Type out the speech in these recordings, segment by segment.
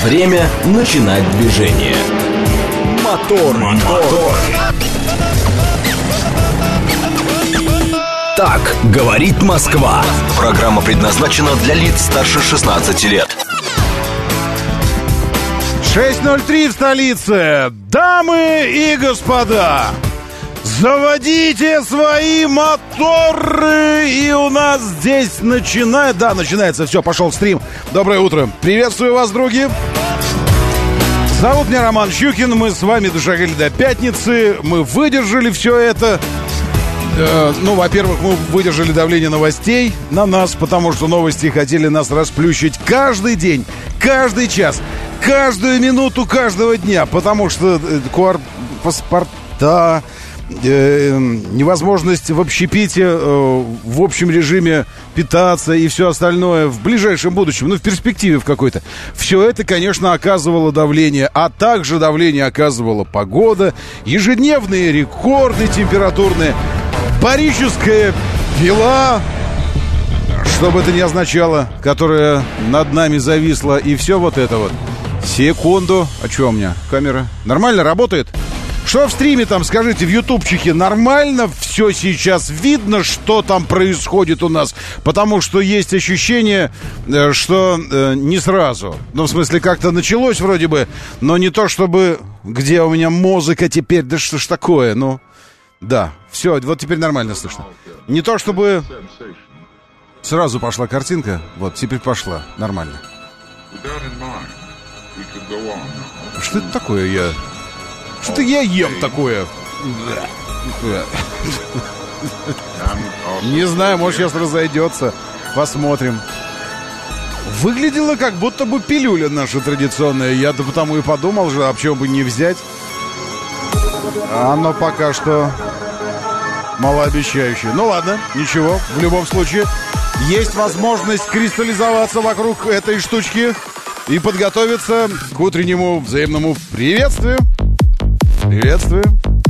Время начинать движение. Мотор. Так говорит Москва. Программа предназначена для лиц старше 16 лет. 6:03 в столице. Дамы и господа, заводите свои моторы. И у нас здесь начинается. Все, пошел стрим. Доброе утро. Приветствую вас, други. Зовут меня Роман Щукин. Мы с вами дошагали до пятницы. Мы выдержали все это. Во-первых, мы выдержали давление новостей на нас, потому что новости хотели нас расплющить каждый день, каждый час, каждую минуту каждого дня, потому что паспорта, невозможность в общепите, в общем режиме питаться и все остальное в ближайшем будущем, в перспективе в какой-то. Все это, конечно, оказывало давление, а также давление оказывала погода, ежедневные рекорды температурные, парическая пила, что бы это ни означало, которая над нами зависла, и все вот это вот. Секунду. А что у меня? Камера нормально работает? Что в стриме там, скажите, в ютубчике нормально все сейчас видно, что там происходит у нас? Потому что есть ощущение, что не сразу. В смысле, как-то началось вроде бы, но не то чтобы... Где у меня музыка теперь? Да что ж такое, Да, все, вот теперь нормально слышно. Не то чтобы сразу пошла картинка, вот теперь пошла, нормально. Что это такое Что я ем такое? Не знаю, может сейчас разойдется. Посмотрим. Выглядело как будто бы пилюля наша традиционная. Я-то потому и подумал же, а почему бы не взять? Оно пока что малообещающее. Ну ладно, ничего. В любом случае, есть возможность кристаллизоваться вокруг этой штучки и подготовиться к утреннему взаимному приветствию. Приветствую.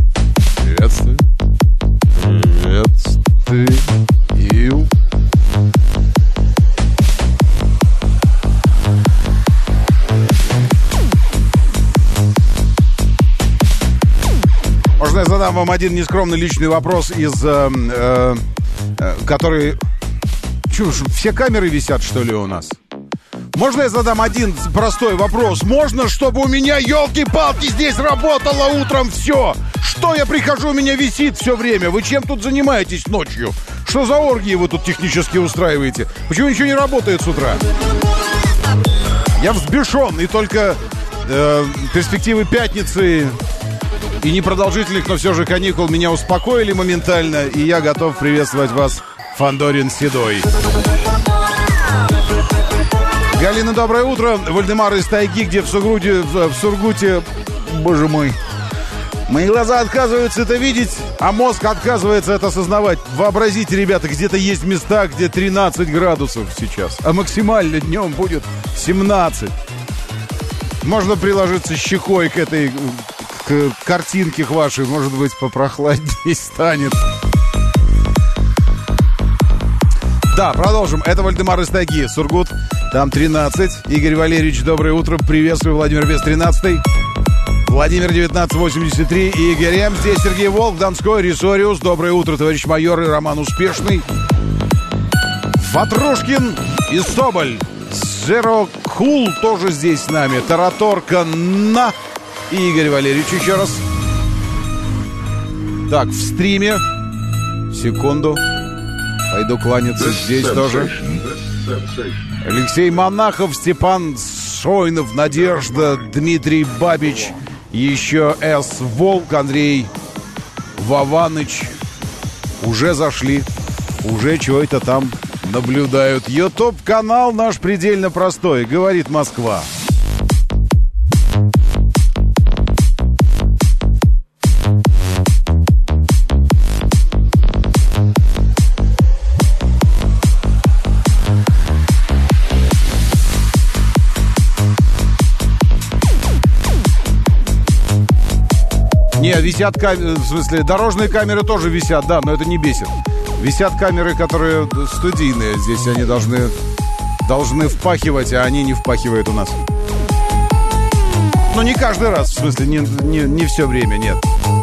Можно я задам вам один нескромный личный вопрос который... все камеры висят, что ли, у нас? Можно я задам один простой вопрос? Можно, чтобы у меня, елки-палки, здесь работало утром все? Что я прихожу, у меня висит все время? Вы чем тут занимаетесь ночью? Что за оргии вы тут технически устраиваете? Почему ничего не работает с утра? Я взбешен, и только перспективы пятницы и непродолжительных, но все же каникул меня успокоили моментально, и я готов приветствовать вас, Фандорин Седой. Галина, доброе утро. Вальдемар из тайги, где в Сургуте, боже мой. Мои глаза отказываются это видеть, а мозг отказывается это осознавать. Вообразите, ребята, где-то есть места, где 13 градусов сейчас, а максимально днем будет 17. Можно приложиться щекой к картинке к вашей, может быть, попрохладнее станет. Да, продолжим. Это Вальдемар из тайги, Сургут. Там 13. Игорь Валерьевич, доброе утро. Приветствую. Владимир Бес, 13. Владимир, 1983. Игорь М. Здесь Сергей Волк, Донской, Рисориус. Доброе утро, товарищ майор и Роман Успешный. Ватрушкин и Соболь. Zero Cool тоже здесь с нами. Тараторка на. И Игорь Валерьевич еще раз. Так, в стриме. Секунду. Пойду кланяться здесь тоже. Алексей Монахов, Степан Шойнов, Надежда, Дмитрий Бабич, еще С. Волк, Андрей Вованыч. Уже зашли, уже чего-то там наблюдают. Ютуб-канал наш предельно простой, говорит Москва. Не, висят камеры, в смысле, дорожные камеры тоже висят, да, но это не бесит. Висят камеры, которые студийные. Здесь они должны впахивать, а они не впахивают у нас. Но не каждый раз, в смысле, не все время, нет.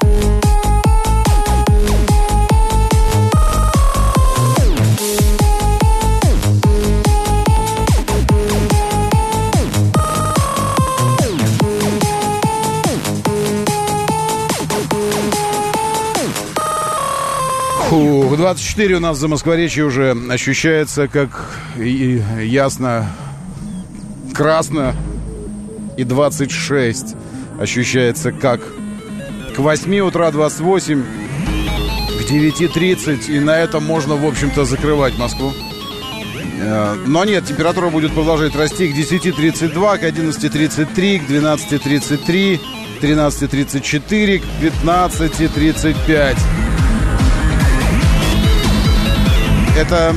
Фух, 24 у нас в Замоскворечье уже ощущается как ясно, красно. И 26 ощущается как к 8 утра 28, к 9:30. И на этом можно, в общем-то, закрывать Москву. Но нет, температура будет продолжать расти к 10:32, к 11:33, к 12:33, к 13:34, к 15:35. Это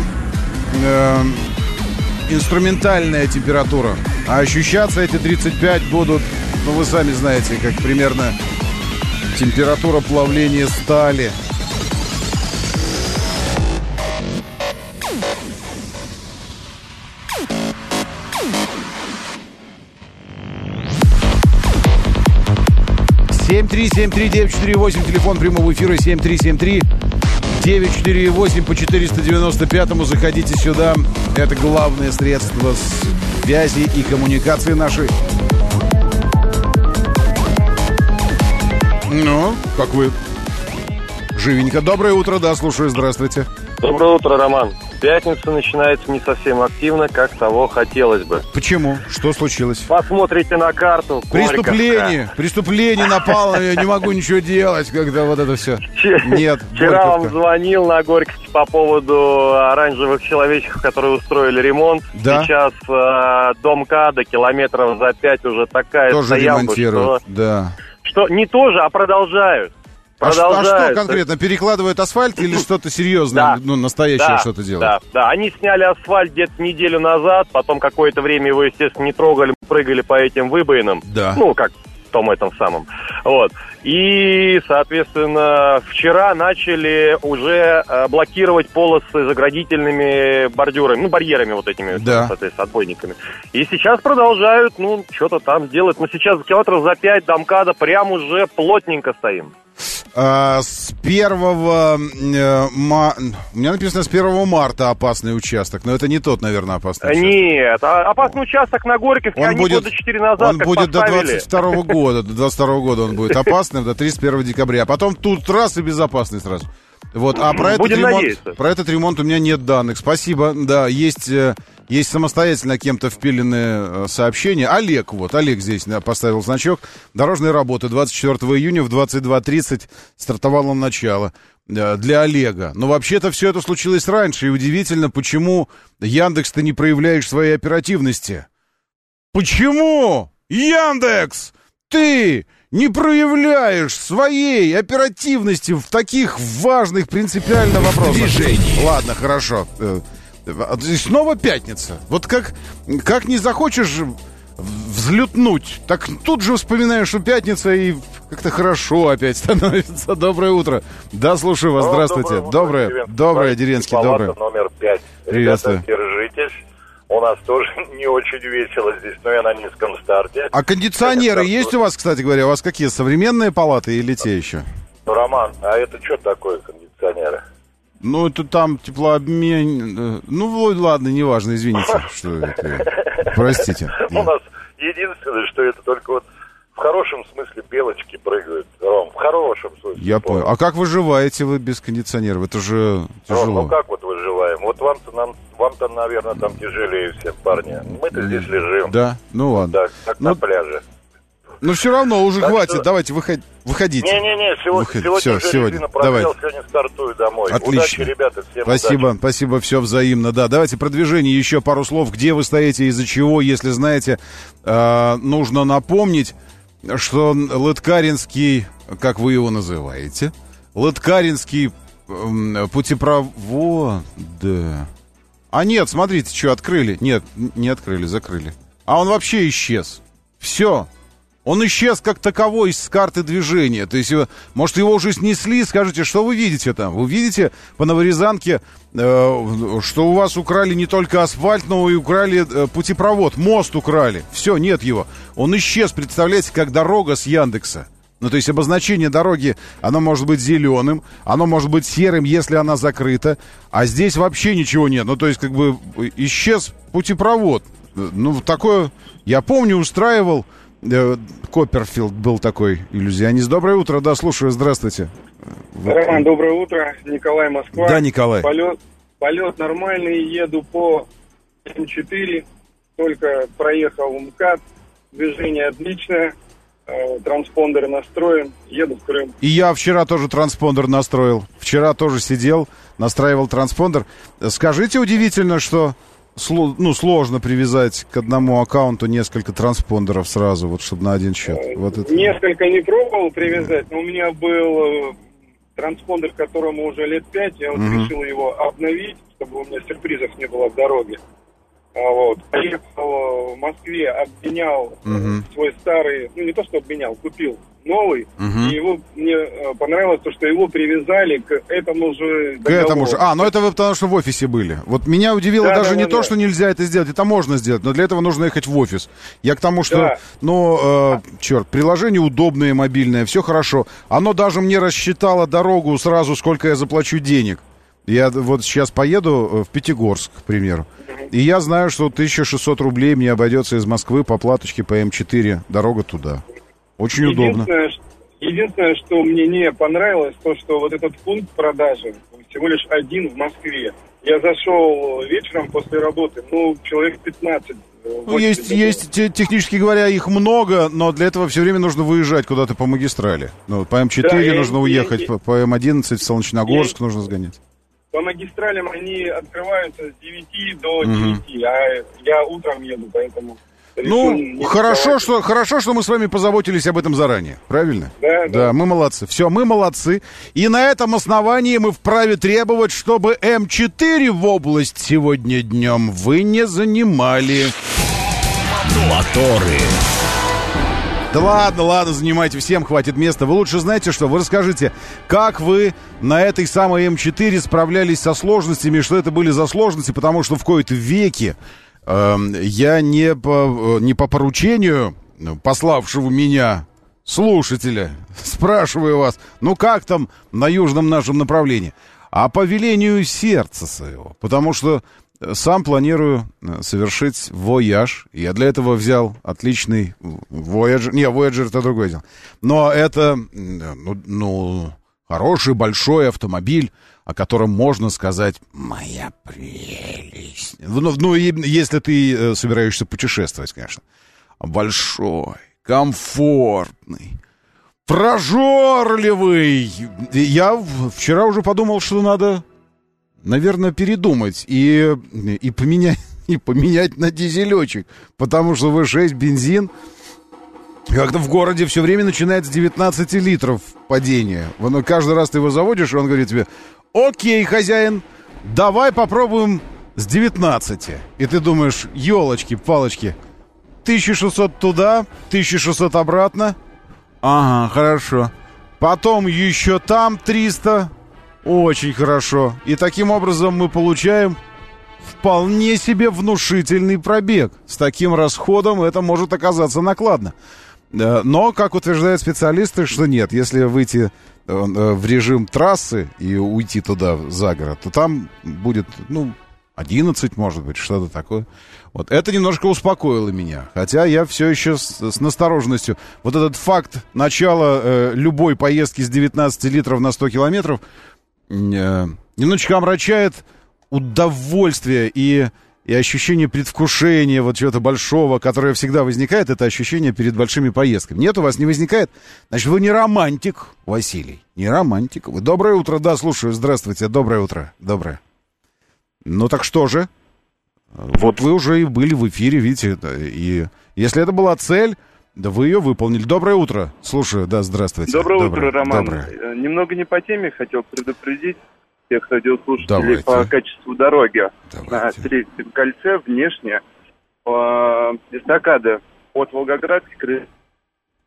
инструментальная температура. А ощущаться эти 35 будут, ну, вы сами знаете, как примерно температура плавления стали. (7373948) телефон прямого эфира 7373-948 по 495-му. Заходите сюда. Это главное средство связи и коммуникации нашей. Ну, как вы? Живенько. Доброе утро, да, слушаю, здравствуйте. Доброе утро, Роман. Пятница начинается не совсем активно, как того хотелось бы. Почему? Что случилось? Посмотрите на карту. Преступление напало, я не могу ничего делать, когда вот это все. Нет. Вчера вам звонил на Горьковке по поводу оранжевых человечков, которые устроили ремонт. Да. Сейчас дом КАДа километров за 5 уже такая тоже стоянка, ремонтируют, да. Что не тоже, а продолжают. А что конкретно? Перекладывают асфальт или что-то серьезное, да, ну, настоящее что-то делают? Да. Они сняли асфальт где-то неделю назад, потом какое-то время его, естественно, не трогали, прыгали по этим выбоинам. Да. Ну, как в том этом самом. Вот. И, соответственно, вчера начали уже блокировать полосы заградительными бордюрами, ну, барьерами вот этими, да, соответственно, отбойниками. И сейчас продолжают, ну, что-то там делать. Но сейчас километров за 5 до МКАДа прям уже плотненько стоим. С 1 у меня написано с 1 марта опасный участок, но это не тот, наверное, опасный участок. Нет, опасный участок на Горьковке, они года 4 назад он будет поставили. До 22 года, до 22 года он будет опасным, до 31 декабря. А потом тут раз и безопасный сразу. Вот, а про этот ремонт у меня нет данных. Спасибо, да, есть самостоятельно кем-то впиленные сообщения. Олег здесь поставил значок. Дорожные работы 24 июня в 22:30 стартовало начало для Олега. Но вообще-то все это случилось раньше. И удивительно, почему, Яндекс, ты не проявляешь своей оперативности. Почему, Яндекс, ты не проявляешь своей оперативности в таких важных принципиально вопросах? Движение. Ладно, хорошо. И снова пятница. Вот как не захочешь взлетнуть, так тут же вспоминаешь, что пятница, и как-то хорошо опять становится. Доброе утро. Да, слушаю вас. Здравствуйте. Доброе, Деренский, доброе. Номер 5. Приветствую. Ребята, держитесь. У нас тоже не очень весело здесь, но я на низком старте. А кондиционеры есть у вас, кстати говоря? У вас какие, современные палаты или те еще? Ну, Роман, а это что такое кондиционеры? Ну, это там теплообмен... Ну, ладно, неважно, извините, что это... Простите. У нас единственное, что это только вот в хорошем смысле белочки прыгают, Ром, в хорошем смысле. Я понял. А как выживаете вы без кондиционеров? Это же тяжело. Ром, ну как вот выживаем? Вот вам-то, наверное, там тяжелее всем, парни. Мы-то здесь лежим. Да? Ну ладно. Да, как на пляже. Ну все равно уже так хватит, что... давайте выходите. Не-не-не, сегодня давай. Сегодня стартую домой. Отлично. Удачи, ребята, всем Спасибо, все взаимно. Да, давайте про движение еще пару слов. Где вы стоите, из-за чего, если знаете, нужно напомнить, что Лыткаринский, как вы его называете, Лыткаринский путепровод... Да. А нет, смотрите, что, открыли. Нет, не открыли, закрыли. А он вообще исчез. Все. Он исчез как таковой с карты движения. То есть, может, его уже снесли. Скажите, что вы видите там? Вы видите по Новорязанке, что у вас украли не только асфальт, но и украли путепровод, мост украли. Все, нет его. Он исчез, представляете, как дорога с Яндекса. Ну, то есть обозначение дороги, оно может быть зеленым, оно может быть серым, если она закрыта, а здесь вообще ничего нет. Ну, то есть, как бы, исчез путепровод. Ну, такое, я помню, устраивал, Копперфилд был такой иллюзионист. Доброе утро, да, слушаю, здравствуйте. Роман, доброе утро, Николай, Москва. Да, Николай. Полет нормальный, еду по М4, только проехал МКАД, движение отличное. Транспондер настроен, еду в Крым. И я вчера тоже транспондер настроил. Вчера тоже сидел, настраивал транспондер. Скажите, удивительно, что сложно привязать к одному аккаунту несколько транспондеров сразу, вот чтобы на один счет. Вот это. Несколько не пробовал привязать, но у меня был транспондер, которому уже лет 5, я вот решил его обновить, чтобы у меня сюрпризов не было в дороге. Вот. Поехал в Москве, обменял свой старый, ну не то что обменял, купил новый, и его, мне понравилось то, что его привязали к этому же договору. К этому же. Ну это вы потому что в офисе были. Вот меня удивило то, что нельзя это сделать, это можно сделать, но для этого нужно ехать в офис. Я к тому, что, приложение удобное, мобильное, все хорошо. Оно даже мне рассчитало дорогу сразу, сколько я заплачу денег. Я вот сейчас поеду в Пятигорск, к примеру, и я знаю, что 1600 рублей мне обойдется из Москвы по платочке по М4, дорога туда. Очень удобно. Единственное, что мне не понравилось, то, что вот этот пункт продажи всего лишь один в Москве. Я зашел вечером после работы, человек 15. Есть, технически говоря, их много, но для этого все время нужно выезжать куда-то по магистрали. По М4 нужно уехать, по М11 в Солнечногорск нужно сгонять. По магистралям они открываются с 9 до 9, а я утром еду, поэтому... Хорошо, что мы с вами позаботились об этом заранее, правильно? Да, мы молодцы. Все, мы молодцы. И на этом основании мы вправе требовать, чтобы М4 в область сегодня днем вы не занимали. Моторы. Да ладно, занимайте, всем хватит места. Вы лучше знаете что? Вы расскажите, как вы на этой самой М4 справлялись со сложностями, что это были за сложности, потому что в кои-то веки я не по поручению пославшего меня слушателя спрашиваю вас, как там на южном нашем направлении, а по велению сердца своего, потому что сам планирую совершить вояж. Я для этого взял отличный Voyager. Не, Voyager это другое дело. Но это, хороший, большой автомобиль, о котором можно сказать «моя прелесть». Если ты собираешься путешествовать, конечно. Большой, комфортный, прожорливый. Я вчера уже подумал, что надо... наверное, передумать и поменять на дизелечек, потому что V6 бензин как-то в городе все время начинает с 19 литров падения. Каждый раз ты его заводишь, и он говорит тебе: окей, хозяин, давай попробуем с 19. И ты думаешь: елочки-палочки, 1600 туда, 1600 обратно. Ага, хорошо. Потом еще там 300. Очень хорошо. И таким образом мы получаем вполне себе внушительный пробег. С таким расходом это может оказаться накладно. Но, как утверждают специалисты, что нет. Если выйти в режим трассы и уйти туда, за город, то там будет, 11, может быть, что-то такое. Вот это немножко успокоило меня. Хотя я все еще с настороженностью. Вот этот факт начала любой поездки с 19 литров на 100 километров немножечко омрачает удовольствие и ощущение предвкушения вот чего-то большого, которое всегда возникает, это ощущение перед большими поездками. Нет, у вас не возникает? Значит, вы не романтик, Василий. Не романтик. Вы. Доброе утро, да, слушаю. Здравствуйте, доброе утро. Доброе. Так что же? Вот вы уже и были в эфире, видите, и если это была цель, да вы ее выполнили. Доброе утро. Слушаю, да, здравствуйте. Доброе утро, Роман. Доброе. Немного не по теме, хотел предупредить всех радиослушателей по качеству дороги. На Третьем кольце внешне эстакада от Волгоградской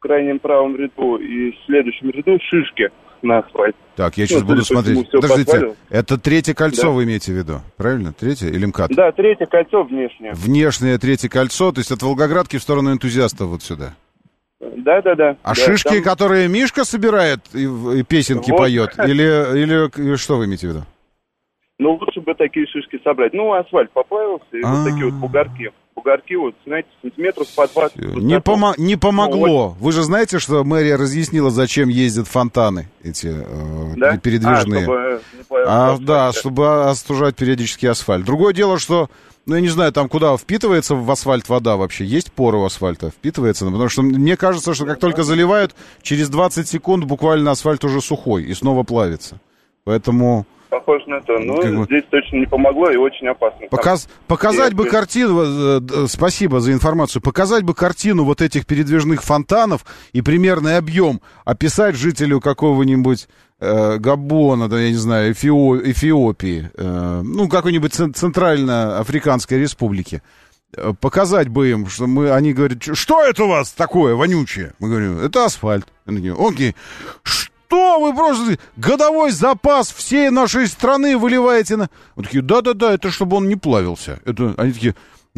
крайнем правом ряду и в следующем ряду шишки на асфальт. Так, я сейчас буду смотреть. Подождите, это третье кольцо вы имеете в виду? Правильно? Третье или МКАД? Да, третье кольцо внешнее. Внешнее третье кольцо, то есть от Волгоградки в сторону Энтузиастов вот сюда. Да. А шишки, там... которые Мишка собирает и песенки поет? Или что вы имеете в виду? Ну, лучше бы такие шишки собрать. Ну, асфальт поплавился, и вот такие вот бугорки. Бугорки, вот, знаете, сантиметров по 20. Не помогло. Вы же знаете, что мэрия разъяснила, зачем ездят фонтаны эти передвижные? Чтобы остужать периодически асфальт. Другое дело, что, я не знаю, там куда впитывается в асфальт вода вообще? Есть поры у асфальта? Впитывается? Потому что мне кажется, что как только заливают, через 20 секунд буквально асфальт уже сухой и снова плавится. Поэтому... Похоже на то. Но здесь точно не помогло и очень опасно. Показать бы картину, спасибо за информацию, показать бы картину вот этих передвижных фонтанов и примерный объем, описать жителю какого-нибудь Габона, да, я не знаю, Эфиопии, какой-нибудь Центральноафриканской республики. Показать бы им, что они говорят, что это у вас такое вонючее? Мы говорим, это асфальт. Окей. Что вы просто годовой запас всей нашей страны выливаете на... Вот такие, да, это чтобы он не плавился. Они такие,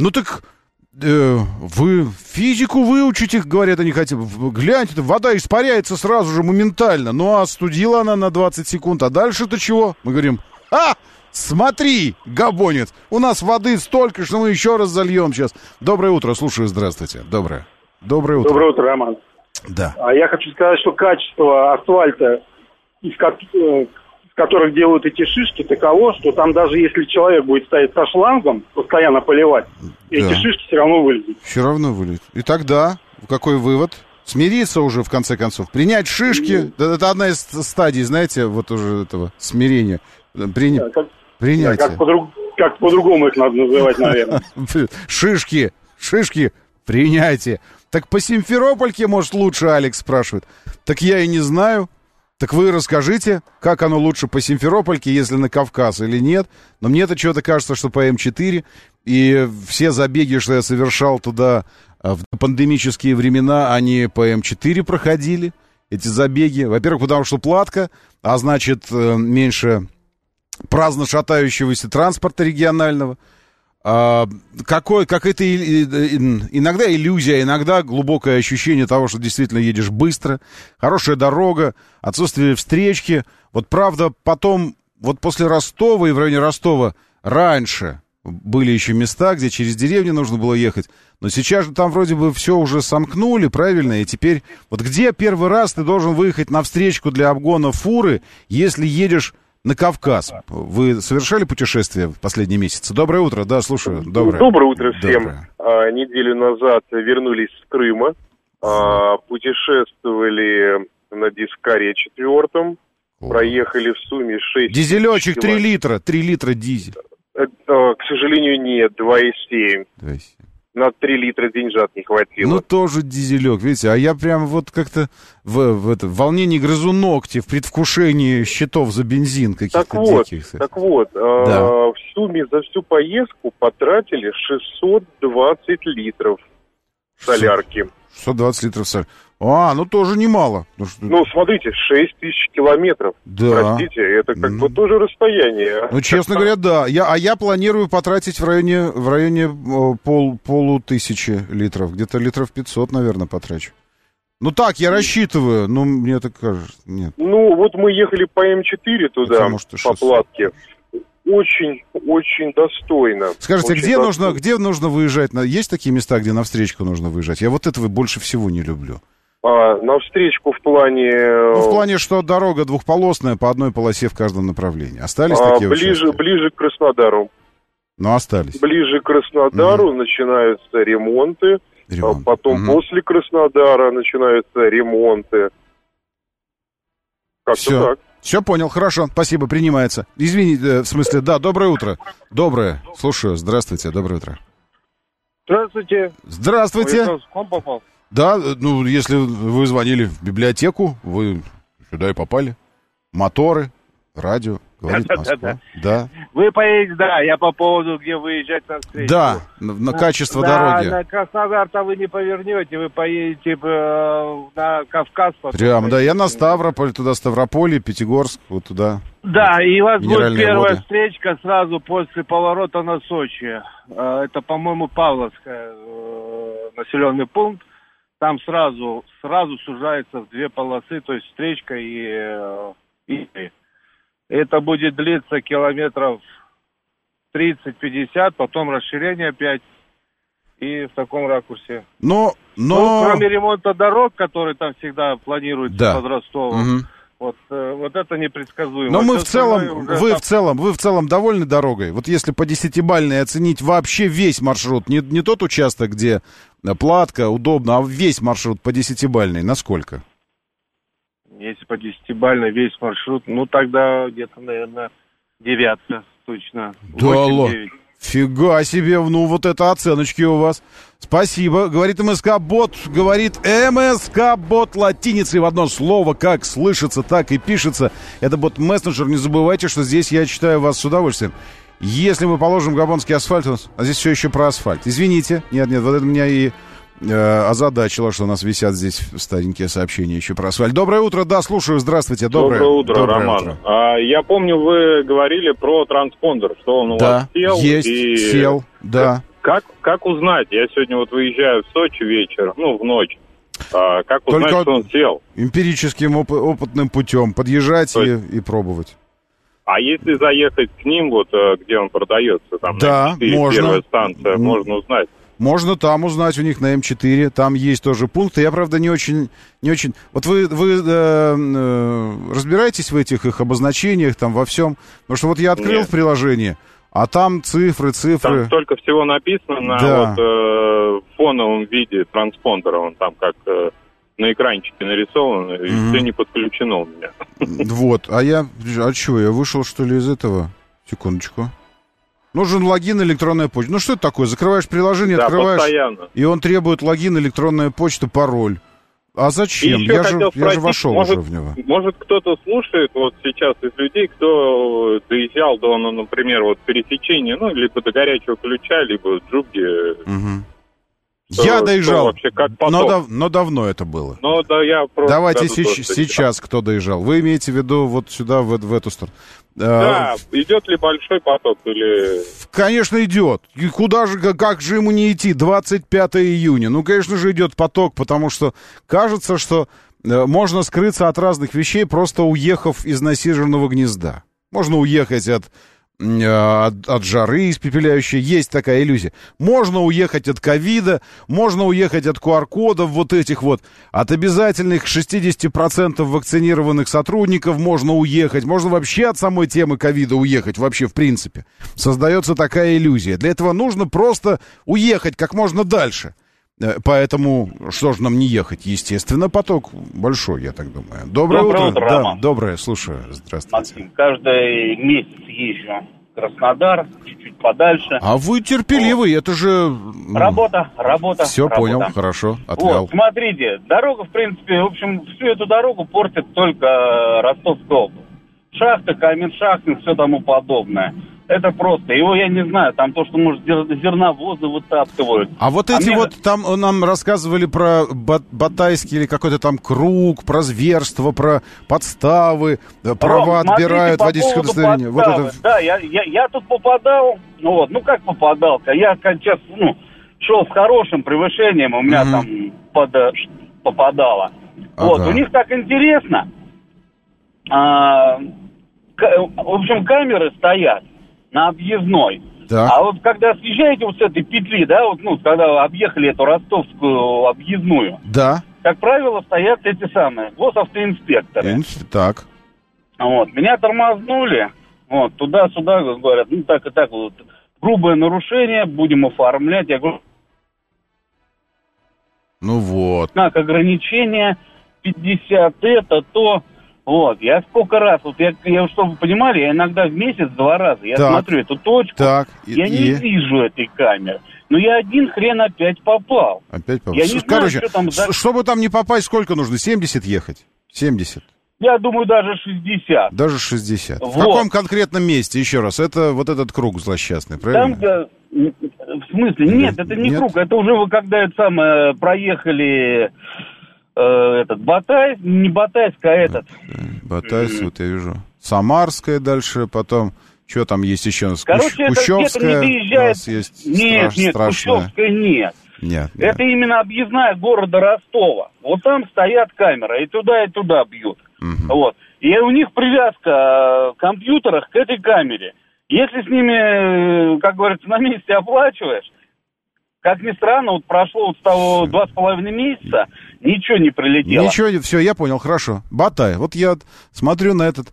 вы физику выучите, говорят они хотят. Гляньте, вода испаряется сразу же, моментально. Ну, а остудила она на 20 секунд. А дальше-то чего? Мы говорим, смотри, габонец, у нас воды столько, что мы еще раз зальем сейчас. Доброе утро, слушаю, здравствуйте. Доброе утро. Доброе утро, Роман. Да. Я хочу сказать, что качество асфальта, из которых делают эти шишки, таково, что там даже если человек будет стоять со шлангом, постоянно поливать, эти шишки все равно вылезут. Все равно вылезут. И тогда какой вывод? Смириться уже, в конце концов. Принять шишки. Это одна из стадий, знаете, вот уже этого смирения. Принятие. Как по-другому их надо называть, наверное. Шишки, принятие. Так по Симферопольке, может, лучше, Алекс спрашивает. Так я и не знаю. Так вы расскажите, как оно лучше по Симферопольке, если на Кавказ или нет. Но мне-то что-то кажется, что по М4. И все забеги, что я совершал туда в пандемические времена, они по М4 проходили, эти забеги. Во-первых, потому что платка, а значит, меньше праздно шатающегося транспорта регионального. Какая-то иногда иллюзия, иногда глубокое ощущение того, что действительно едешь быстро, хорошая дорога, отсутствие встречки. Вот правда, потом, вот после Ростова и в районе Ростова раньше были еще места, где через деревни нужно было ехать, но сейчас же там вроде бы все уже сомкнули, правильно, и теперь вот где первый раз ты должен выехать на встречку для обгона фуры, если едешь на Кавказ? Вы совершали путешествие в последние месяцы? Доброе утро, да, слушаю. Доброе утро всем. Неделю назад вернулись с Крыма, путешествовали на Дискаре 4, проехали в сумме 6... Дизелечек 3 литра дизель. К сожалению, нет, 2,7. На 3 литра деньжат не хватило. Ну, тоже дизелек, видите, а я прям вот как-то в волнении грызу ногти, в предвкушении счетов за бензин каких-то диких. Так вот, в сумме за всю поездку потратили 620 литров солярки. 620 литров солярки. Ну тоже немало. Смотрите, 6 тысяч километров. Да. Простите, это как бы тоже расстояние. Честно говоря, да. Я планирую потратить в районе полутысячи литров. Где-то литров 500, наверное, потрачу. Так, я рассчитываю, но мне так кажется, нет. Вот мы ехали по М4 туда, по платке. Очень достойно. Скажите, где нужно выезжать? Есть такие места, где на встречку нужно выезжать? Я вот этого больше всего не люблю. На встречку в плане... в плане, что дорога двухполосная, по одной полосе в каждом направлении. Остались такие участки? Ближе к Краснодару. Остались. Ближе к Краснодару начинаются ремонты. Потом после Краснодара начинаются ремонты. Как-то так. Все понял, хорошо, спасибо, принимается. Извините, в смысле, да, доброе утро. Доброе, слушаю, здравствуйте, доброе утро. Здравствуйте. Я к вам попал. Да, если вы звонили в библиотеку, вы сюда и попали. Моторы, радио, Говорит Москва. Да. Вы поедете, да, я по поводу, где выезжать на встречу. Да, на качество дороги. На Краснодар-то вы не повернете, вы поедете на Кавказ. Прямо, да, я на Ставрополь, туда Ставрополье, Пятигорск, вот туда. Да, и у вас будет первая воды. встречка сразу после поворота на Сочи. Это, по-моему, Павловская населенный пункт. Там сразу сужается в две полосы, то есть встречка и это будет длиться километров 30-50, потом расширение опять и в таком ракурсе. Но... кроме ремонта дорог, который там всегда планируется, да. под Ростовом, вот это непредсказуемо. Но мы в целом, вы в целом довольны дорогой? Вот если по 10-бальной оценить вообще весь маршрут, не тот участок, где платка, удобно, а весь маршрут по 10-бальной, насколько? Если по 10-бальной весь маршрут, тогда где-то, наверное, 9 точно. Да ладно. Фига себе, вот это оценочки у вас. Спасибо. Говорит МСК-бот, говорит МСК-бот латиницей в одно слово, как слышится, так и пишется. Это бот-мессенджер, не забывайте, что здесь я читаю вас с удовольствием. Если мы положим габонский асфальт, а здесь все еще про асфальт. Извините, нет, вот это меня и озадачило, что у нас висят здесь старенькие сообщения еще про асфальт. Доброе утро, да, слушаю, здравствуйте. Доброе утро, Роман. Я помню, вы говорили про транспондер, что он у вас сел. Сел, да. Как узнать? Я сегодня выезжаю в Сочи вечером, в ночь. Как узнать, только что он сел? Эмпирическим опытным путем подъезжать и пробовать. А если заехать к ним, где он продается, там да, на М4, можно. Первая станция, можно узнать? Можно там узнать, у них на М4, там есть тоже пункты. Я, правда, не очень... Вот вы разбираетесь в этих их там во всем? Потому что я открыл в приложении, а там цифры. Там столько всего написано на фоновом виде транспондера, он там как на экранчике нарисован, и все не подключено у меня. А что, я вышел, что ли, из этого? Секундочку. Нужен логин, электронная почта. Что это такое? Закрываешь приложение, открываешь, постоянно. И он требует логин, электронная почта, пароль. А зачем? Я же вошел уже в него. Может, кто-то слушает сейчас из людей, кто доезжал до, например, пересечения, либо до горячего ключа, либо Джуги. Угу. Я доезжал, вообще, как но давно это было. Я просто давайте сейчас кто доезжал. Вы имеете в виду сюда, в эту сторону? Да, идет ли большой поток или... Конечно, идет. И куда же, как же ему не идти? 25 июня. Конечно же, идет поток, потому что кажется, что можно скрыться от разных вещей, просто уехав из насиженного гнезда. Можно уехать от жары испепеляющей, есть такая иллюзия. Можно уехать от ковида, можно уехать от QR-кодов от обязательных 60% вакцинированных сотрудников можно уехать, можно вообще от самой темы ковида уехать, вообще в принципе. Создается такая иллюзия. Для этого нужно просто уехать как можно дальше. Поэтому что же нам не ехать? Естественно, поток большой, я так думаю. Доброе утро. Да, доброе, слушаю. Здравствуйте. Максим, каждый месяц езжу в Краснодар, чуть-чуть подальше. А вы терпеливый, это же... Работа. Все, понял, хорошо, отвял. Смотрите, дорога, в принципе, всю эту дорогу портит только Ростовская область. Шахта, камень-шахтный, все тому подобное. Это просто. Его, я не знаю, там то, что, может, зерновозы вытаптывают. А там нам рассказывали про Батайский или какой-то там круг, про зверство, про подставы, права отбирают, водительское удостоверение. Да, я тут попадал, как попадал-то? Я сейчас, шел с хорошим превышением, у меня там попадало. У них так интересно. В общем, камеры стоят на объездной. Так. А когда съезжаете с этой петли, когда объехали эту ростовскую объездную, да. Как правило, стоят эти самые госавтоинспекторы. Так. Меня тормознули, туда-сюда, говорят, так и так, грубое нарушение, будем оформлять. Я говорю, знак ограничения, 50, это, то. Я сколько раз, я, чтобы вы понимали, я иногда в месяц 2 раза, я смотрю эту точку, я не вижу этой камеры, но я один хрен опять попал. Я не знаю, что там за... Чтобы там не попасть, сколько нужно? 70 ехать? 70? Я думаю, даже 60. Даже 60. Вот. В каком конкретном месте, еще раз? Это вот этот круг злосчастный, правильно? Там, в смысле? Нет, это не круг. Это уже вы когда проехали Батайск, не Батайск, а этот. Батайск, вот я вижу. Самарская дальше, потом... Что там есть еще? Короче, Кущевская, это не доезжает... у нас есть Нет, Кущевская нет. Нет. Это именно объездная города Ростова. Вот там стоят камеры, и туда бьют. Вот. И у них привязка компьютеров к этой камере. Если с ними, как говорится, на месте оплачиваешь, как ни странно, вот прошло вот с того 2,5 месяца, ничего не прилетело. Ничего, все, я понял, хорошо. Батай, вот я смотрю на этот...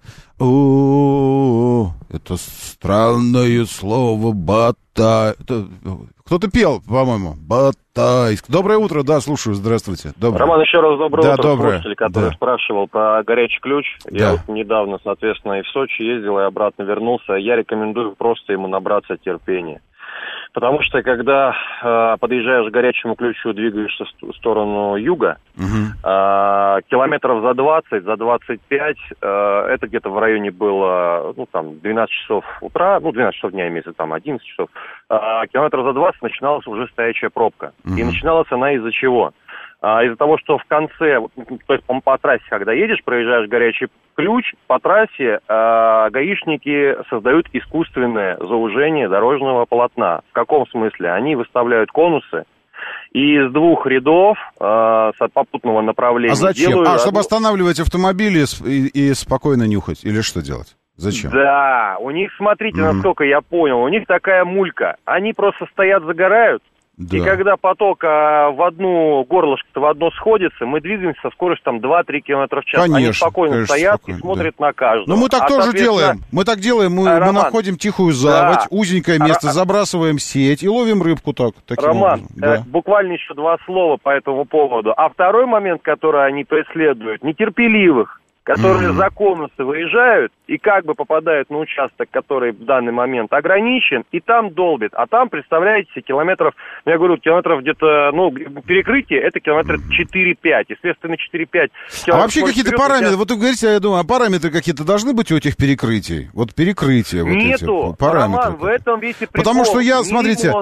это странное слово Батай. Кто-то пел, по-моему. Батайск. Доброе утро, да, слушаю, здравствуйте. Доброе. Роман, еще раз доброе утро. Доброе. Слушатель, который спрашивал про горячий ключ. Да. Я вот недавно, соответственно, и в Сочи ездил, и обратно вернулся. Я рекомендую просто ему набраться терпения. Потому что, когда подъезжаешь к горячему ключу, двигаешься в сторону юга, километров за 20, за 25, это где-то в районе было, 12 часов утра, 12 часов дня имеется, 11 часов, километров за 20 начиналась уже стоячая пробка. И начиналась она из-за чего? Из-за того, что в конце, то есть по трассе, когда едешь, проезжаешь горячий ключ, по трассе гаишники создают искусственное заужение дорожного полотна. В каком смысле? Они выставляют конусы, и из двух рядов попутного направления... А зачем? Делают... чтобы останавливать автомобили и спокойно нюхать? Или что делать? Зачем? Да, у них, смотрите, насколько я понял, у них такая мулька. Они просто стоят, загорают. Да. И когда поток в одну горлышко, в одно сходится, мы двигаемся со скоростью 2-3 км в час. Конечно, они спокойно стоят и смотрят на каждого. Но мы так тоже делаем. Мы так делаем. Мы находим тихую заводь, узенькое место, забрасываем сеть и ловим рыбку так. Роман, буквально еще 2 слова по этому поводу. А второй момент, который они преследуют, нетерпеливых, которые за конусы выезжают и как бы попадают на участок, который в данный момент ограничен, и там долбит. А там, представляете, километров где-то, перекрытие, это километров 4-5. Естественно, 4-5. А вообще какие-то параметры, вот вы говорите, я думаю, параметры какие-то должны быть у этих перекрытий? Вот перекрытия. Нету, вот эти параметры. Роман, в этом весь и прикол. Потому что смотрите,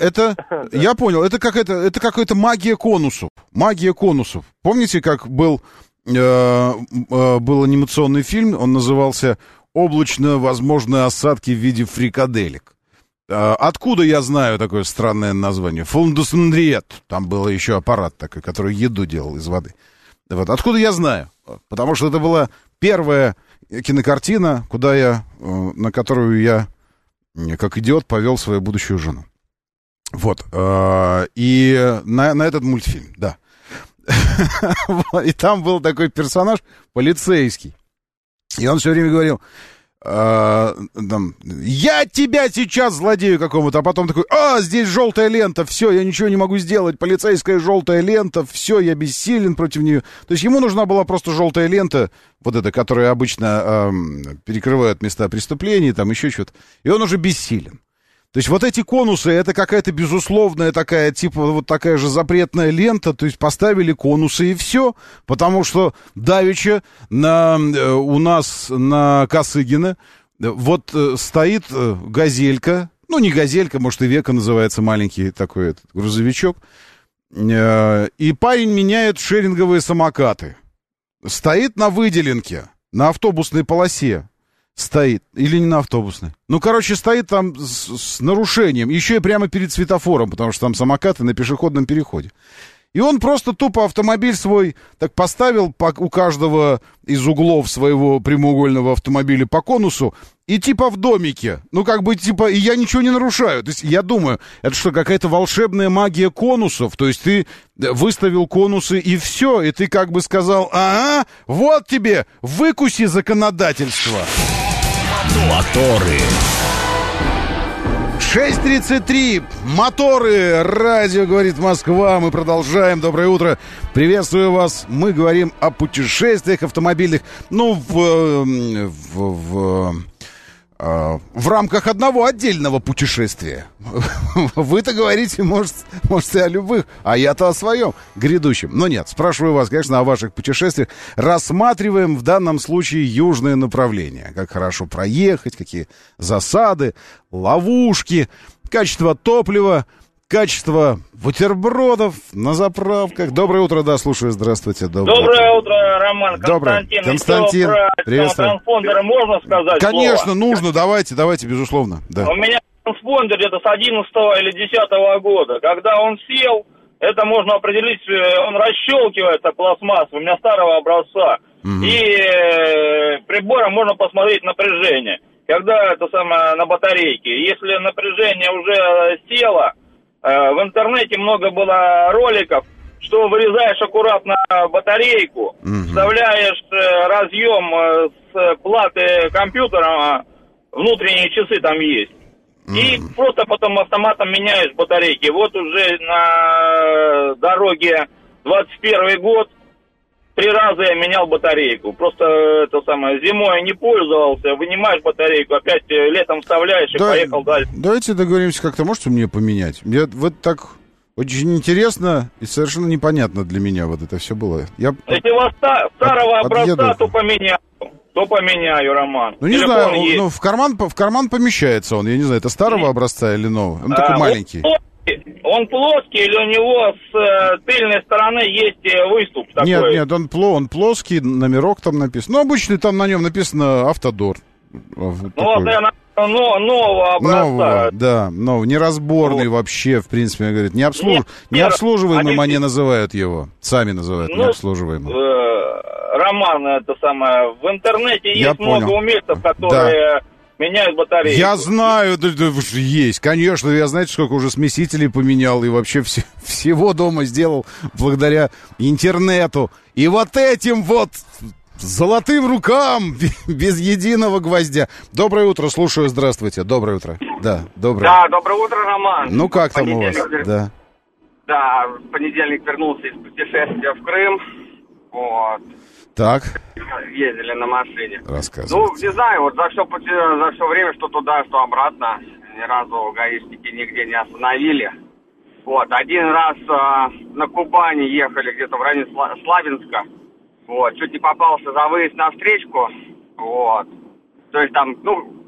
я понял, это какая-то магия конусов. Магия конусов. Помните, как был анимационный фильм, он назывался «Облачно-возможные осадки в виде фрикаделек». Откуда я знаю такое странное название? Фундусенриет. Там был еще аппарат такой, который еду делал из воды. Вот. Откуда я знаю? Потому что это была первая кинокартина, на которую я, как идиот, повел свою будущую жену. Вот. И на этот мультфильм, да. И там был такой персонаж, полицейский. И он все время говорил: я тебя сейчас, злодею какому-то. А потом такой: здесь желтая лента, все, я ничего не могу сделать. Полицейская желтая лента, все, я бессилен против нее. То есть ему нужна была просто желтая лента, вот эта, которая обычно перекрывает места преступлений, там еще что-то. И он уже бессилен. То есть вот эти конусы, это какая-то безусловная такая, вот такая же запретная лента, то есть поставили конусы и все, потому что давеча у нас на Косыгина вот стоит газелька, не газелька, может и Века называется, маленький такой грузовичок, и парень меняет шеринговые самокаты, стоит на выделенке, на автобусной полосе. Стоит. Или не на автобусной. Стоит там с нарушением. Еще и прямо перед светофором, потому что там самокаты на пешеходном переходе. И он просто тупо автомобиль свой так поставил у каждого из углов своего прямоугольного автомобиля по конусу и в домике. И я ничего не нарушаю. То есть я думаю, это что, какая-то волшебная магия конусов? То есть ты выставил конусы и все, и ты как бы сказал: вот тебе, выкуси законодательство. Моторы. 6:33. Моторы. Радио «Говорит Москва». Мы продолжаем. Доброе утро. Приветствую вас. Мы говорим о путешествиях автомобильных. В в рамках одного отдельного путешествия. Вы-то говорите, может, и о любых, а я-то о своем грядущем. Но нет, спрашиваю вас, конечно, о ваших путешествиях. Рассматриваем в данном случае южное направление. Как хорошо проехать, какие засады, ловушки, качество топлива, качество бутербродов на заправках. Доброе утро, да, слушаю, здравствуйте. Доброе утро, Роман. Константин. Константин, приветствую. Транспондеры можно сказать? Конечно, нужно, давайте, безусловно. Да. У меня транспондер где-то с 11 или 10 года. Когда он сел, это можно определить, он расщелкивается пластмассой, у меня старого образца. И прибором можно посмотреть напряжение. Когда это самое на батарейке. Если напряжение уже село, в интернете много было роликов, что вырезаешь аккуратно батарейку, вставляешь разъем с платы компьютера, внутренние часы там есть, и просто потом автоматом меняешь батарейки. Вот уже на дороге 21 год 3 раза я менял батарейку. Просто это самое, зимой не пользовался, вынимаешь батарейку, опять летом вставляешь и поехал дальше. Давайте договоримся, как-то можете мне поменять? Мне вот так очень интересно и совершенно непонятно для меня вот это все было. Если у вас старого образца, то поменяю, Роман. Ну, не знаю, ну, в карман помещается он, я не знаю, это старого образца или нового? Он такой маленький. Он плоский или у него с тыльной стороны есть выступ такой? Нет, он плоский, номерок там написан. Ну, обычный там на нем написано «Автодор». Ну, наверное, нового образца. Нового, да, нового, неразборный вообще, в принципе, говорят. Необслуживаемым они называют его. Сами называют необслуживаемым. Роман, это самое, в интернете есть много умельцев, которые... меняют батарейки. Я знаю, есть, конечно, я знаете, сколько уже смесителей поменял и вообще всего дома сделал благодаря интернету. И вот этим вот золотым рукам без единого гвоздя. Доброе утро, слушаю, здравствуйте. Доброе утро. Да, доброе. Да, доброе утро, Роман. Ну, как там у вас? Да. Да, в понедельник вернулся из путешествия в Крым. Вот. Так. Ездили на машине. Рассказывайте. Ну, не знаю, вот за все время, что туда, что обратно, ни разу гаишники нигде не остановили. Вот, один раз на Кубани ехали, где-то в районе Славянска. Вот, чуть не попался за выезд на встречку. Вот. То есть там,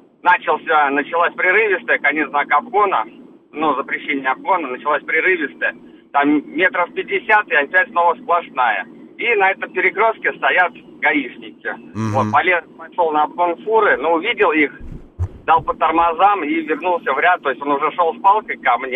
началась прерывистая, конец знака обгона. Запрещение обгона, началась прерывистая. Там метров 50 и опять снова сплошная. И на этом перекрестке стоят гаишники. Вот, пошел на обгон фуры, увидел их, дал по тормозам и вернулся в ряд. То есть он уже шел с палкой ко мне.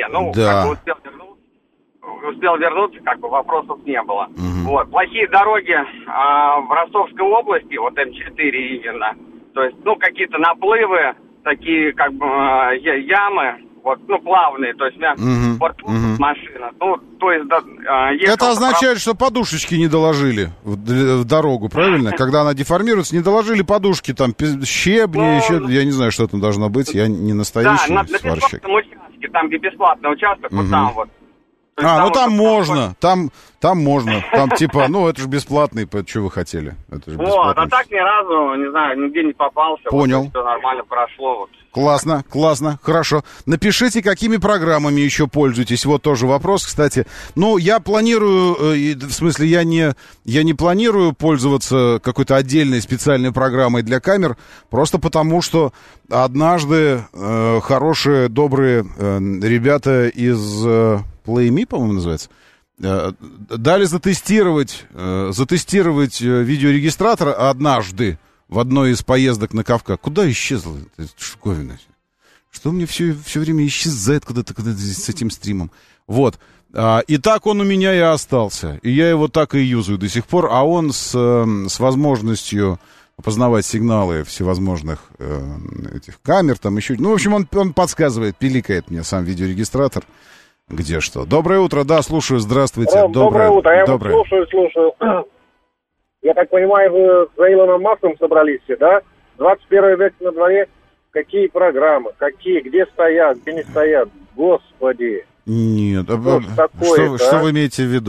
Успел вернуться, вопросов не было. Вот, плохие дороги в Ростовской области, вот М4 именно. То есть, какие-то наплывы, такие, ямы. Вот, плавные, то есть машина. Это означает, что подушечки не доложили в дорогу, правильно? Когда она деформируется, не доложили подушки, там, щебни, еще, я не знаю, что там должно быть, я не настоящий сварщик. Да, на участке, там, где бесплатный участок, вот там вот. Там можно, там можно, там типа, это же бесплатный, что вы хотели? Это же вот, а так ни разу, не знаю, нигде не попался. Понял. Вот, все нормально прошло. Вот. Классно, хорошо. Напишите, какими программами еще пользуетесь. Вот тоже вопрос, кстати. Я планирую, в смысле, я не планирую пользоваться какой-то отдельной специальной программой для камер, просто потому что однажды хорошие, добрые ребята из PlayMe, по-моему, называется, дали затестировать видеорегистратор однажды в одной из поездок на Кавказ. Куда исчезла эта штуковина? Что мне все время исчезает куда-то с этим стримом? Вот. И так он у меня и остался. И я его так и юзаю до сих пор. А он с возможностью опознавать сигналы всевозможных этих камер, там еще... в общем, он подсказывает, пиликает мне сам видеорегистратор, где что. Доброе утро, да, слушаю, здравствуйте. Доброе утро, я вот слушаю. Я так понимаю, вы за Илоном Маском собрались все, да? 21 век на дворе. Какие программы? Где стоят, где не стоят? Господи. Нет, что вы имеете в виду?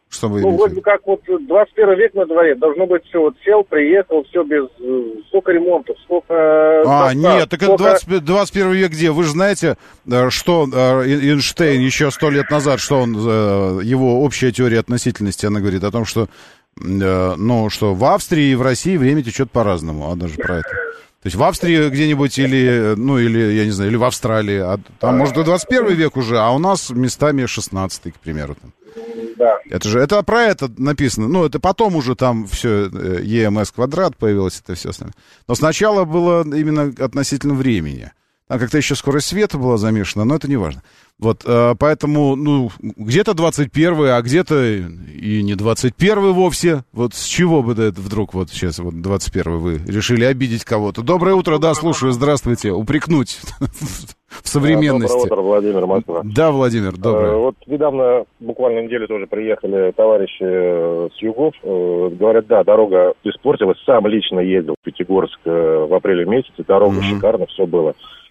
Что вы вроде бы как вот 21 век на дворе, должно быть все, вот сел, приехал, все без, сколько ремонтов, сколько... Нет, так это 21 век где? Вы же знаете, что Эйнштейн еще 100 лет назад, что он, его общая теория относительности, она говорит о том, что, что в Австрии и в России время течет по-разному, она же про это. То есть в Австрии где-нибудь или, я не знаю, или в Австралии, там, может, и 21 век уже, а у нас местами 16-й, к примеру. Там. Да. Это про это написано. Это потом уже там все ЕМС квадрат появилось, это все остальное. Но сначала было именно относительно времени. Там как-то еще скорость света была замешана, но это не важно. Вот, поэтому, где-то 21-й, а где-то и не 21-й вовсе. Вот с чего бы это вдруг вот сейчас, вот 21-й вы решили обидеть кого-то? Доброе утро, да, слушаю, здравствуйте. Упрекнуть в современности. Доброе утро, Владимир, Москва. Да, Владимир, доброе. Вот недавно, буквально неделю тоже приехали товарищи с югов. Говорят, да, дорога испортилась. Сам лично ездил в Пятигорск в апреле месяце. Дорога шикарно, все было.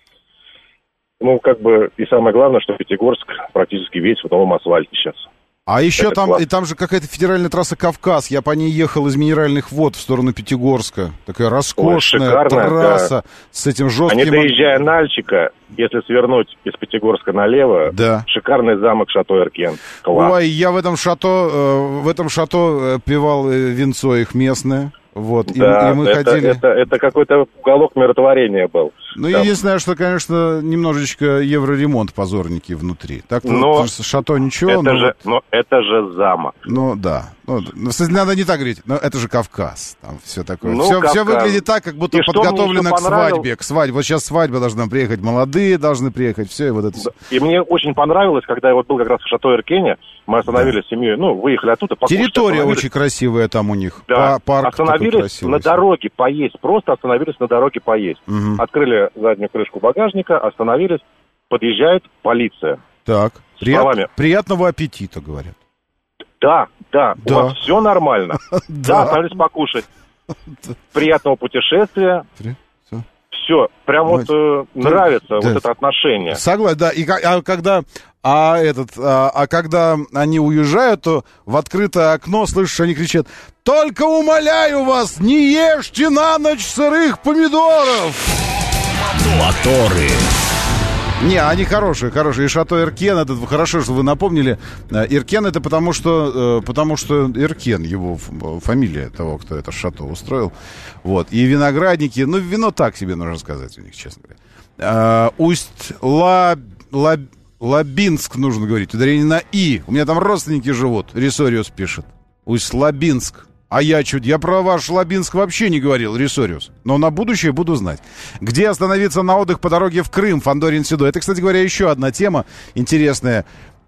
И самое главное, что Пятигорск практически весь в новом асфальте сейчас. А еще там же какая-то федеральная трасса «Кавказ». Я по ней ехал из Минеральных вод в сторону Пятигорска. Такая роскошная трасса с этим жестким... А не доезжая Нальчика, если свернуть из Пятигорска налево, шикарный замок Шато Эркен. Класс. Ой, я в этом шато пивал винцо их местное. Вот, да, и мы ходили... это какой-то уголок миротворения был. Единственное, что, конечно, немножечко евроремонт позорники внутри. Так-то шато ничего. Это же замок. Да. Надо не так говорить, но это же Кавказ. Там все такое. Все выглядит так, как будто подготовлено к свадьбе. Вот сейчас свадьба должна приехать, молодые должны приехать, все, и вот это все. И мне очень понравилось, когда я был как раз в Шато Эркене, мы остановились с семьей, выехали оттуда. Территория очень красивая там у них. Да. Парк остановились на дороге поесть, просто остановились на дороге поесть. Угу. Открыли заднюю крышку багажника, остановились, подъезжает полиция. Так, приятного аппетита, говорят. Да, у вас все нормально. Да, остановились покушать. Приятного путешествия. Все, прям нравится это отношение. Согласен, да. Когда они уезжают, то в открытое окно, слышишь, они кричат: «Только умоляю вас, не ешьте на ночь сырых помидоров!» Моторы. Не, они хорошие. И Шато Эркен, это хорошо, что вы напомнили. Эркен это потому что Эркен, его фамилия того, кто это шато устроил. Вот. И виноградники, вино так себе, нужно сказать у них, честно говоря. Усть-Лабинск, нужно говорить, ударение на «и». У меня там родственники живут, Рисориус пишет. Усть-Лабинск. А я про ваш Лабинск вообще не говорил, Рисориус. Но на будущее буду знать. Где остановиться на отдых по дороге в Крым, Фандорин Седой? Это, кстати говоря, еще одна тема интересная.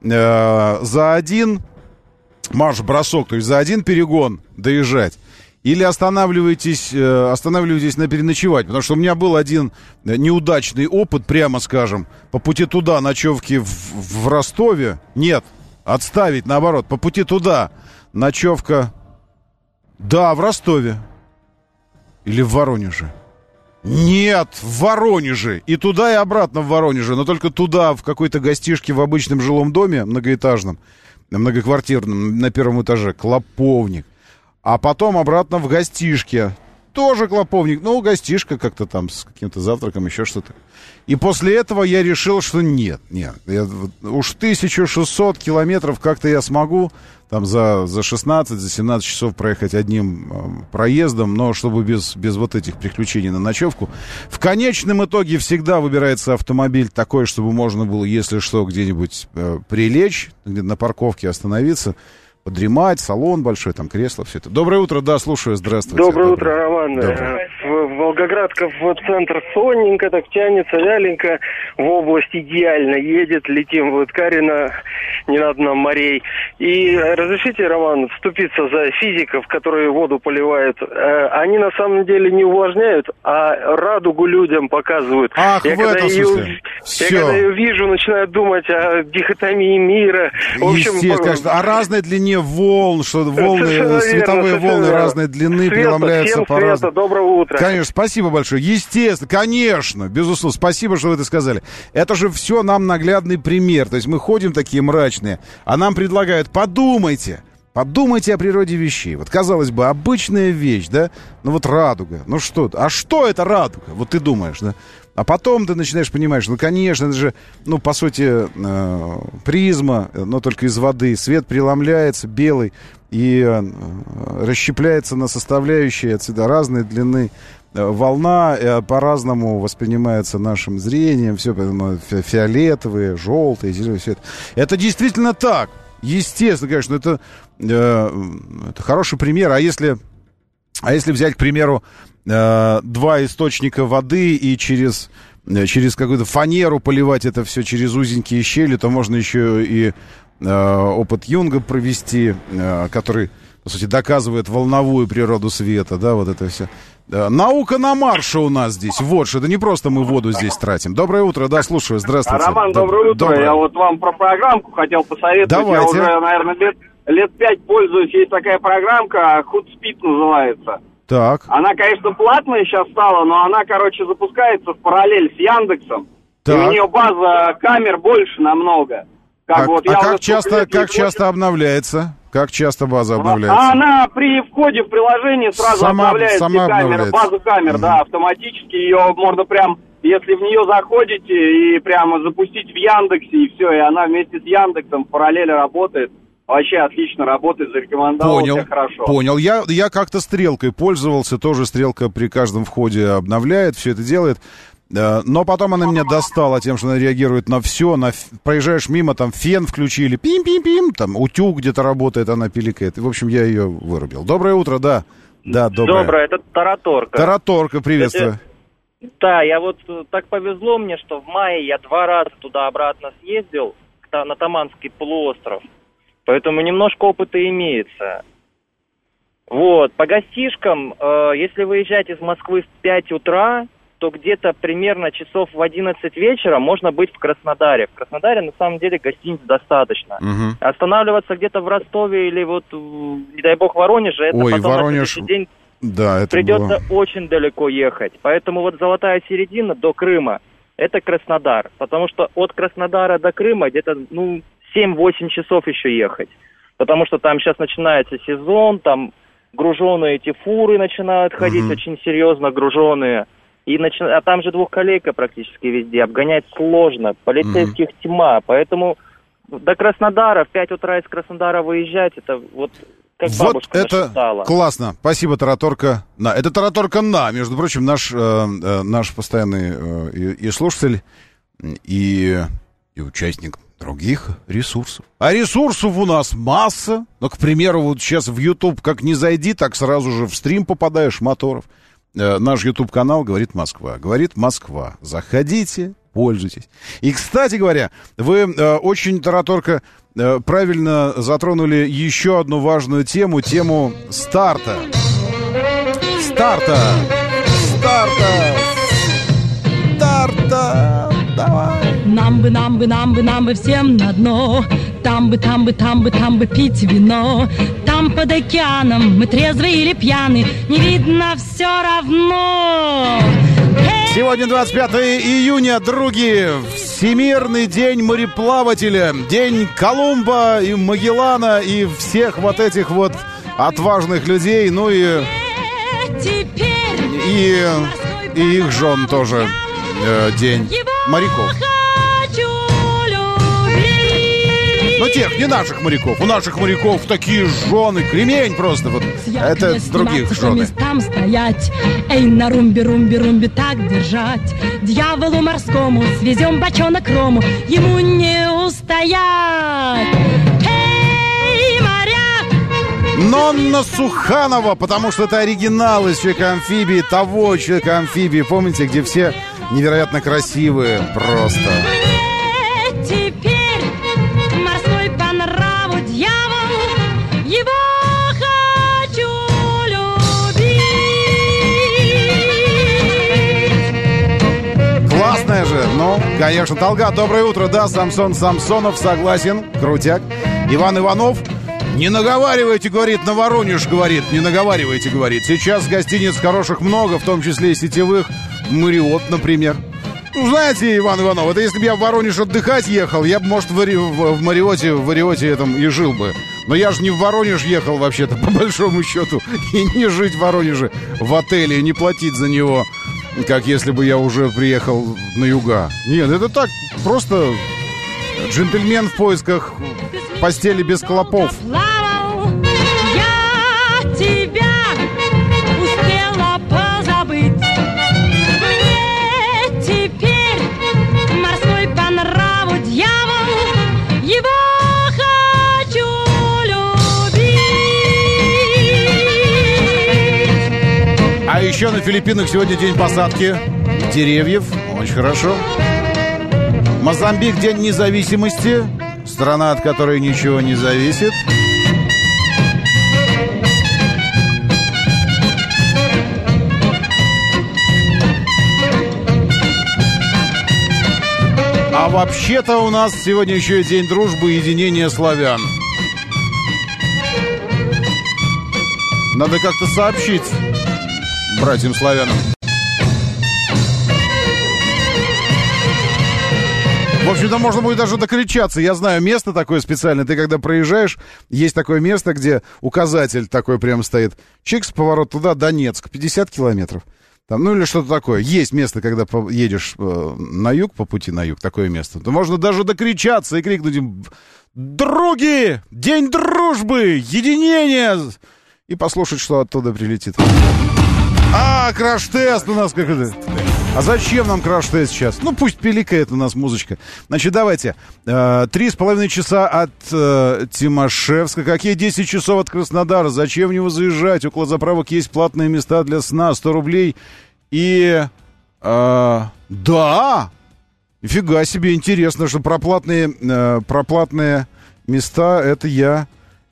За один марш-бросок, то есть за один перегон доезжать. Или останавливаетесь на переночевать. Потому что у меня был один неудачный опыт, прямо скажем, по пути туда, ночевки в Ростове. Нет, отставить, наоборот, по пути туда, ночевка... Да, в Ростове. Или в Воронеже. Нет, в Воронеже. И туда, и обратно в Воронеже. Но только туда, в какой-то гостишке в обычном жилом доме, многоэтажном, многоквартирном, на первом этаже, клоповник. А потом обратно в гостишке. Тоже клоповник. Гостишка как-то там с каким-то завтраком, еще что-то. И после этого я решил, что нет. Уж 1600 километров как-то я смогу там за 16, за 17 часов проехать одним проездом, но чтобы без вот этих приключений на ночевку. В конечном итоге всегда выбирается автомобиль такой, чтобы можно было, если что, где-нибудь прилечь, где-то на парковке остановиться, подремать, салон большой, там кресло, все это. Доброе утро, да, слушаю, здравствуйте. Доброе утро, Роман. Волгоградка в центр сонненько, так тянется, вяленько, в область идеально едет, летим в Лыткарино, не надо нам морей. И разрешите, Роман, вступиться за физиков, которые воду поливают. Они на самом деле не увлажняют, а радугу людям показывают. Ах, я когда ее вижу, начинаю думать о дихотомии мира. В общем, естественно, конечно, о разной длине волн, что волны, световые волны разной длины преломляются по-разному. Доброе утро. Конечно, спасибо большое. Естественно, конечно, безусловно. Спасибо, что вы это сказали. Это же все нам наглядный пример. То есть мы ходим такие мрачные, а нам предлагают: подумайте, Подумайте о природе вещей. Вот, казалось бы, обычная вещь, да? Ну вот радуга. Ну что? А что это радуга? Вот ты думаешь, да? А потом ты начинаешь понимать, что, ну, конечно, это же, ну, по сути, призма, но только из воды. Свет преломляется, белый, и расщепляется на составляющие отсюда разной длины. Волна по-разному воспринимается нашим зрением. Все фиолетовые, желтые, зеленые, все это. Это действительно так. Естественно, конечно, это хороший пример. А если взять, к примеру, два источника воды и через какую-то фанеру поливать это все через узенькие щели, то можно еще и опыт Юнга провести, который, по сути, доказывает волновую природу света, да, вот это все. Наука на марше у нас здесь. Вот что, это не просто мы воду здесь тратим. Доброе утро, да, слушаю, здравствуйте. Роман, доброе утро. Доброе. Я вот вам про программку хотел посоветовать. Давайте. Я уже, наверное, лет 5 пользуюсь. Есть такая программка, Hootsuite называется. Так. Она, конечно, платная сейчас стала, но она, короче, запускается в параллель с Яндексом. Так. И у нее база камер больше намного. Как часто обновляется? Как часто база обновляется? Она при входе в приложение сразу обновляет все камеры, базу камер, да, автоматически. Ее можно прям, если в нее заходите, и прямо запустить в Яндексе, и все, и она вместе с Яндексом в параллели работает. Вообще отлично работает, зарекомендовал, все хорошо. Понял. Я как-то стрелкой пользовался, тоже стрелка при каждом входе обновляет, все это делает. Но потом она меня достала тем, что она реагирует на все. Проезжаешь мимо, там фен включили, пим-пим-пим, там утюг где-то работает, она пиликает. В общем, я ее вырубил. Доброе утро, да. Да, доброе. Доброе, это Тараторка. Тараторка, приветствую. Да, я вот так повезло мне, что в мае я 2 раза туда-обратно съездил, на Таманский полуостров. Поэтому немножко опыта имеется. Вот, по гостишкам, если выезжать из Москвы в 5 утра, то где-то примерно часов в 11 вечера можно быть в Краснодаре. В Краснодаре, на самом деле, гостиниц достаточно. Угу. Останавливаться где-то в Ростове или вот, не дай бог, в Воронеже, это потом Воронеж... на следующий день да, это придется очень далеко ехать. Поэтому вот золотая середина до Крыма – это Краснодар. Потому что от Краснодара до Крыма где-то, 7-8 часов еще ехать. Потому что там сейчас начинается сезон, там груженые эти фуры начинают ходить, очень серьезно груженые. А там же двухколейка практически везде. Обгонять сложно. Полицейских тьма. Поэтому до Краснодара, в 5 утра из Краснодара выезжать, это вот как бабушка вот это нашептала. Классно. Спасибо, Тараторка. Это Тараторка между прочим, наш постоянный и слушатель, и участник других ресурсов. А ресурсов у нас масса. Ну, к примеру, вот сейчас в YouTube как не зайди, так сразу же в стрим попадаешь моторов. Наш YouTube-канал «Говорит Москва». «Говорит Москва». Заходите, пользуйтесь. И, кстати говоря, вы очень, Тараторка, правильно затронули еще одну важную тему старта. Старта! Давай! Нам бы всем на дно. Там бы пить вино. Там под океаном мы трезвые или пьяны, не видно все равно. Сегодня 25 июня, други, Всемирный день мореплавателя, день Колумба и Магеллана и всех вот этих вот отважных людей, ну и их жен тоже день моряков. Но тех, не наших моряков. У наших моряков такие жены, кремень просто. Вот. Это других жены. Там стоять, эй, на румбе так держать. Дьяволу морскому свезем бочонок рому, ему не устоять. Эй, моряк! Нонна Суханова, потому что это оригинал из «Человека-амфибии», того «Человека-амфибии». Помните, где все невероятно красивые просто. Классная же, конечно, Талгат, доброе утро, да, Самсон Самсонов, согласен, крутяк. Иван Иванов, не наговаривайте, говорит, на Воронеж, говорит, не наговаривайте, говорит. Сейчас гостиниц хороших много, в том числе и сетевых, Мариот, например. Знаете, Иван Иванов, это если бы я в Воронеж отдыхать ехал, я бы, может, в Мариоте этом и жил бы. Но я же не в Воронеж ехал вообще-то, по большому счету. И не жить в Воронеже в отеле, и не платить за него, как если бы я уже приехал на юга. Нет, это так, просто джентльмен в поисках постели без клопов. Я тебя успела позабыть. Мне теперь морской по нраву дьявол. Его хочу любить. А еще на Филиппинах сегодня день посадки деревьев. Очень хорошо. Мозамбик, день независимости. Страна, от которой ничего не зависит. А вообще-то у нас сегодня еще и день дружбы и единения славян. Надо как-то сообщить братьям славянам. В общем-то, можно будет даже докричаться. Я знаю место такое специальное. Ты когда проезжаешь, есть такое место, где указатель такой прямо стоит. Чикс, поворот туда, Донецк, 50 километров. Там, ну или что-то такое. Есть место, когда едешь на юг, по пути на юг, такое место. То можно даже докричаться и крикнуть им: «Други! День дружбы! Единения!» И послушать, что оттуда прилетит. А, краш-тест у нас какой-то. А зачем нам краш-тест сейчас? Ну, пусть пиликает у нас музычка. Значит, давайте. 3,5 часа от Тимашевска. Какие 10 часов от Краснодара? Зачем в него заезжать? Около заправок есть платные места для сна. 100 рублей. И... да! Нифига себе, интересно, что про платные места это я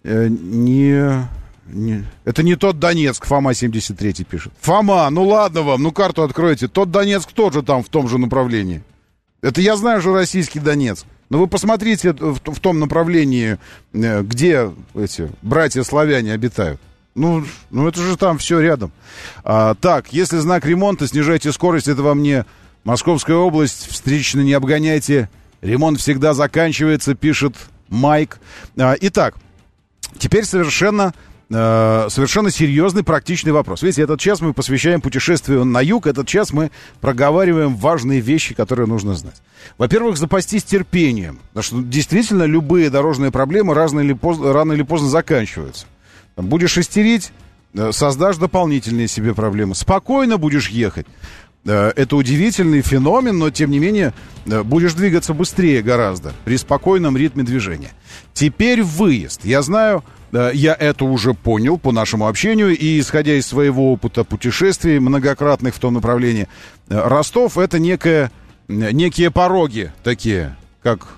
это не тот Донецк, Фома 73 пишет. Фома, ну ладно вам, ну карту откройте. Тот Донецк тоже там, в том же направлении. Это я знаю, что российский Донецк. Но вы посмотрите в том направлении, где эти братья-славяне обитают. Ну это же там все рядом. Так, если знак ремонта, снижайте скорость, это вам не Московская область, встречно не обгоняйте. Ремонт всегда заканчивается, пишет Майк. Итак, теперь совершенно серьезный, практичный вопрос. Видите, этот час мы посвящаем путешествию на юг, этот час мы проговариваем важные вещи, которые нужно знать. Во-первых, запастись терпением, потому что действительно любые дорожные проблемы рано или поздно заканчиваются. Будешь истерить, создашь дополнительные себе проблемы. Спокойно будешь ехать. Это удивительный феномен, но, тем не менее, будешь двигаться быстрее гораздо при спокойном ритме движения. Теперь выезд. Я знаю, я это уже понял по нашему общению, и, исходя из своего опыта путешествий, многократных в том направлении, Ростов — это некие пороги такие, как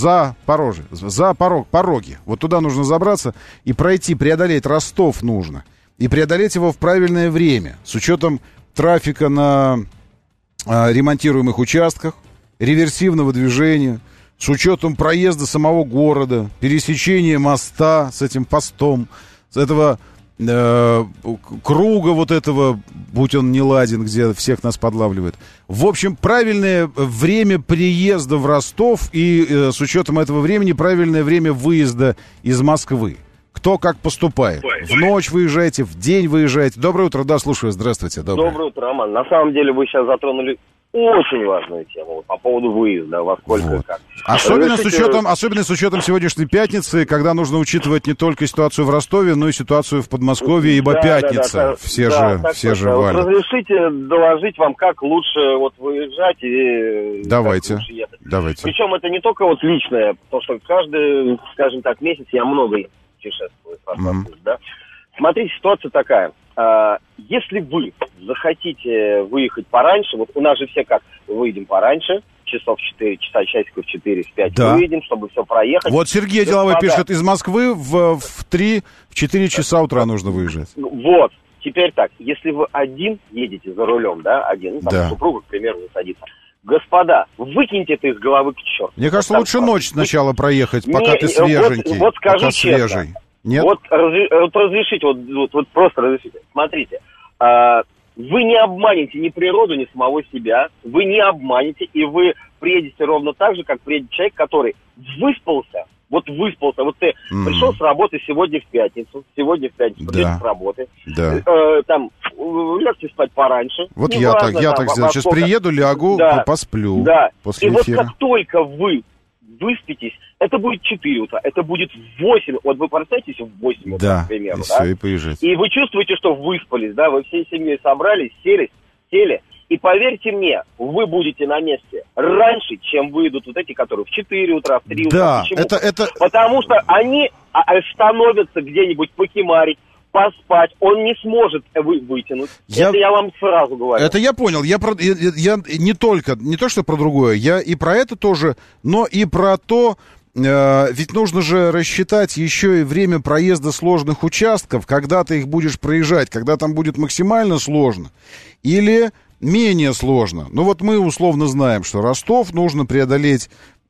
пороги. Вот туда нужно забраться и пройти, преодолеть Ростов нужно. И преодолеть его в правильное время, с учетом трафика на ремонтируемых участках, реверсивного движения, с учетом проезда самого города, пересечения моста с этим постом, с этого круга вот этого, будь он не ладен, где всех нас подлавливает. В общем, правильное время приезда в Ростов и с учетом этого времени правильное время выезда из Москвы. Кто как поступает. В ночь выезжаете, в день выезжаете. Доброе утро, да, слушаю, здравствуйте. Доброе утро, Роман. На самом деле вы сейчас затронули очень важную тему по поводу выезда, во сколько и как. Особенно с учетом сегодняшней пятницы, когда нужно учитывать не только ситуацию в Ростове, но и ситуацию в Подмосковье, ибо пятница. Все же валят. Разрешите доложить вам, как лучше выезжать и давайте. Как лучше ехать. Причем это не только личное, потому что каждый, скажем так, месяц я много путешествую. Да? Смотрите, ситуация такая. Если вы захотите выехать пораньше, вот у нас же все как, выедем пораньше, часиков в 4, в 5 выедем, чтобы все проехать. Вот Сергей Деловой пишет, из Москвы в 4 часа утра нужно выезжать. Вот, теперь так, если вы один едете за рулем, да, один, супруга, к примеру, садится. Господа, выкиньте это из головы к черту. Мне кажется, лучше ночь сначала проехать, пока ты свеженький. Вот скажу честно. Нет? Вот разрешите, вот просто разрешите. Смотрите, вы не обманете ни природу, ни самого себя, вы не обманете, и вы приедете ровно так же, как приедет человек, который выспался. Вот ты пришел с работы сегодня в пятницу, да. с работы, да. Легче спать пораньше. Вот я так сделаю. Сейчас приеду, лягу, посплю после эфира. Вот как только вы выспитесь, это будет 4 утра, это будет в 8, вот вы просыпаетесь в 8 утра, например, и все, и поезжайте. И вы чувствуете, что выспались, да, вы всей семьей собрались, сели, и поверьте мне, вы будете на месте раньше, чем выйдут вот эти, которые в 4 утра, в 3 утра. Почему? Потому что они становятся где-нибудь покемарить, поспать, он не сможет вытянуть. Это я вам сразу говорю. Это я понял. Я не то, что про другое, я и про это тоже, но и про то, ведь нужно же рассчитать еще и время проезда сложных участков, когда ты их будешь проезжать, когда там будет максимально сложно или менее сложно. Ну вот мы условно знаем, что Ростов нужно преодолеть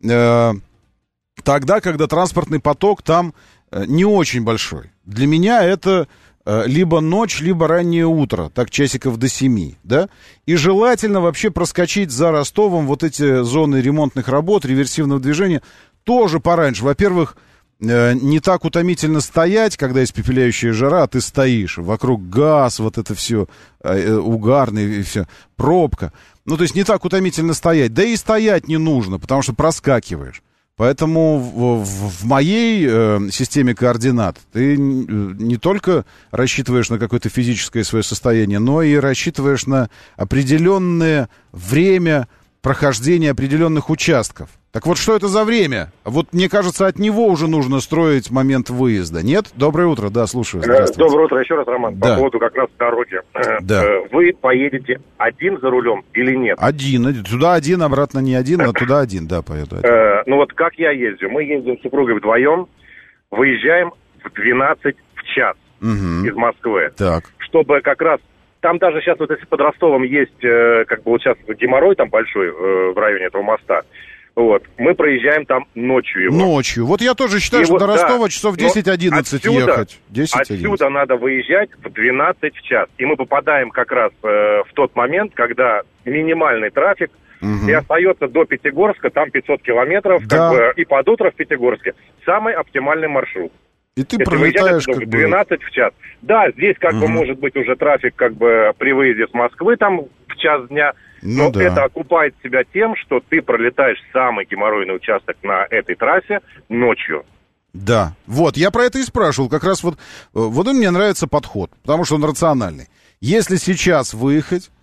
тогда, когда транспортный поток там не очень большой. Для меня это либо ночь, либо раннее утро, так часиков до 7, да? И желательно вообще проскочить за Ростовом вот эти зоны ремонтных работ, реверсивного движения тоже пораньше. Во-первых, не так утомительно стоять, когда испепеляющая жара, а ты стоишь, вокруг газ, вот это все, угарный и все, пробка. Ну, то есть не так утомительно стоять. Да и стоять не нужно, потому что проскакиваешь. Поэтому в моей системе координат ты не только рассчитываешь на какое-то физическое свое состояние, но и рассчитываешь на определенное время прохождения определенных участков. Так вот, что это за время? Вот, мне кажется, от него уже нужно строить момент выезда. Нет? Доброе утро, да, слушаю. Доброе утро еще раз, Роман. Да. По поводу как раз дороги. Да. Вы поедете один за рулем или нет? Один. Туда один, обратно не один, а туда один, да, поеду. Ну вот как я езжу? Мы ездим с супругой вдвоем, выезжаем в 12 в час из Москвы. Так. Чтобы как раз... Там даже сейчас, вот если под Ростовом есть, как бы вот сейчас геморрой там большой в районе этого моста, вот, мы проезжаем там ночью его. Ночью. Вот я тоже считаю, что до Ростова часов 10-11 ехать. 10-11. Отсюда надо выезжать в 12 в час. И мы попадаем как раз в тот момент, когда минимальный трафик, и остается до Пятигорска, там 500 километров, да. как бы, и под утро в Пятигорске. Самый оптимальный маршрут. И ты пролетаешь как 12 в час. Да, здесь как бы может быть уже трафик как бы при выезде с Москвы там в час дня. Но это окупает себя тем, что ты пролетаешь самый геморройный участок на этой трассе ночью. Да, вот, я про это и спрашивал. Как раз вот мне нравится подход, потому что он рациональный. Если сейчас выехать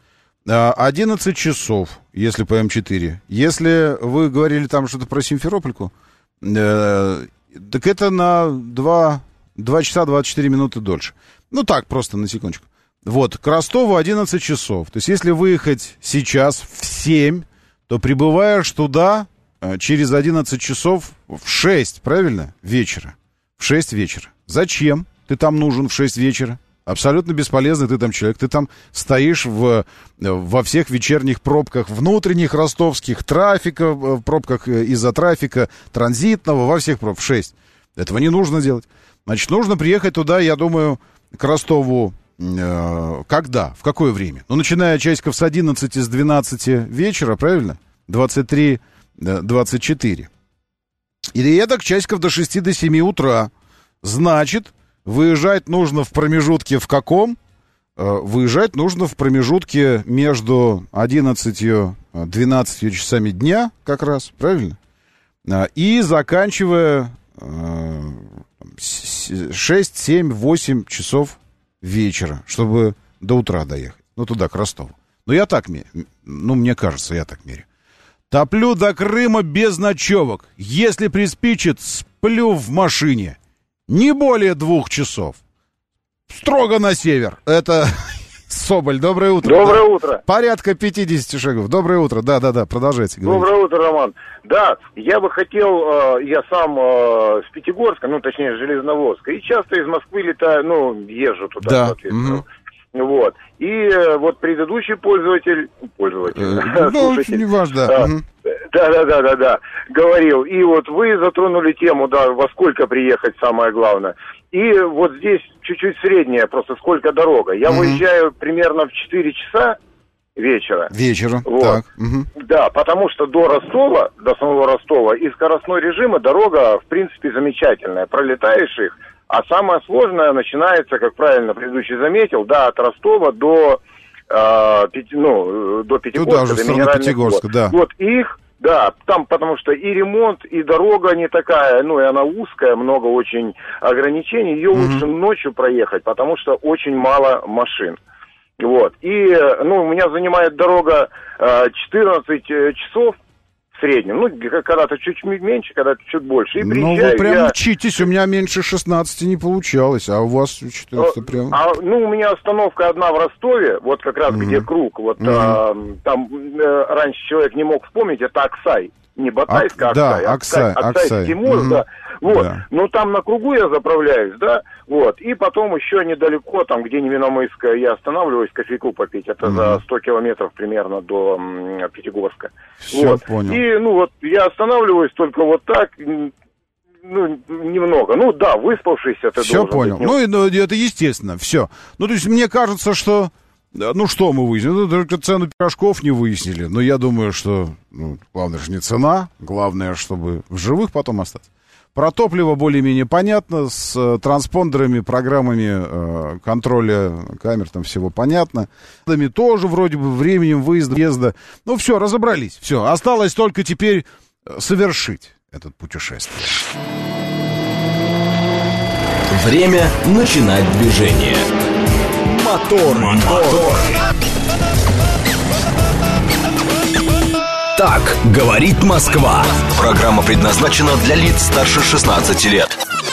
11 часов, если по М4, если вы говорили там что-то про Симферопольку, так это на 2 часа 24 минуты дольше. Ну так, просто на секундочку. Вот, к Ростову 11 часов. То есть, если выехать сейчас в 7, то прибываешь туда через 11 часов в 6, правильно? Вечера. В 6 вечера. Зачем ты там нужен в 6 вечера? Абсолютно бесполезный ты там человек. Ты там стоишь во всех вечерних пробках внутренних ростовских, трафика, в пробках из-за трафика транзитного, во всех пробках в 6. Этого не нужно делать. Значит, нужно приехать туда, я думаю, к Ростову. Когда? В какое время? Ну, начиная часиков с 11, с 12 вечера, правильно? 23, 24. И это часиков до 6, до 7 утра. Значит, выезжать нужно в промежутке в каком? Выезжать нужно в промежутке между 11 и 12 часами дня, как раз, правильно? И заканчивая 6, 7, 8 часов вечера, чтобы до утра доехать. Ну, туда, к Ростову. Ну, я так меряю. Ну, мне кажется, я так меряю. Топлю до Крыма без ночевок. Если приспичит, сплю в машине. Не более 2 часов. Строго на север. Это Соболь. Доброе утро. Доброе утро. Порядка 50 шагов. Доброе утро. Да, продолжайте говорить. Доброе утро, Роман. Да, я бы хотел, я сам с Пятигорска, ну, точнее, с Железноводска, и часто из Москвы летаю, ну, езжу туда, да. Соответственно. Вот. И вот предыдущий пользователь, ну, не важно, да. Да, говорил. И вот вы затронули тему, да, во сколько приехать, самое главное. И вот здесь чуть-чуть средняя, просто сколько дорога. Я выезжаю примерно в 4 часа вечера. Вот. Так. Да, потому что до Ростова, до самого Ростова, и скоростной режим, до-дорога, в принципе, замечательная. Пролетаешь их, а самое сложное начинается, как правильно предыдущий заметил, да, от Ростова до Пятигорска, до Минеральных вод. Да. Вот их, да, там потому что и ремонт, и дорога не такая, и она узкая, много очень ограничений. Ее лучше ночью проехать, потому что очень мало машин. Вот. И, у меня занимает дорога 14 часов в среднем. Когда-то чуть меньше, когда-то чуть больше. И вы прям учитесь, у меня меньше 16 не получалось, а у вас 14 прям... у меня остановка одна в Ростове, вот как раз где круг, вот там раньше человек не мог вспомнить, это Аксай. Не Батайск, а Аксай. Аксай Тимур, да. Вот. Да. Но там на кругу я заправляюсь, да, вот. И потом еще недалеко, там, где Невиномысская, я останавливаюсь кофейку попить. Это за 100 километров примерно до Пятигорска. Все, вот. Понял. И, я останавливаюсь только вот так, немного. Выспавшийся ты все должен понял. быть. Это естественно, все. То есть мне кажется, что... что мы выяснили? Только цену пирожков не выяснили. Но я думаю, что главное же не цена. Главное, чтобы в живых потом остаться. Про топливо более-менее понятно. С транспондерами, программами контроля камер там всего понятно. Тоже вроде бы временем выезда. Все, разобрались. Все, осталось только теперь совершить это путешествие. Время начинать движение. Мотор. Так говорит Москва. Программа предназначена для лиц старше 16 лет.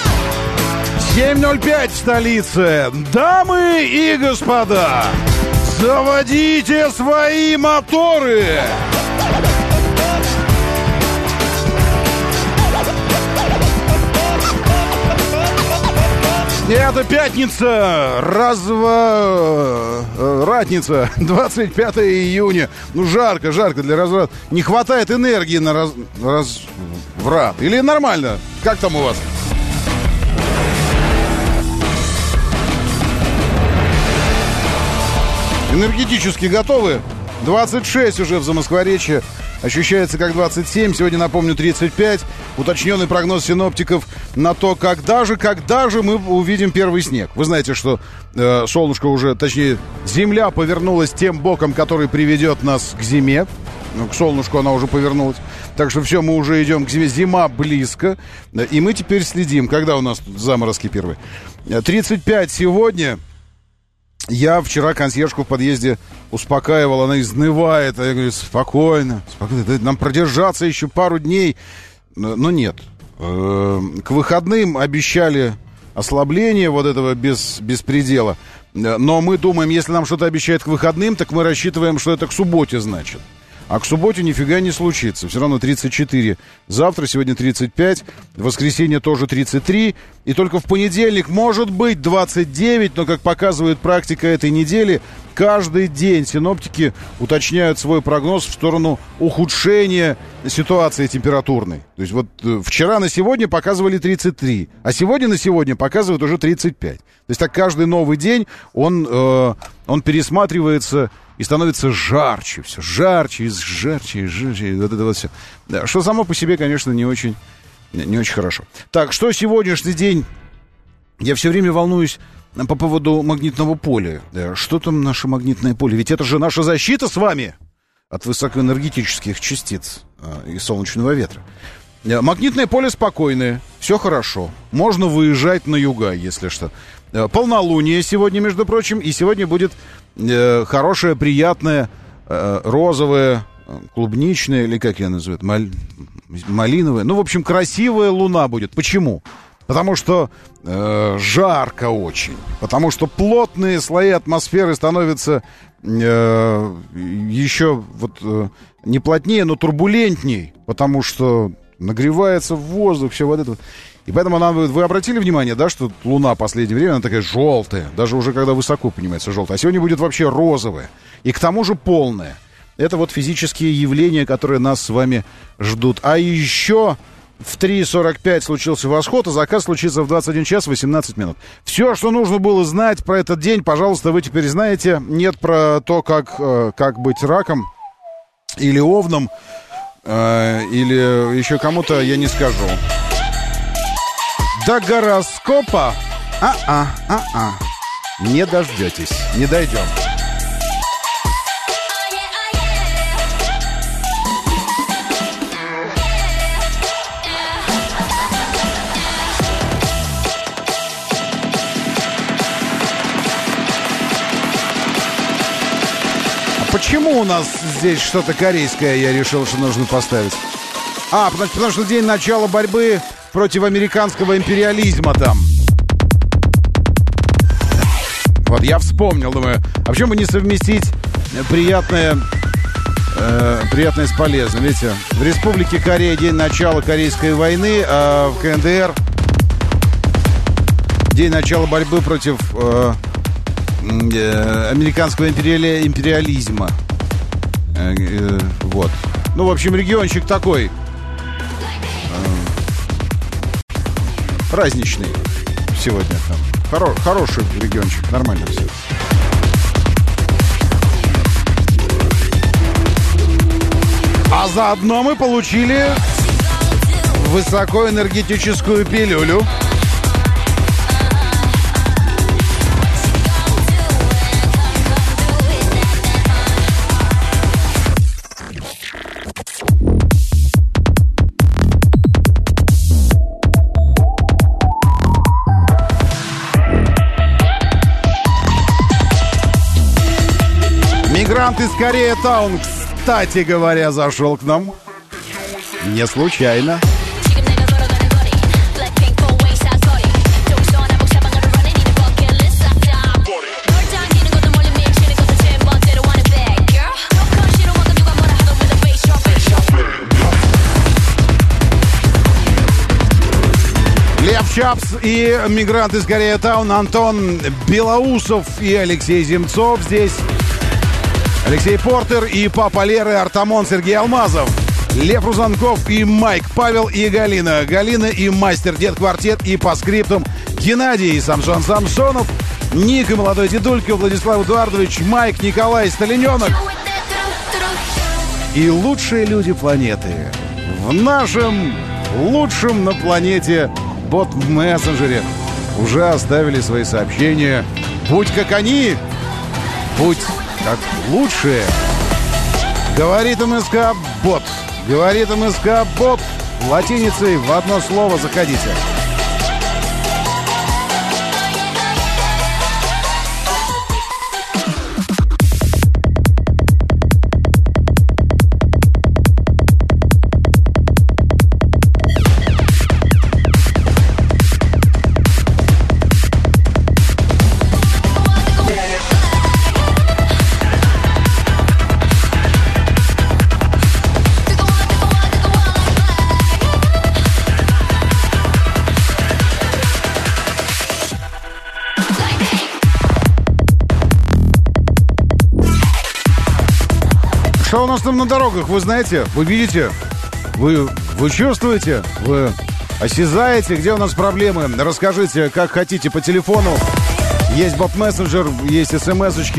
7:05 в столице. Дамы и господа, заводите свои моторы. Это пятница, ратница, 25 июня. Жарко для разврата. Не хватает энергии на разврат. Или нормально? Как там у вас? Энергетически готовы? 26 уже в Замоскворечье. Ощущается как 27, сегодня, напомню, 35. Уточненный прогноз синоптиков на то, когда же мы увидим первый снег. Вы знаете, что солнышко уже, точнее, земля повернулась тем боком, который приведет нас к зиме. К солнышку она уже повернулась. Так что все, мы уже идем к зиме. Зима близко. И мы теперь следим, когда у нас тут заморозки первые. 35 сегодня. Я вчера консьержку в подъезде успокаивал, она изнывает. А я говорю, спокойно, нам продержаться еще пару дней. Но нет. К выходным обещали ослабление вот этого беспредела. Но мы думаем, если нам что-то обещают к выходным, так мы рассчитываем, что это к субботе значит. А к субботе нифига не случится. Все равно 34 завтра, сегодня 35. В воскресенье тоже 33. И только в понедельник может быть 29. Но, как показывает практика этой недели, каждый день синоптики уточняют свой прогноз в сторону ухудшения ситуации температурной. То есть вот вчера на сегодня показывали 33. А сегодня на сегодня показывают уже 35. То есть так каждый новый день он пересматривается и становится жарче, все жарче. Вот это вот все. Да, что само по себе, конечно, не очень хорошо. Так, что сегодняшний день? Я все время волнуюсь по поводу магнитного поля. Что там наше магнитное поле? Ведь это же наша защита с вами от высокоэнергетических частиц и солнечного ветра. Магнитное поле спокойное, все хорошо. Можно выезжать на юга, если что. Полнолуние сегодня, между прочим, и сегодня будет хорошее, приятное, розовое, клубничное, или как я называю, малиновое. В общем, красивая луна будет. Почему? Потому что жарко очень. Потому что плотные слои атмосферы становятся еще не плотнее, но турбулентней. Потому что нагревается воздух, все вот это. И поэтому вы обратили внимание, да, что луна в последнее время, она такая желтая. Даже уже когда высоко поднимается желтая. А сегодня будет вообще розовая. И к тому же полная. это вот физические явления, которые нас с вами ждут. А еще в 3:45 случился восход, а закат случится в 21 час 18 минут. Все, что нужно было знать про этот день, пожалуйста, вы теперь знаете. Нет про то, как быть раком или овном, или еще кому-то, я не скажу. До гороскопа не дождетесь, не дойдем. Почему у нас здесь что-то корейское, я решил, что нужно поставить? Потому что день начала борьбы против американского империализма там. Вот, я вспомнил, думаю, а почему бы не совместить приятное с полезным? Видите, в Республике Корея день начала Корейской войны, а в КНДР день начала борьбы против американского империализма. Вот. Ну, в общем, региончик такой праздничный сегодня там. Хороший региончик, нормально все. А заодно мы получили высокоэнергетическую пилюлю. Мигрант из Корея-таун, кстати говоря, зашел к нам. Не случайно. Лев Чапс и мигрант из Корея-таун Антон Белоусов и Алексей Земцов здесь. Алексей Портер и папа Леры Артамон Сергей Алмазов. Лев Рузанков и Майк Павел и Галина. Галина и мастер Дед Квартет и по скриптум Геннадий и Самсон Самсонов. Ник и молодой дедулька Владислав Эдуардович, Майк, Николай Сталиненок. И лучшие люди планеты в нашем лучшем на планете бот-мессенджере уже оставили свои сообщения. Будь как они, будь как лучшие. Говорит МСК Бот. Говорит МСК Бот. Латиницей в одно слово заходите. Что у нас там на дорогах, вы знаете? Вы видите? Вы чувствуете? Вы осязаете? Где у нас проблемы? Расскажите, как хотите, по телефону. Есть бот-мессенджер, есть смс-очки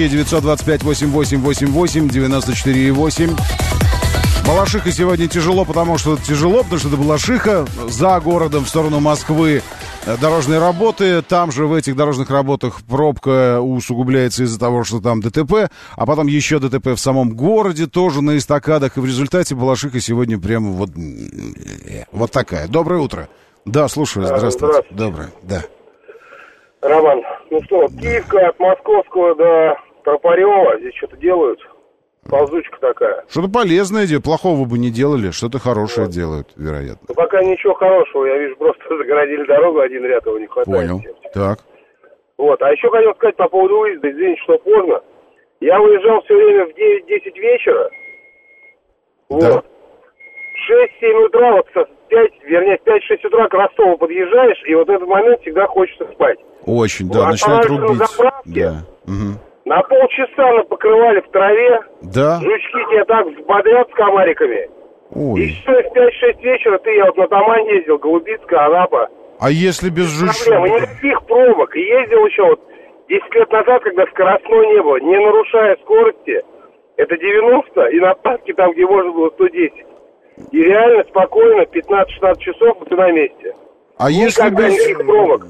925-8888-94-8. Балашиха сегодня тяжело, потому что это Балашиха за городом в сторону Москвы. Дорожные работы, там же в этих дорожных работах пробка усугубляется из-за того, что там ДТП, а потом еще ДТП в самом городе, тоже на эстакадах, и в результате Балашиха сегодня прямо вот такая. Доброе утро. Да, слушаю, здравствуйте. Доброе, да. Роман, ну что, Киевка от Московского до Тропарева, здесь что-то делают? Ползучка такая. Что-то полезное делают, плохого бы не делали, что-то хорошее делают, вероятно. Ну, пока ничего хорошего, я вижу, просто загородили дорогу, один ряд его не хватает. Понял, так. Вот, а еще хотел сказать по поводу выезда, извините, что поздно. Я выезжал все время в 9-10 вечера, вот. В 6-7 утра, вот в 5-6 утра к Ростову подъезжаешь, и вот этот момент всегда хочется спать. Очень, да, начинает рубить. На заправке, да. Угу. На полчаса покрывали в траве. Да. Жучки тебя так взбодрят с комариками. Ой. И все, в 5-6 вечера я вот на Тамань ездил, Голубицкая, Анапа. А если без жучков? Никаких пробок. И ездил еще вот 10 лет назад, когда скоростной не было, не нарушая скорости. Это 90, и на Паске там, где можно было 110. И реально спокойно 15-16 часов ты на месте. А никогда никаких пробок.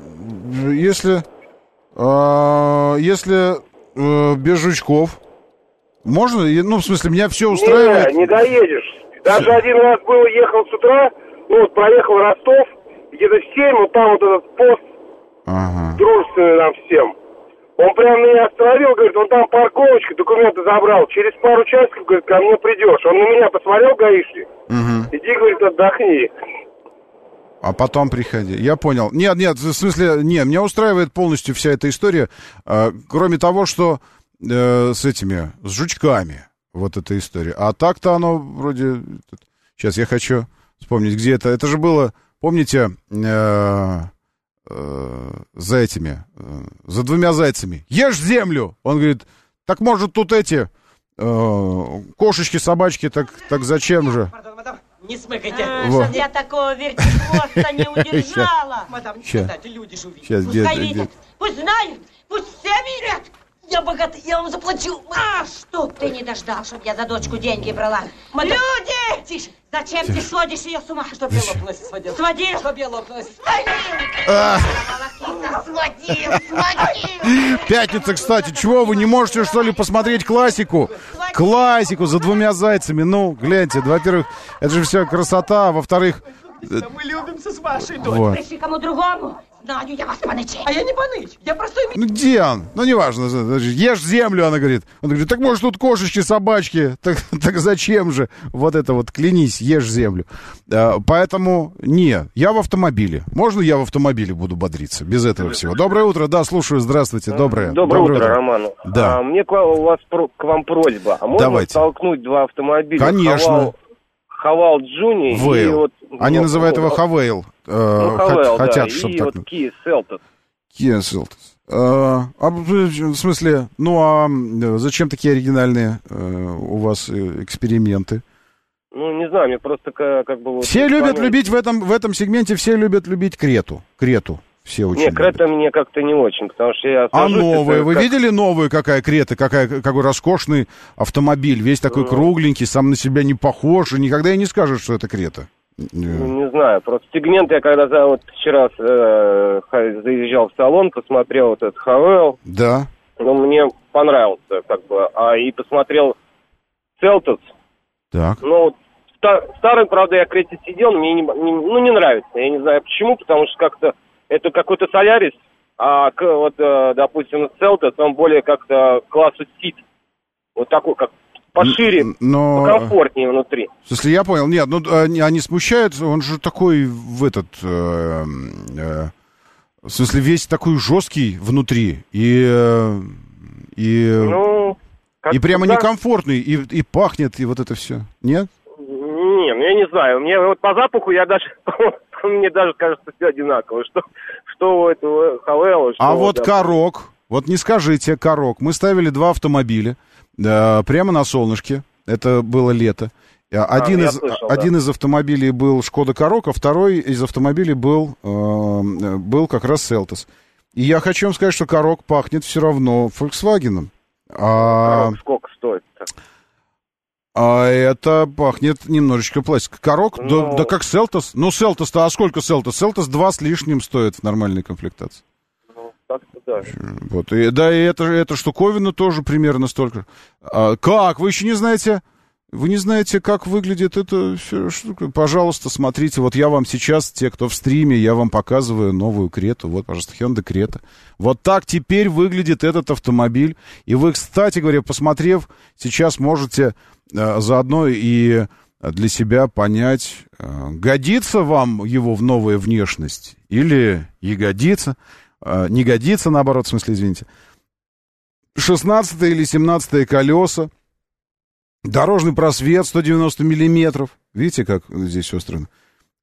Если без жучков, можно? Ну, в смысле, меня все устраивает? Не доедешь. Даже один раз ехал с утра, проехал Ростов, где-то в 7, вот там вот этот пост дружественный нам всем. Он прям меня остановил, говорит, он там парковочка, документы забрал. Через пару часиков, говорит, ко мне придешь. Он на меня посмотрел, гаишник. Иди, говорит, отдохни. А потом приходи. Я понял. Нет, в смысле, меня устраивает полностью вся эта история. Кроме того, что с жучками, вот эта история. А так-то оно вроде... Сейчас я хочу вспомнить, где это. Это же было, помните, за двумя зайцами. Ешь землю! Он говорит, так может тут кошечки, собачки, так зачем же? Не смыкайте. Я такого вертихвоста не удержала. Мадам, кстати, люди же увидят. Сейчас, Пускай видят, пусть знают, пусть все видят. Я богатый, я вам заплачу. А что ты не дождал, чтобы я за дочку деньги брала? Мадам... Люди! Тише. Зачем ты сводишь ее с ума? Чтоб я лопнулась, сводил. Сводил? Чтоб я лопнулась. Сводил. Пятница, кстати. Чего, вы не можете, что ли, посмотреть классику? Классику за двумя зайцами. Ну, гляньте, во-первых, это же вся красота, а во-вторых... Мы любимся с вашей дочкой. Вот. Пришли кому другому. Знаю я вас, панычи. А я не паныч, я простой... Ну где он? Ну неважно, ешь землю, она говорит. Он говорит, так может тут кошечки, собачки, так зачем же? Вот это вот, клянись, ешь землю. Поэтому, я в автомобиле. Можно я в автомобиле буду бодриться? Без этого всего. Доброе утро, да, слушаю, здравствуйте, доброе утро, Роман. Да. Мне к вам просьба. А можно столкнуть два автомобиля? Конечно. Хавал Джуни и вот... Они называют его Хавейл. Хотят, да, чтобы и так... вот Kia Seltos. Kia Seltos. В смысле, зачем такие оригинальные у вас эксперименты? Ну, не знаю, мне просто как бы... Все любят любить в этом сегменте, все любят любить Крету. Все очень Нет, Крета мне как-то не очень, потому что я... А новые? Вы видели новую, какая Крета? Какой роскошный автомобиль, весь такой кругленький, сам на себя не похож, и никогда и не скажешь, что это Крета. Не знаю, просто сегмент я когда вчера заезжал в салон, посмотрел вот этот Хавейл. Да. Мне понравился, и посмотрел Seltos. Так. Старый, правда, я Крете сидел, мне не нравится. Я не знаю почему, потому что как-то это какой-то Солярис, а допустим, Seltos, он более как-то классу Сит. Вот такой, как пошире, покомфортнее внутри. В смысле, я понял. Нет, они смущают, он же такой в смысле, весь такой жесткий внутри. И прямо некомфортный, и пахнет, и вот это все. Нет? Не, я не знаю. Мне по запаху мне даже кажется все одинаково. Что у этого Хавеила, что... А вот Корок, вот не скажите, Корок. Мы ставили два автомобиля прямо на солнышке. Это было лето. Один из автомобилей был Шкода Корок, а второй из автомобилей был как раз Seltos. И я хочу вам сказать, что Корок пахнет все равно Volkswagen. Корок сколько стоит-то? А это пахнет немножечко пластиком. Корок, да как Seltos. Ну, Seltos-то, а сколько Seltos? Seltos 2 с лишним стоит в нормальной комплектации. Ну, так-то да. Вот, и эта штуковина тоже примерно столько. Как? Вы еще не знаете? Вы не знаете, как выглядит эта штука? Пожалуйста, смотрите. Вот я вам сейчас, те, кто в стриме, я вам показываю новую Крету. Вот, пожалуйста, Hyundai Крета. Вот так теперь выглядит этот автомобиль. И вы, кстати говоря, посмотрев, сейчас можете заодно и для себя понять, годится вам его в новая внешность или не годится, наоборот, в смысле, извините. 16 или 17 колеса. Дорожный просвет 190 миллиметров. Видите, как здесь все устроено?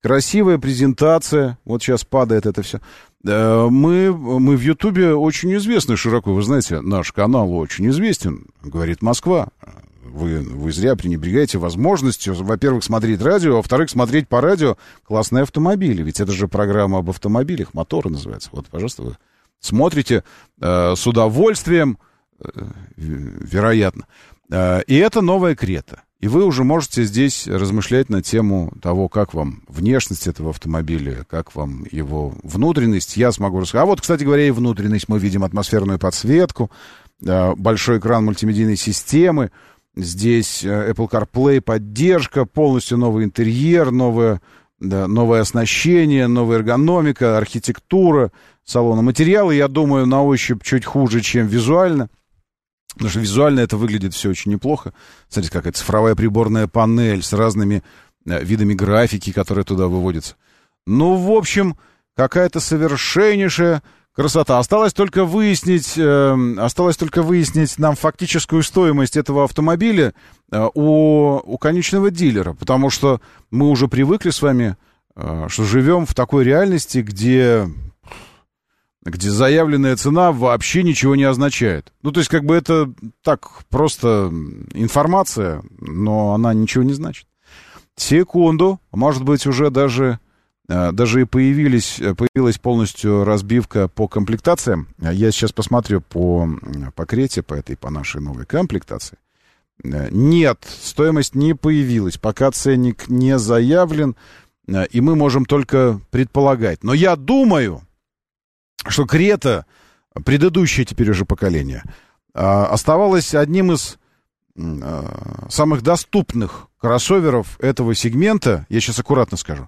красивая презентация. Вот сейчас падает это все. Мы в Ютубе очень известны широко. Вы знаете, наш канал очень известен, говорит Москва. Вы зря пренебрегаете возможностью, во-первых, смотреть радио, а во-вторых, смотреть по радио классные автомобили. Ведь это же программа об автомобилях, моторы называется. Вот, пожалуйста, вы смотрите с удовольствием, вероятно. И это новая Крета. И вы уже можете здесь размышлять на тему того, как вам внешность этого автомобиля, как вам его внутренность. Я смогу рассказать. А вот, кстати говоря, и внутренность. Мы видим атмосферную подсветку, большой экран мультимедийной системы. Здесь Apple CarPlay, поддержка, полностью новый интерьер, новое оснащение, новая эргономика, архитектура салона. Материалы, я думаю, на ощупь чуть хуже, чем визуально. Потому что визуально это выглядит все очень неплохо. Смотрите, какая цифровая приборная панель с разными видами графики, которые туда выводятся. Ну, в общем, какая-то совершеннейшая красота. Осталось только выяснить нам фактическую стоимость этого автомобиля у конечного дилера. Потому что мы уже привыкли с вами, что живем в такой реальности, где заявленная цена вообще ничего не означает. Ну, то есть, как бы это так, просто информация, но она ничего не значит. Секунду, может быть, уже даже и появилась полностью разбивка по комплектациям. Я сейчас посмотрю по Крете, по нашей новой комплектации. Нет, стоимость не появилась, пока ценник не заявлен, и мы можем только предполагать. Но я думаю, что Крета, предыдущее теперь уже поколение, оставалась одним из самых доступных кроссоверов этого сегмента, я сейчас аккуратно скажу,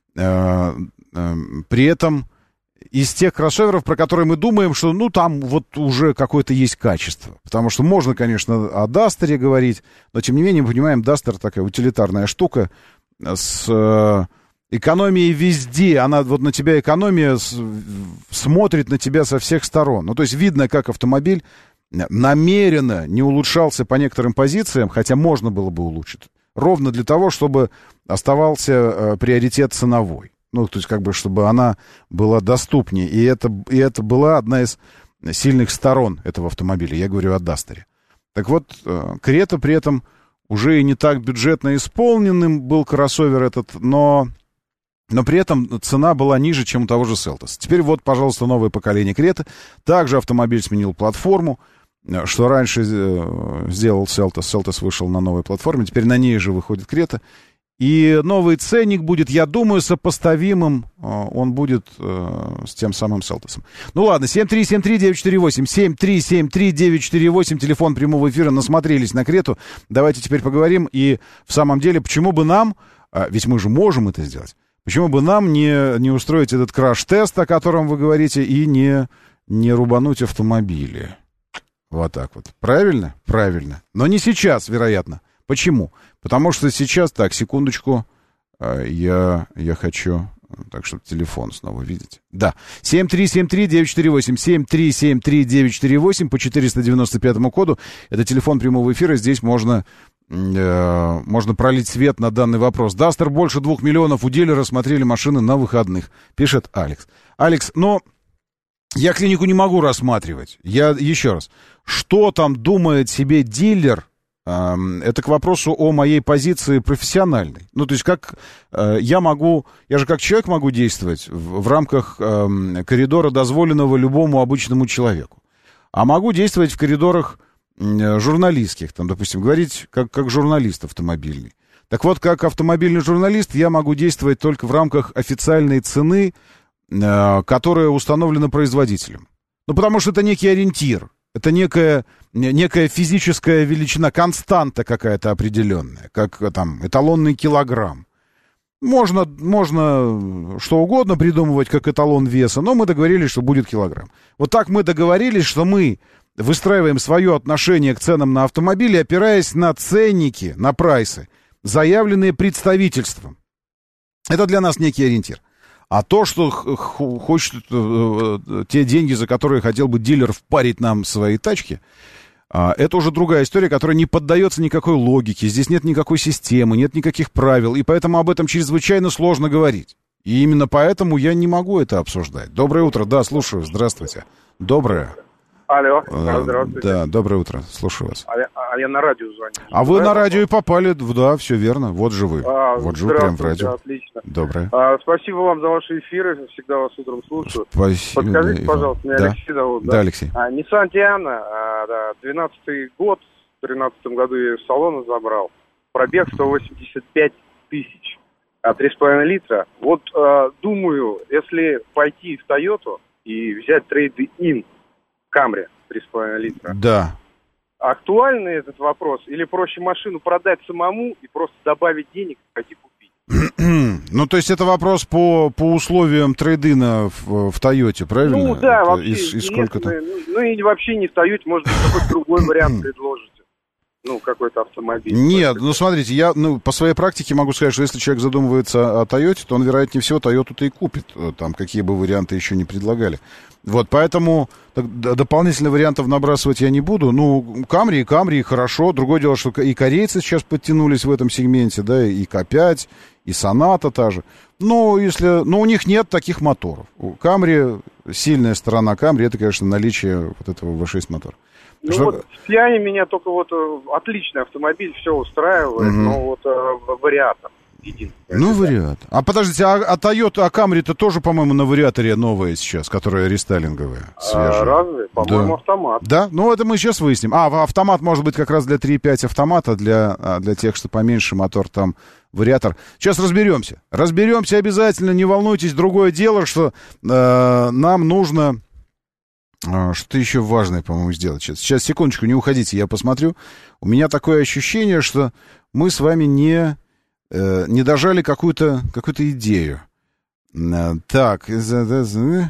при этом из тех кроссоверов, про которые мы думаем, что, ну, там вот уже какое-то есть качество. Потому что можно, конечно, о Дастере говорить, но, тем не менее, мы понимаем, Дастер такая утилитарная штука с экономией везде. Она вот на тебя, экономия смотрит на тебя со всех сторон. Ну, то есть видно, как автомобиль намеренно не улучшался по некоторым позициям, хотя можно было бы улучшить. Ровно для того, чтобы оставался приоритет ценовой. Ну, то есть, как бы, чтобы она была доступнее. И это была одна из сильных сторон этого автомобиля. Я говорю о Дастере. Так вот, Крета при этом уже и не так бюджетно исполненным был кроссовер этот, но при этом цена была ниже, чем у того же Селтоса. Теперь вот, пожалуйста, новое поколение Креты. Также автомобиль сменил платформу, что раньше сделал Селтос. Селтос вышел на новой платформе, теперь на ней же выходит Крета. И новый ценник будет, я думаю, сопоставимым, он будет с тем самым Селтосом. Ну ладно, 7373948, 7373948, телефон прямого эфира, насмотрелись на Крету. Давайте теперь поговорим. И в самом деле, почему бы нам, ведь мы же можем это сделать, почему бы нам не устроить этот краш-тест, о котором вы говорите, и не рубануть автомобили? Вот так вот. Правильно? Правильно. Но не сейчас, вероятно. Почему? Потому что сейчас, так, секундочку, я хочу, так, чтобы телефон снова видеть. Да, 7373948, 7373948 по 495 коду. Это телефон прямого эфира, здесь можно пролить свет на данный вопрос. Дастер больше 2 миллионов, у дилера смотрели машины на выходных, пишет Алекс. Алекс, но я клинику не могу рассматривать. Еще раз, что там думает себе дилер? Это к вопросу о моей позиции профессиональной. Ну, то есть, как я же как человек могу действовать в рамках коридора, дозволенного любому обычному человеку. А могу действовать в коридорах журналистских, там, допустим, говорить как журналист автомобильный. Так вот, как автомобильный журналист, я могу действовать только в рамках официальной цены, которая установлена производителем. Ну, потому что это некий ориентир. Это некая физическая величина, константа какая-то определенная, как там эталонный килограмм. Можно что угодно придумывать как эталон веса, но мы договорились, что будет килограмм. Вот так мы договорились, что мы выстраиваем свое отношение к ценам на автомобили, опираясь на ценники, на прайсы, заявленные представительством. Это для нас некий ориентир. А то, что хочет те деньги, за которые хотел бы дилер впарить нам свои тачки, Это уже другая история, которая не поддается никакой логике. Здесь нет никакой системы, нет никаких правил, и поэтому об этом чрезвычайно сложно говорить. И именно поэтому я не могу это обсуждать. Доброе утро. Да, слушаю. Здравствуйте. Доброе. Алло, здравствуйте. Да, доброе утро. Слушаю вас. А я на радио звоню. А вы на радио и попали, да, все верно. Вот же вы. Вот же вы прям в радио. Отлично. Доброе. Спасибо вам за ваши эфиры. Всегда вас утром слушаю. Спасибо. Подскажите, пожалуйста, меня Алексей зовут. Да, Алексей. Nissan Tiana, 12-й год. В 2013 году я ее с салона забрал. Пробег 185 тысяч. 3,5 литра. Вот думаю, если пойти в Toyota и взять трейд-ин Camry 3,5 литра. Да. Актуальный этот вопрос? Или проще машину продать самому и просто добавить денег и пойти купить? Ну, то есть это вопрос по условиям трейд-ина в Toyota, правильно? Ну, да, вообще. И сколько-то? Ну, и вообще не в Toyota, может быть, какой-то другой вариант предложите. Ну, какой-то автомобиль. Нет, ну, смотрите, я по своей практике могу сказать, что если человек задумывается о Toyota, то он, вероятнее всего, Toyota-то и купит, там, какие бы варианты еще не предлагали. Вот, поэтому дополнительных вариантов набрасывать я не буду. Ну, Camry, хорошо. Другое дело, что и корейцы сейчас подтянулись в этом сегменте, да, и К5, и Sonata та же. Но у них нет таких моторов. У Camry, сильная сторона Camry, это, конечно, наличие вот этого V6 мотора. Ну вот в Tiana меня только отличный автомобиль, все устраивает, но вот вариатор. Ну, вариатор. А подождите, а Toyota, Camry-то тоже, по-моему, на вариаторе новая сейчас, которая рестайлинговая, свежая. Разве? По-моему, автомат. Да? Ну, это мы сейчас выясним. Автомат может быть как раз для 3.5 автомата, для тех, что поменьше мотор, там вариатор. Сейчас разберемся. Разберемся обязательно, не волнуйтесь. Другое дело, что нам нужно... Что-то еще важное, по-моему, сделать. Сейчас, секундочку, не уходите, я посмотрю. У меня такое ощущение, что мы с вами не дожали какую-то идею. Так, где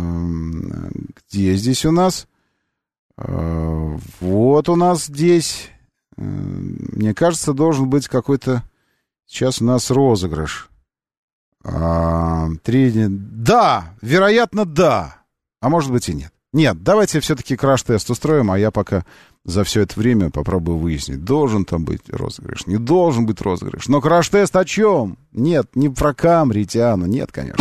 здесь у нас? Вот у нас здесь. Мне кажется, должен быть какой-то... Сейчас у нас розыгрыш. Да, вероятно, да. А может быть и нет. Нет, давайте все-таки краш-тест устроим, а я пока за все это время попробую выяснить, должен там быть розыгрыш, не должен быть розыгрыш. Но краш-тест о чем? Нет, не про Camry, Tiana, нет, конечно.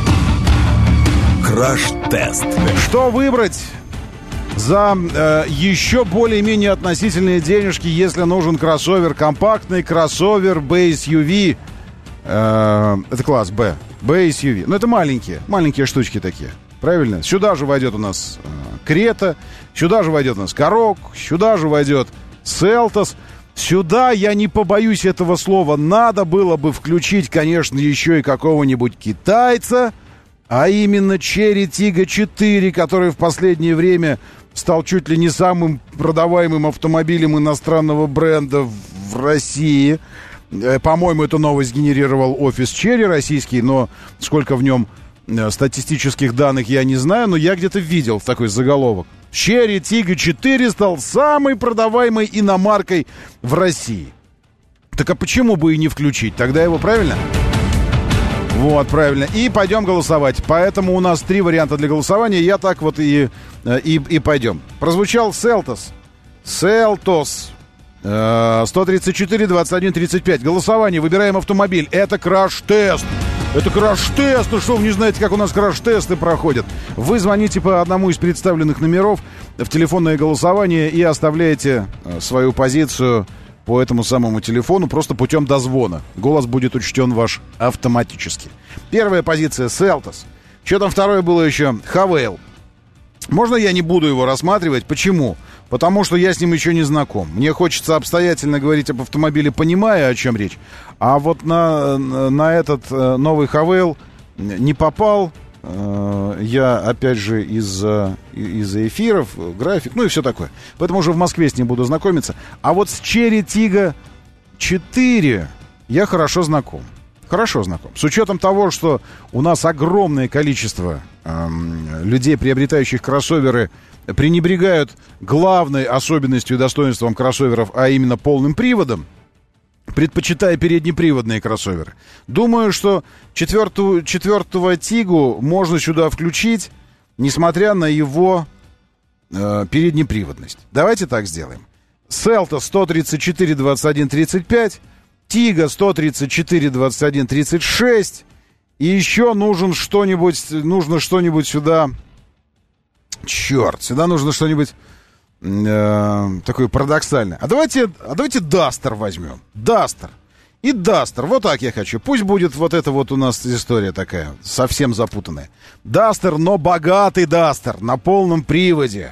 Краш-тест. Что выбрать за еще более-менее относительные денежки, если нужен кроссовер, компактный кроссовер B-SUV? Это класс B, B-SUV. Ну, это маленькие штучки такие. Правильно? Сюда же войдет у нас Крета, сюда же войдет у нас Корок, сюда же войдет Селтос. Сюда, я не побоюсь этого слова, надо было бы включить, конечно, еще и какого-нибудь китайца, а именно Chery Tiggo 4, который в последнее время стал чуть ли не самым продаваемым автомобилем иностранного бренда в России. По-моему, эту новость генерировал офис Chery российский, но сколько в нем статистических данных я не знаю, но я где-то видел такой заголовок. Chery Tiggo 4 стал самой продаваемой иномаркой в России. Так а почему бы и не включить? Тогда его, правильно? Вот, правильно. И пойдем голосовать. Поэтому у нас 3 варианта для голосования. Я так вот и пойдем. Прозвучал Селтос. 134-21-35. Голосование. Выбираем автомобиль. Это краш-тест. Это краш-тест. Ну что, вы не знаете, как у нас краш-тесты проходят? Вы звоните по одному из представленных номеров в телефонное голосование и оставляете свою позицию по этому самому телефону просто путем дозвона. Голос будет учтен ваш автоматически. Первая позиция — Селтос. Что там второе было еще? Хавейл. Можно я не буду его рассматривать? Почему? Потому что я с ним еще не знаком. Мне хочется обстоятельно говорить об автомобиле, понимая, о чем речь. А вот на этот новый Хавейл не попал. Я, опять же, из-за эфиров, график, ну и все такое. Поэтому уже в Москве с ним буду знакомиться. А вот с Chery Tiggo 4 я хорошо знаком. Хорошо знаком. С учетом того, что у нас огромное количество людей, приобретающих кроссоверы, пренебрегают главной особенностью и достоинством кроссоверов, а именно полным приводом, предпочитая переднеприводные кроссоверы. Думаю, что четвертого Тигу можно сюда включить, несмотря на его переднеприводность. Давайте так сделаем. Селтос 134 21 35, Тига 134 21 36. И еще нужно что-нибудь сюда. Черт, сюда нужно что-нибудь такое парадоксальное. А давайте Дастер возьмем. Дастер. И Дастер. Вот так я хочу. Пусть будет вот это вот у нас история такая, совсем запутанная. Дастер, но богатый Дастер, на полном приводе.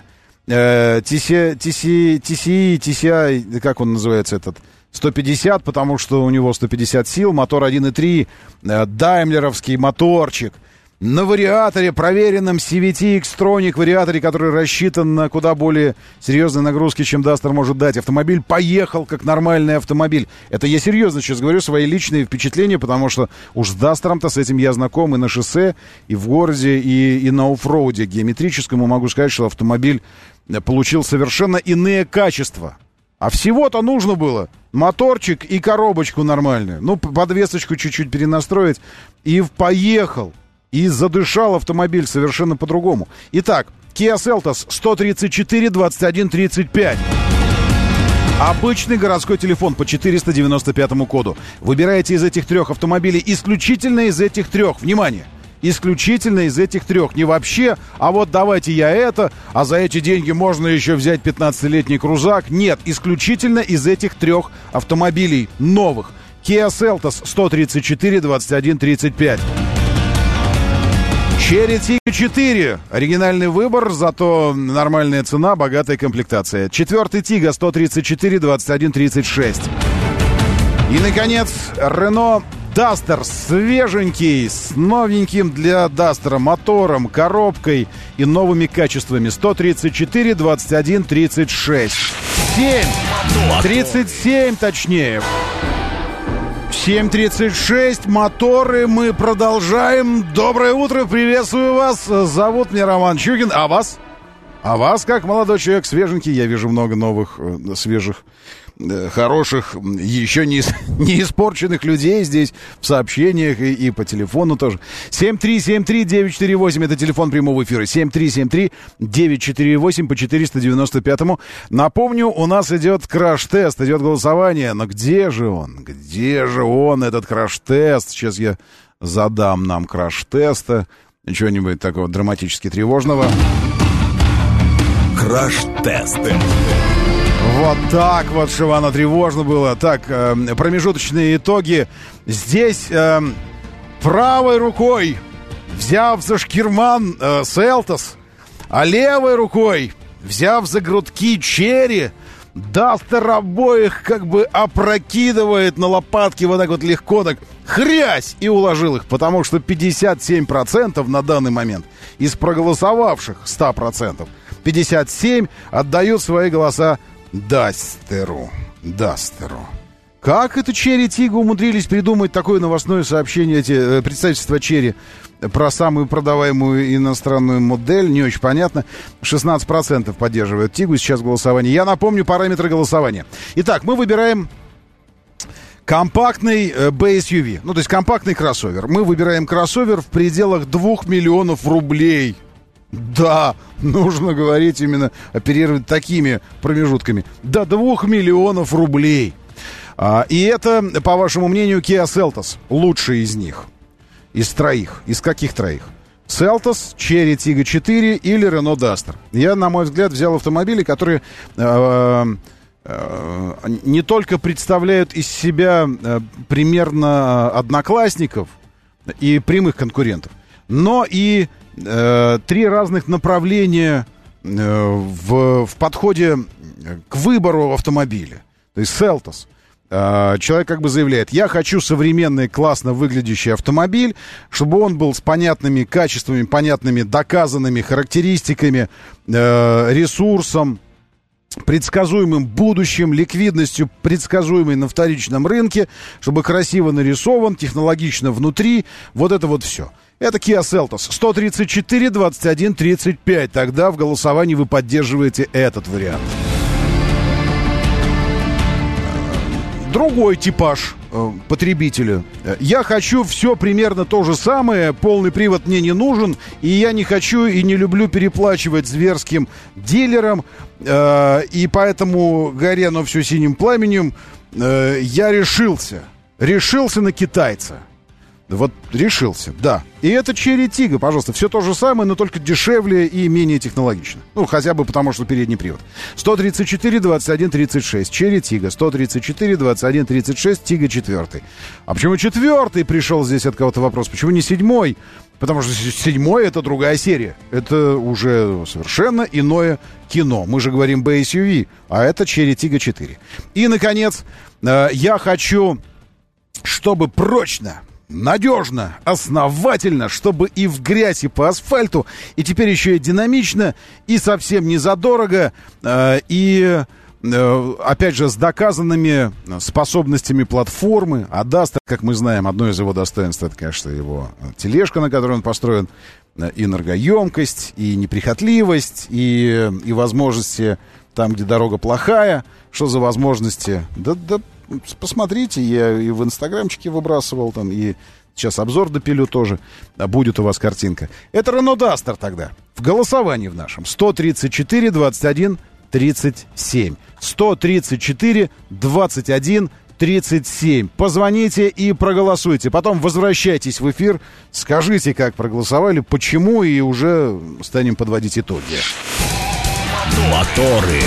TCI, как он называется этот? 150, потому что у него 150 сил, мотор 1.3, даймлеровский моторчик. На вариаторе, проверенном CVT X-Tronic вариаторе, который рассчитан на куда более серьезные нагрузки, чем Duster может дать. Автомобиль поехал как нормальный автомобиль. Это я серьезно сейчас говорю, свои личные впечатления, потому что уж с Дастером-то с этим я знаком и на шоссе, и в городе, и на оффроуде геометрическому. Могу сказать, что автомобиль получил совершенно иные качества. А всего-то нужно было моторчик и коробочку нормальную. Ну, подвесочку чуть-чуть перенастроить. И поехал. И задышал автомобиль совершенно по-другому. Итак, Kia Seltos 134 21 35. Обычный городской телефон по 495 коду. Выбираете из этих трех автомобилей исключительно из этих трех. Внимание! Исключительно из этих трех. Не вообще, а вот давайте я это, а за эти деньги можно еще взять 15-летний крузак. Нет, исключительно из этих трех автомобилей новых. Kia Seltos 134 21 35. Cherry Tiggo 4. Оригинальный выбор, зато нормальная цена, богатая комплектация. Четвертый Tiggo 134 21 36. И, наконец, Renault Duster. Свеженький, с новеньким для Duster мотором, коробкой и новыми качествами. 134 21 36. 37 точнее. 7:36, моторы, мы продолжаем. Доброе утро, приветствую вас. Зовут меня Роман Чугин. А вас? А вас, как молодой человек, свеженький. Я вижу много новых, свежих, хороших, еще не испорченных людей здесь в сообщениях и по телефону тоже. 7373948, это телефон прямого эфира. 7373948 по 495-му. Напомню, у нас идет краш-тест, идет голосование. Но где же он? Где же он, этот краш-тест? Сейчас я задам нам краш-теста. Чего-нибудь такого драматически тревожного. Краш-тест. Вот так вот, Шивана, тревожно было. Так, промежуточные итоги. Здесь правой рукой, взяв за шкирман Seltos, а левой рукой, взяв за грудки Cherry, Duster обоих как бы опрокидывает на лопатки вот так вот легко, так хрясь, и уложил их, потому что 57% на данный момент из проголосовавших 100%, 57 отдают свои голоса Дастеру. Как это Cherry Tiggo умудрились придумать такое новостное сообщение, эти представительства Cherry, про самую продаваемую иностранную модель, не очень понятно. 16% поддерживают Tiggo сейчас в голосовании. Я напомню параметры голосования. Итак, мы выбираем компактный BSUV, ну то есть компактный кроссовер. Мы выбираем кроссовер в пределах 2 миллионов рублей. Да, нужно говорить именно, оперировать такими промежутками. До 2 миллионов рублей. И это, по вашему мнению, Kia Seltos. Лучший из них. Из троих. Из каких троих? Seltos, Cherry Tiggo 4 или Renault Duster. Я, на мой взгляд, взял автомобили, которые не только представляют из себя примерно одноклассников и прямых конкурентов, но и три разных направления в подходе к выбору автомобиля. То есть Seltos. Человек как бы заявляет: я хочу современный, классно выглядящий автомобиль, чтобы он был с понятными качествами, понятными доказанными характеристиками, ресурсом, предсказуемым будущим, ликвидностью, предсказуемой на вторичном рынке, чтобы красиво нарисован, технологично внутри. Вот это вот все. Это Kia Seltos 134 21 35. Тогда в голосовании вы поддерживаете этот вариант. Другой типаж потребителю. Я хочу все примерно то же самое, полный привод мне не нужен, и я не хочу и не люблю переплачивать зверским дилерам, и поэтому, горя оно все синим пламенем, я решился на китайца. Вот решился, да. И это Cherry Tiggo, пожалуйста. Все то же самое, но только дешевле и менее технологично. Ну, хотя бы потому, что передний привод. 134, 21, 36. Cherry Tiggo. 134, 21, 36. Tiggo 4. А почему 4 пришел здесь от кого-то вопрос? Почему не 7? Потому что 7 это другая серия. Это уже совершенно иное кино. Мы же говорим BSUV, а это Cherry Tiggo 4. И, наконец, я хочу, чтобы прочно, надежно, основательно, чтобы и в грязь, и по асфальту, и теперь еще и динамично, и совсем не задорого, и, опять же, с доказанными способностями платформы. А Duster, как мы знаем, одно из его достоинств, это, конечно, его тележка, на которой он построен, и энергоемкость, и неприхотливость, и возможности там, где дорога плохая. Что за возможности? Да, посмотрите, я и в инстаграмчике выбрасывал там, и сейчас обзор допилю тоже. Будет у вас картинка. Это Renault Duster тогда. В голосовании в нашем. 134, 21, 37. 134, 21, 37. Позвоните и проголосуйте. Потом возвращайтесь в эфир. Скажите, как проголосовали, почему, и уже станем подводить итоги. Моторы.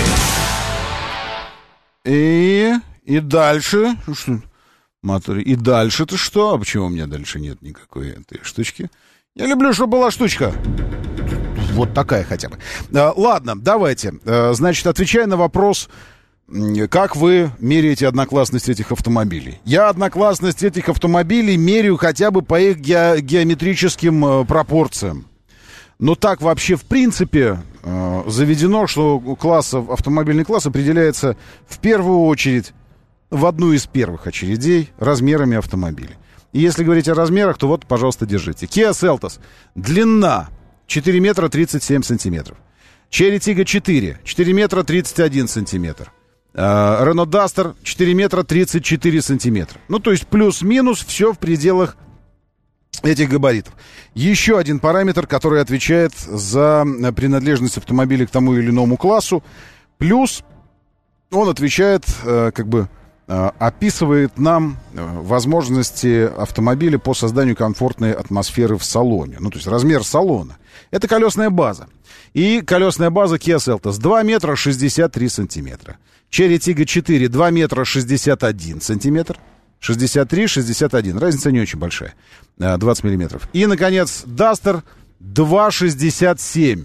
И дальше... И дальше-то что? А почему у меня дальше нет никакой этой штучки? Я люблю, чтобы была штучка. Вот такая хотя бы. Ладно, давайте. Значит, отвечая на вопрос, как вы меряете одноклассность этих автомобилей. Я одноклассность этих автомобилей меряю хотя бы по их геометрическим пропорциям. Но так вообще в принципе заведено, что автомобильный класс определяется в первую очередь, в одну из первых очередей, размерами автомобиля. И если говорить о размерах, то вот, пожалуйста, держите. Kia Seltos. Длина 4 метра 37 сантиметров. Cherry Tiggo 4 метра 31 сантиметр. Renault Duster 4 метра 34 сантиметра. Ну, то есть плюс-минус все в пределах этих габаритов. Еще один параметр, который отвечает за принадлежность автомобиля к тому или иному классу. Плюс он отвечает, описывает нам возможности автомобиля по созданию комфортной атмосферы в салоне. Ну, то есть размер салона. Это колесная база. И колесная база Kia Seltos 2 метра 63 сантиметра. Cherry Tiggo 4 2 метра 61 сантиметр. 63, 61. Разница не очень большая. 20 миллиметров. И, наконец, Duster 2,67.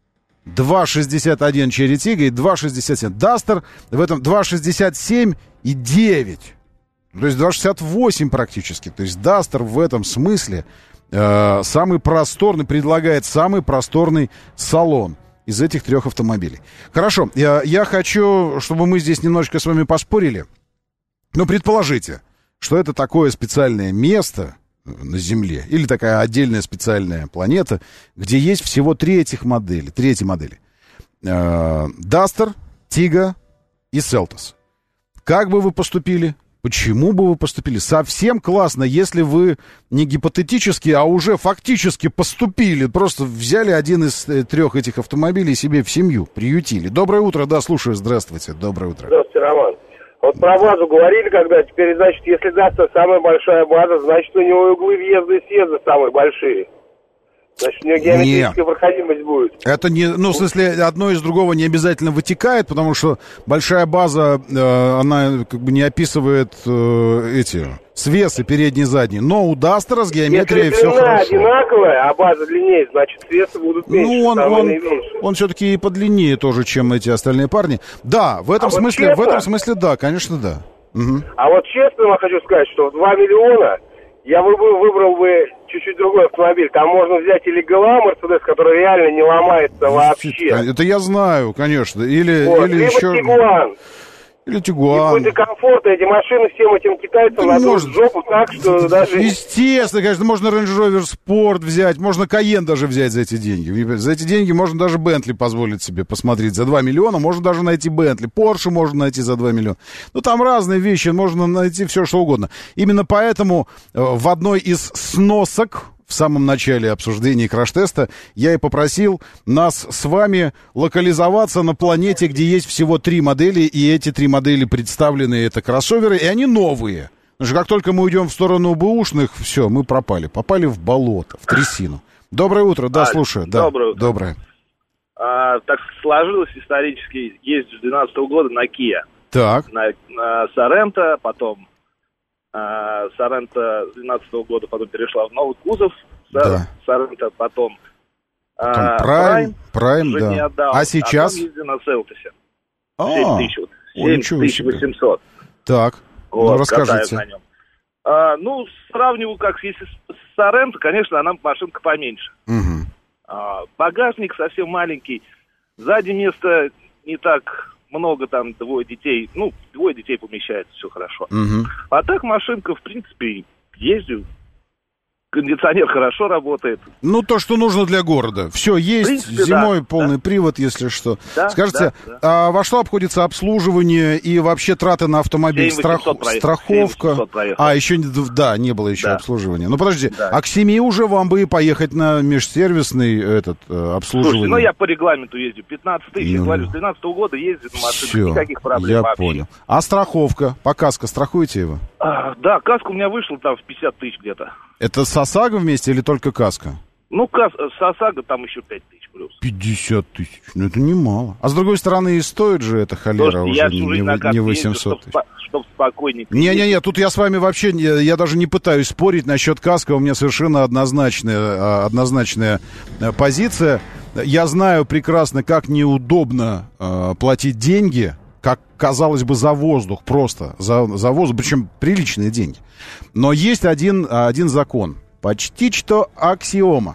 2,61 Cherry Tiggo и 2,67. Duster в этом 2,67 и 9. То есть 2,68 практически. То есть Duster в этом смысле самый просторный, предлагает самый просторный салон из этих трех автомобилей. Хорошо, я хочу, чтобы мы здесь немножечко с вами поспорили. Но предположите, что это такое специальное место на Земле, или такая отдельная специальная планета, где есть всего три эти модели. Duster, Tiggo и Seltos. Как бы вы поступили? Почему бы вы поступили? Совсем классно, если вы не гипотетически, а уже фактически поступили. Просто взяли один из трех этих автомобилей себе в семью, приютили. Доброе утро, да, слушаю, здравствуйте, доброе утро. Здравствуйте, Роман. Вот про базу говорили, когда теперь, значит, если Duster самая большая база, значит, у него углы въезда и съезда самые большие. Значит, у него геометрическая проходимость будет. Это не, ну, в смысле, одно из другого не обязательно вытекает, потому что большая база, она как бы не описывает эти свесы передний и задний. Но у Duster с геометрией все хорошо. Если длина одинаковая, а база длиннее, значит, свесы будут меньше. Ну, он все-таки и подлиннее тоже, чем эти остальные парни. Да, в этом смысле, да, конечно, да. Угу. А вот честно вам хочу сказать, что в 2 миллиона я выбрал бы чуть-чуть другой автомобиль. Там можно взять или ГЛА Мерседес, который реально не ломается вообще. Это я знаю, конечно. Или либо еще... Тигуан. Или Тигуан. И будет комфортно, эти машины всем этим китайцам надут в жопу так, что даже... Естественно, конечно, можно Range Rover Sport взять, можно Cayenne даже взять за эти деньги. За эти деньги можно даже Bentley позволить себе посмотреть. За 2 миллиона можно даже найти Bentley. Porsche можно найти за 2 миллиона. Ну, там разные вещи, можно найти все, что угодно. Именно поэтому в одной из сносок... В самом начале обсуждения краш-теста я и попросил нас с вами локализоваться на планете, где есть всего 3 модели, и эти 3 модели представлены, это кроссоверы, и они новые. Потому что как только мы уйдем в сторону бэушных, все, мы пропали. Попали в болото, в трясину. Доброе утро, да, слушаю. Да, доброе утро. Доброе. Так сложилось исторически, ездил с 2012 года на Kia. Так. На Sorento, потом... Sorento с 2012 года потом перешла в новый кузов, Sorento потом Prime, уже да. не отдал, а сейчас? Потом ездил на Селтосе 7800. Так, вот, ну расскажите. На нем. Сравниваю, как если с Sorento, конечно, она машинка поменьше. Багажник совсем маленький, сзади места не так много, там двое детей помещается, все хорошо. А так машинка, в принципе, ездю. Кондиционер хорошо работает. Ну, то, что нужно для города. Все есть, принципе, зимой да, полный привод, если что. Да, скажите, а во что обходится обслуживание и вообще траты на автомобиль? Страховка? Еще не было еще обслуживания. Ну, подожди, а к 7 уже вам бы и поехать на межсервисный обслуживание? Слушайте, я по регламенту езжу. 15 тысяч, говорю, с 2012 года ездит на машине, никаких проблем я вообще. Понял. А страховка? По КАСКО страхуете его? Да, КАСКО у меня вышел там в 50 тысяч где-то. Это с ОСАГО вместе или только КАСКО? С ОСАГО там еще 5 тысяч плюс. 50 тысяч, ну это немало. А с другой стороны, и стоит же эта холера уже не 800 тысяч. Чтобы спокойненько. Не-не-не, тут я с вами вообще, я даже не пытаюсь спорить насчет КАСКО, у меня совершенно однозначная позиция. Я знаю прекрасно, как неудобно платить деньги, как, казалось бы, за воздух, просто за воздух, причем приличные деньги. Но есть один закон, почти что аксиома.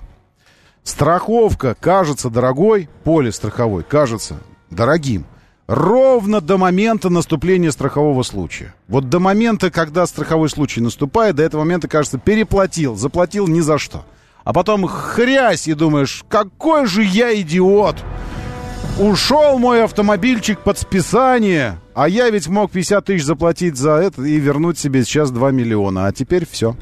Страховка кажется дорогой, полис страховой кажется дорогим ровно до момента наступления страхового случая. Вот до момента, когда страховой случай наступает, до этого момента, кажется, переплатил, заплатил ни за что. А потом хрясь и думаешь, какой же я идиот! Ушел мой автомобильчик под списание, а я ведь мог 50 тысяч заплатить за это и вернуть себе сейчас 2 миллиона. А теперь все.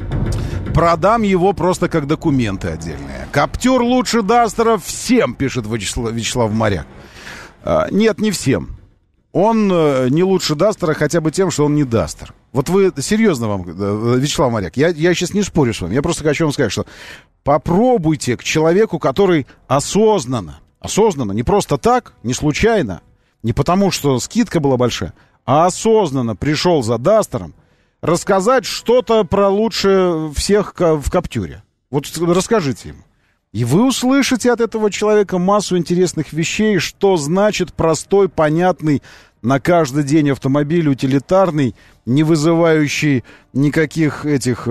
Продам его просто как документы отдельные. Каптюр лучше Дастера всем, пишет Вячеслав Моряк. Нет, не всем. Он не лучше Дастера хотя бы тем, что он не Дастер. Вот вы, серьезно вам, Вячеслав Моряк, я сейчас не спорю с вами. Я просто хочу вам сказать, что попробуйте к человеку, который осознанно, не просто так, не случайно, не потому, что скидка была большая, а осознанно пришел за Дастером, рассказать что-то про лучше всех в Каптюре. Вот расскажите ему. И вы услышите от этого человека массу интересных вещей, что значит простой, понятный, на каждый день автомобиль, утилитарный, не вызывающий никаких этих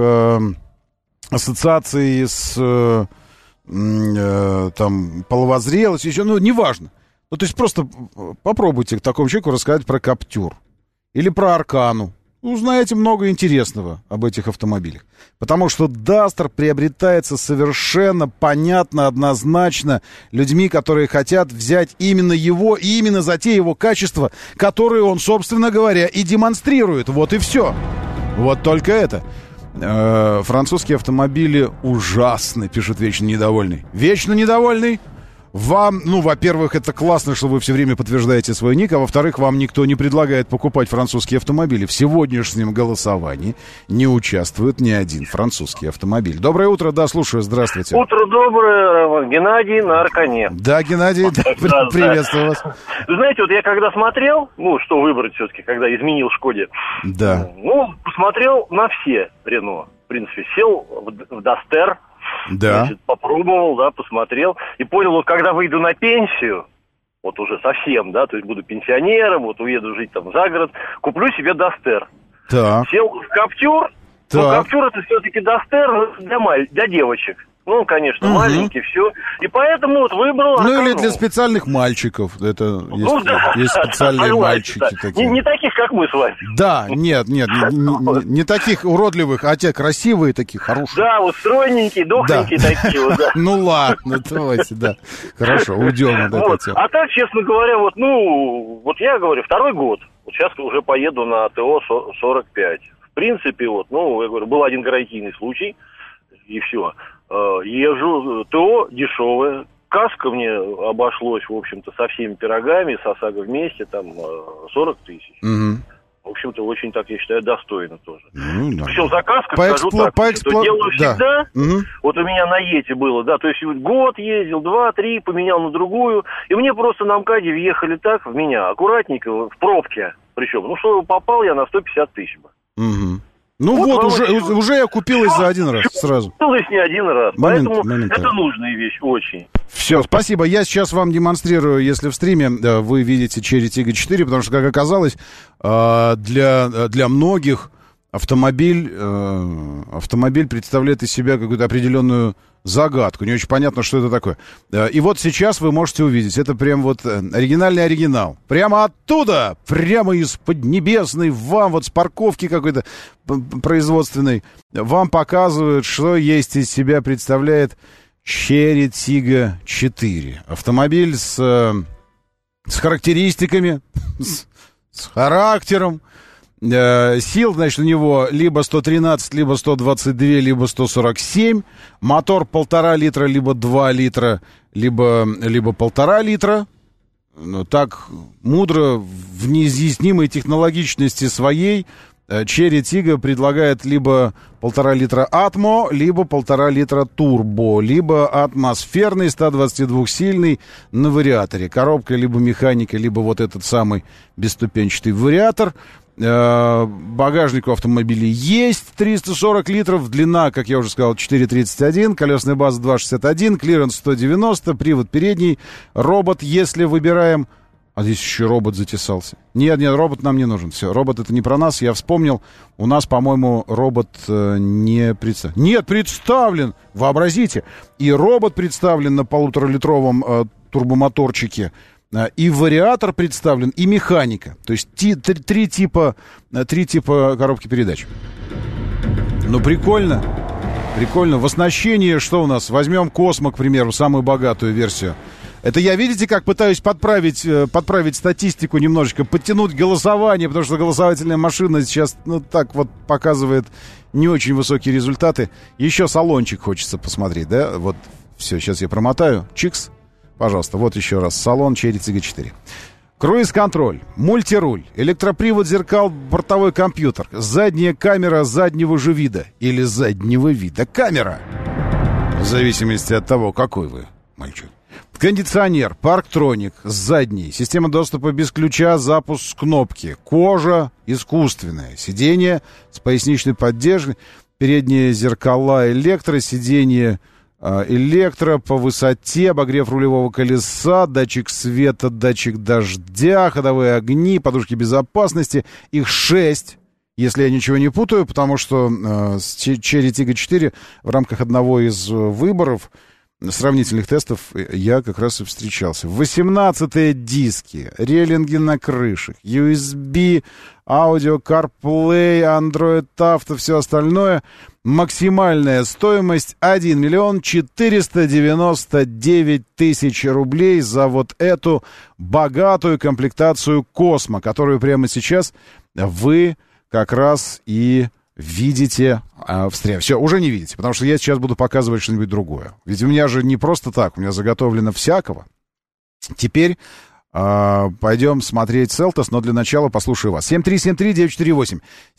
ассоциаций с... там, половозрелость, еще, неважно. Ну, то есть просто попробуйте такому человеку рассказать про Каптюр или про Аркану. Узнаете много интересного об этих автомобилях. Потому что Дастер приобретается совершенно понятно, однозначно людьми, которые хотят взять именно его и именно за те его качества, которые он, собственно говоря, и демонстрирует. Вот и все. Вот только это. Французские автомобили ужасны, пишет Вечно Недовольный. Вечно Недовольный? Вам, во-первых, это классно, что вы все время подтверждаете свой ник, а во-вторых, вам никто не предлагает покупать французские автомобили. В сегодняшнем голосовании не участвует ни один французский автомобиль. Доброе утро, да, слушаю, здравствуйте. Утро доброе, Геннадий на Аркане. Да, Геннадий, приветствую вас. Вы знаете, вот я когда смотрел, что выбрать все-таки, когда изменил Шкоде, посмотрел на все Рено, в принципе, сел в Дастер. Да. Значит, попробовал, посмотрел и понял, вот когда выйду на пенсию, вот уже совсем, то есть буду пенсионером, вот уеду жить там за город, куплю себе Дастер. Так. Сел в Каптюр, но Каптюр это все-таки Дастер для девочек. Ну, конечно, маленький, все. И поэтому вот выбрал... Ну, или для специальных мальчиков. Это есть специальные мальчики такие. Не таких, как мы с вами. Да, нет, не таких уродливых, а те красивые такие, хорошие. Да, вот стройненькие, дохленькие такие вот, да. Ну, ладно, давайте, да. Хорошо, уйдем от этой темы. А так, честно говоря, вот я говорю, 2-й год. Вот сейчас уже поеду на ТО-45. В принципе, я говорю, был один гарантийный случай, и все. Езжу, ТО дешевое, каска мне обошлось, в общем-то, со всеми пирогами, с ОСАГО вместе, там, 40 тысяч. Угу. В общем-то, очень, так я считаю, достойно тоже. Причем за каску, скажу так, что делаю всегда, вот у меня на Ете было, да, то есть год ездил, 2-3, поменял на другую, и мне просто на МКАДе въехали так в меня, аккуратненько, в пробке, причем, что попал я на 150 тысяч. Угу. Ну вот уже я купилась за один раз сразу. Купилась не один раз, поэтому это нужная вещь очень. Все, спасибо. Я сейчас вам демонстрирую, если в стриме вы видите Cherry Tiggo 4, потому что, как оказалось, для многих автомобиль представляет из себя какую-то определенную загадку. Не очень понятно, что это такое. И вот сейчас вы можете увидеть. Это прям вот оригинальный оригинал. Прямо оттуда, прямо из Поднебесной, вам вот с парковки какой-то производственной, вам показывают, что есть из себя представляет Cherry Tiggo 4. Автомобиль с характеристиками, с характером. Сил, значит, у него либо 113, либо 122, либо 147. Мотор 1,5 литра, либо 2 литра, либо 1,5 литра. Так мудро, в неизъяснимой технологичности своей, Cherry Tiggo предлагает либо 1,5 литра Atmo, либо 1,5 литра Turbo, либо атмосферный 122-сильный на вариаторе. Коробка либо механика, либо вот этот самый бесступенчатый вариатор. Багажник у автомобиля есть, 340 литров, длина, как я уже сказал, 4,31, колесная база 2,61, клиренс 190, привод передний, робот, если выбираем... А здесь еще робот затесался. Нет, робот нам не нужен. Все, робот это не про нас, я вспомнил. У нас, по-моему, робот не представлен. Нет, представлен! Вообразите! И робот представлен на 1,5-литровом турбомоторчике. И вариатор представлен, и механика. То есть три типа коробки передач. Ну, прикольно. Прикольно. В оснащении что у нас? Возьмем Космо, к примеру, самую богатую версию. Это я, видите, как пытаюсь подправить статистику немножечко, подтянуть голосование, потому что голосовательная машина сейчас, так вот показывает не очень высокие результаты. Еще салончик хочется посмотреть, да? Вот, все, сейчас я промотаю. Чикс. Пожалуйста, вот еще раз. Салон Cherry Tiggo 4. Круиз-контроль, мультируль, электропривод зеркал, бортовой компьютер, задняя камера заднего же вида или заднего вида камера. В зависимости от того, какой вы, мальчик. Кондиционер, парктроник, задний, система доступа без ключа, запуск кнопки, кожа искусственная, сиденье с поясничной поддержкой, передние зеркала электро, сиденье электро по высоте, обогрев рулевого колеса, датчик света, датчик дождя, ходовые огни, подушки безопасности. Их 6, если я ничего не путаю, потому что с Cherry Tiggo 4 в рамках одного из выборов сравнительных тестов я как раз и встречался. 18-е диски, релинги на крышах, USB, аудио, CarPlay, Android Auto, все остальное. Максимальная стоимость 1 миллион 499 тысяч рублей за вот эту богатую комплектацию Космо, которую прямо сейчас вы как раз и видите в стриме. Все, уже не видите, потому что я сейчас буду показывать что-нибудь другое. Ведь у меня же не просто так, у меня заготовлено всякого. Теперь пойдем смотреть Селтос, но для начала послушаю вас. 7373948.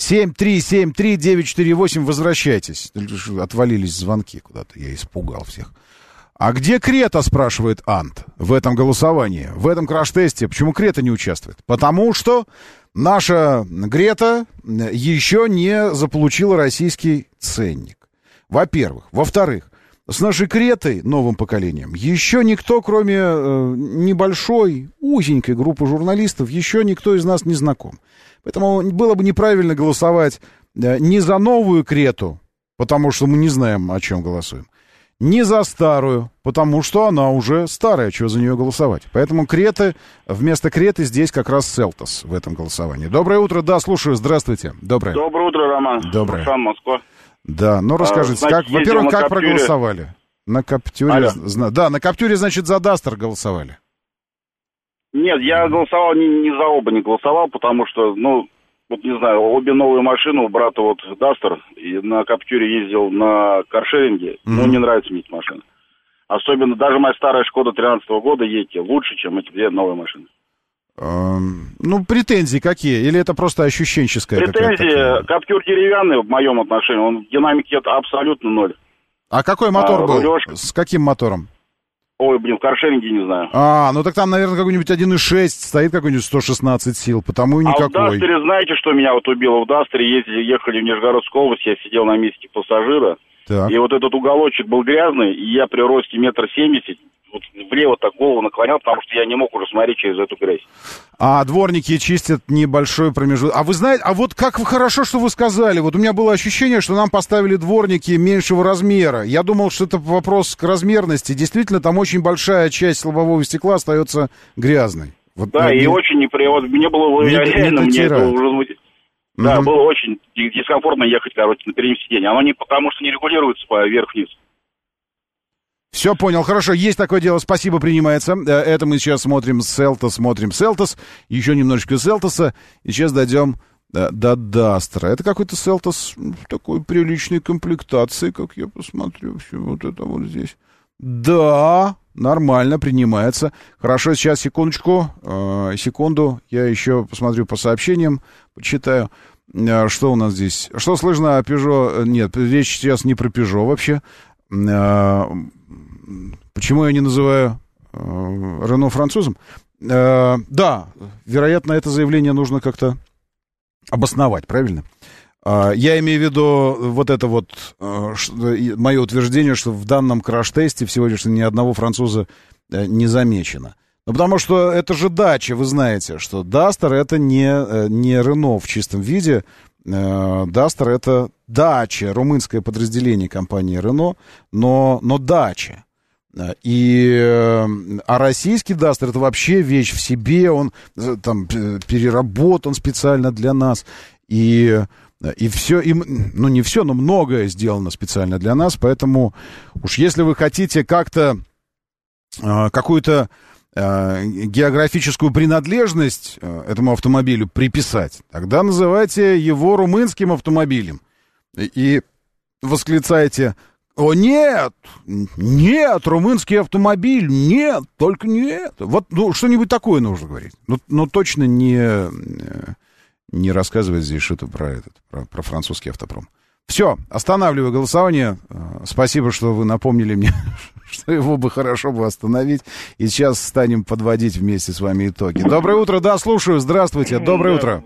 7373948, возвращайтесь. Отвалились звонки куда-то, я испугал всех. А где Крета, спрашивает Ант, в этом голосовании, в этом краш-тесте? Почему Крета не участвует? Потому что наша Грета еще не заполучила российский ценник. Во-первых. Во-вторых, с нашей Кретой, новым поколением, еще никто, кроме небольшой, узенькой группы журналистов, еще никто из нас не знаком. Поэтому было бы неправильно голосовать не за новую Крету, потому что мы не знаем, о чем голосуем, не за старую, потому что она уже старая, чего за нее голосовать. Поэтому вместо Креты здесь как раз Селтос в этом голосовании. Доброе утро, да, слушаю, здравствуйте. Доброе утро, Роман. Доброе. Сам Москва. Да, ну расскажите, во-первых, как проголосовали? На Каптюре, да, на Каптюре, значит, за Дастер голосовали. Нет, я голосовал не за оба, не голосовал, потому что, вот не знаю, обе новые машины, у брата вот Дастер, и на Каптюре ездил на каршеринге, не нравится мне эти машины. Особенно даже моя старая Шкода 13-го года едет лучше, чем эти две новые машины. Претензии какие? Или это просто ощущенческое? Претензии, Каптюр деревянный в моем отношении, он динамики это абсолютно ноль. А какой мотор был? Рулежка. С каким мотором? Ой, в каршеринге не знаю. Так там, наверное, какой-нибудь 1.6 стоит, какой-нибудь 116 сил, потому и никакой. А в Дастере, знаете, что меня вот убило? В Дастере ехали в Нижегородскую область, я сидел на месте пассажира, и вот этот уголочек был грязный, и я при росте 1,70 м вот влево так голову наклонял, потому что я не мог уже смотреть через эту грязь. А дворники чистят небольшой промежуток. А вы знаете, вот как хорошо, что вы сказали. Вот у меня было ощущение, что нам поставили дворники меньшего размера. Я думал, что это вопрос к размерности. Действительно, там очень большая часть лобового стекла остается грязной. Вот, и очень неприятно. Мне было реально, мне это уже... Да, было очень дискомфортно ехать, на переднем сиденье. Оно не потому, что не регулируется вверх-вниз. Все, понял, хорошо, есть такое дело, спасибо, принимается. Это мы сейчас смотрим Селтос, еще немножечко Селтоса, и сейчас дойдем до Дастера. Это какой-то Селтос такой приличной комплектации, как я посмотрю, все вот это вот здесь. Да, нормально, принимается. Хорошо, сейчас, секунду, я еще посмотрю по сообщениям, почитаю. Что у нас здесь? Что слышно о Peugeot? Нет, речь сейчас не про Peugeot вообще. Почему я не называю Рено французом? Да, вероятно, это заявление нужно как-то обосновать, правильно? Я имею в виду вот это вот мое утверждение, что в данном краш-тесте всего лишь ни одного француза не замечено. Потому что это же дача, вы знаете, что Дастер это не Рено в чистом виде. Дастер это дача, румынское подразделение компании Рено, но дача. А российский Дастер это вообще вещь в себе, он там переработан специально для нас, и все, не все, но многое сделано специально для нас, поэтому уж если вы хотите как-то какую-то географическую принадлежность этому автомобилю приписать, тогда называйте его румынским автомобилем и восклицайте: «О, нет, румынский автомобиль, нет, только не это». Вот что-нибудь такое нужно говорить. Но точно не рассказывать здесь что-то про французский автопром. Все, останавливаю голосование. Спасибо, что вы напомнили мне, что его бы хорошо остановить. И сейчас станем подводить вместе с вами итоги. Доброе утро, да, слушаю, здравствуйте, доброе утро.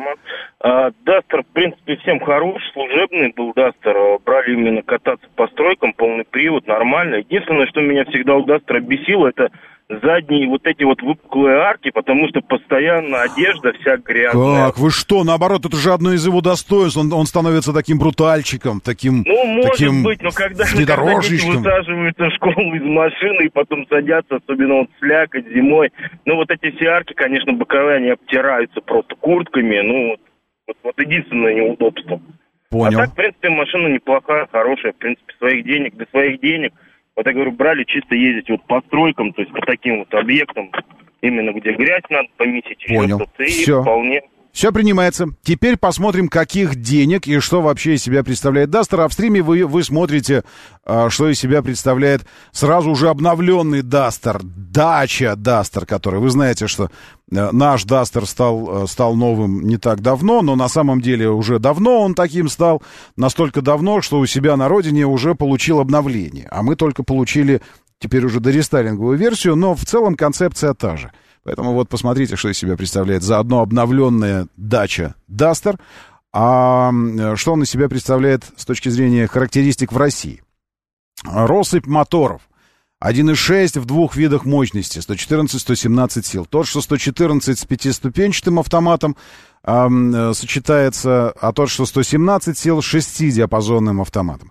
Дастер, в принципе, всем хорош, служебный был Дастер, брали именно кататься по стройкам, полный привод, нормально. Единственное, что меня всегда у Дастера бесило, это задние вот эти вот выпуклые арки, потому что постоянно одежда вся грязная. Как? Вы что? Наоборот, это же одно из его достоинств. Он становится таким брутальчиком, таким может быть, но когда дети высаживаются в школу из машины и потом садятся, особенно вот слякоть зимой, вот эти все арки, конечно, боковые, они обтираются просто куртками, вот единственное неудобство. Понял. А так, в принципе, машина неплохая, хорошая, в принципе, для своих денег. Вот я говорю, брали чисто ездить вот по стройкам, то есть по таким вот объектам, именно где грязь надо помесить. Понял. Все. Вполне. Все принимается. Теперь посмотрим, каких денег и что вообще из себя представляет Дастер. А в стриме вы смотрите, что из себя представляет сразу уже обновленный Дастер. Дача Дастер, который, вы знаете, что наш Дастер стал новым не так давно, но на самом деле уже давно он таким стал. Настолько давно, что у себя на родине уже получил обновление. А мы только получили теперь уже дорестайлинговую версию, но в целом концепция та же. Поэтому вот посмотрите, что из себя представляет заодно обновленная дача Дастер. А что он из себя представляет с точки зрения характеристик в России? Россыпь моторов. 1.6 в двух видах мощности, 114-117 сил. Тот, что 114 с пятиступенчатым автоматом сочетается, а тот, что 117 сил с 6-диапазонным автоматом.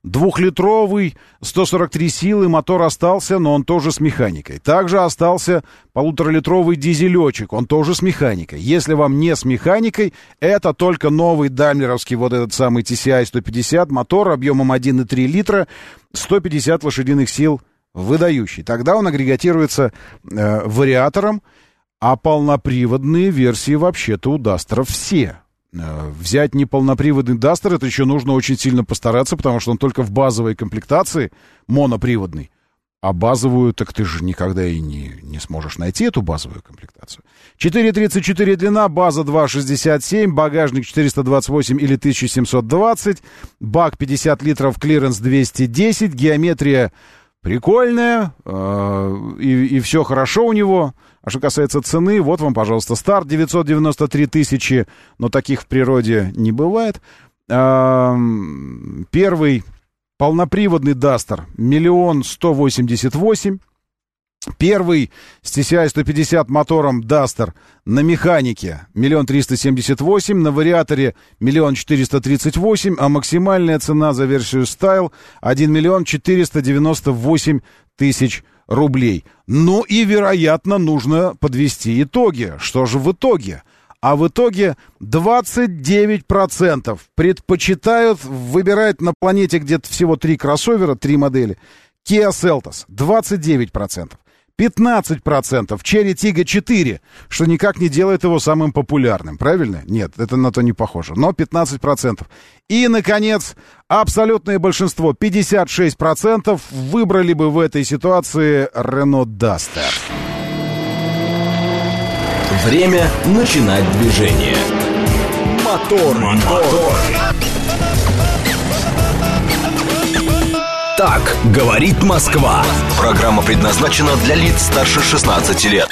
2-литровый, 143 силы, мотор остался, но он тоже с механикой. Также остался 1,5-литровый дизелечек, он тоже с механикой. Если вам не с механикой, это только новый даймлеровский вот этот самый TCI 150, мотор объемом 1,3 литра, 150 лошадиных сил, выдающий. Тогда он агрегатируется вариатором, а полноприводные версии вообще-то у Дастеров все. Взять неполноприводный Дастер, это еще нужно очень сильно постараться, потому что он только в базовой комплектации моноприводный. А базовую, так ты же никогда и не сможешь найти эту базовую комплектацию. 4,34 длина, база 2,67, багажник 428 или 1720, бак 50 литров, клиренс 210, геометрия прикольная, и все хорошо у него. А что касается цены, вот вам, пожалуйста, старт, 993 тысячи, но таких в природе не бывает. Первый полноприводный Дастер 1 188 000. Первый с TCI 150 мотором Дастер на механике 1 378 000, на вариаторе 1 438 000, а максимальная цена за версию Style 1 498 000 рублей. Ну и, вероятно, нужно подвести итоги. Что же в итоге? А в итоге 29% предпочитают выбирать на планете где-то всего 3 кроссовера, 3 модели. Kia Seltos 29%. 15% Cherry Tiggo 4, что никак не делает его самым популярным, правильно? Нет, это на то не похоже, но 15%. И, наконец, абсолютное большинство, 56%, выбрали бы в этой ситуации Renault Duster. Время начинать движение. Мотор. Так говорит Москва. Программа предназначена для лиц старше 16 лет.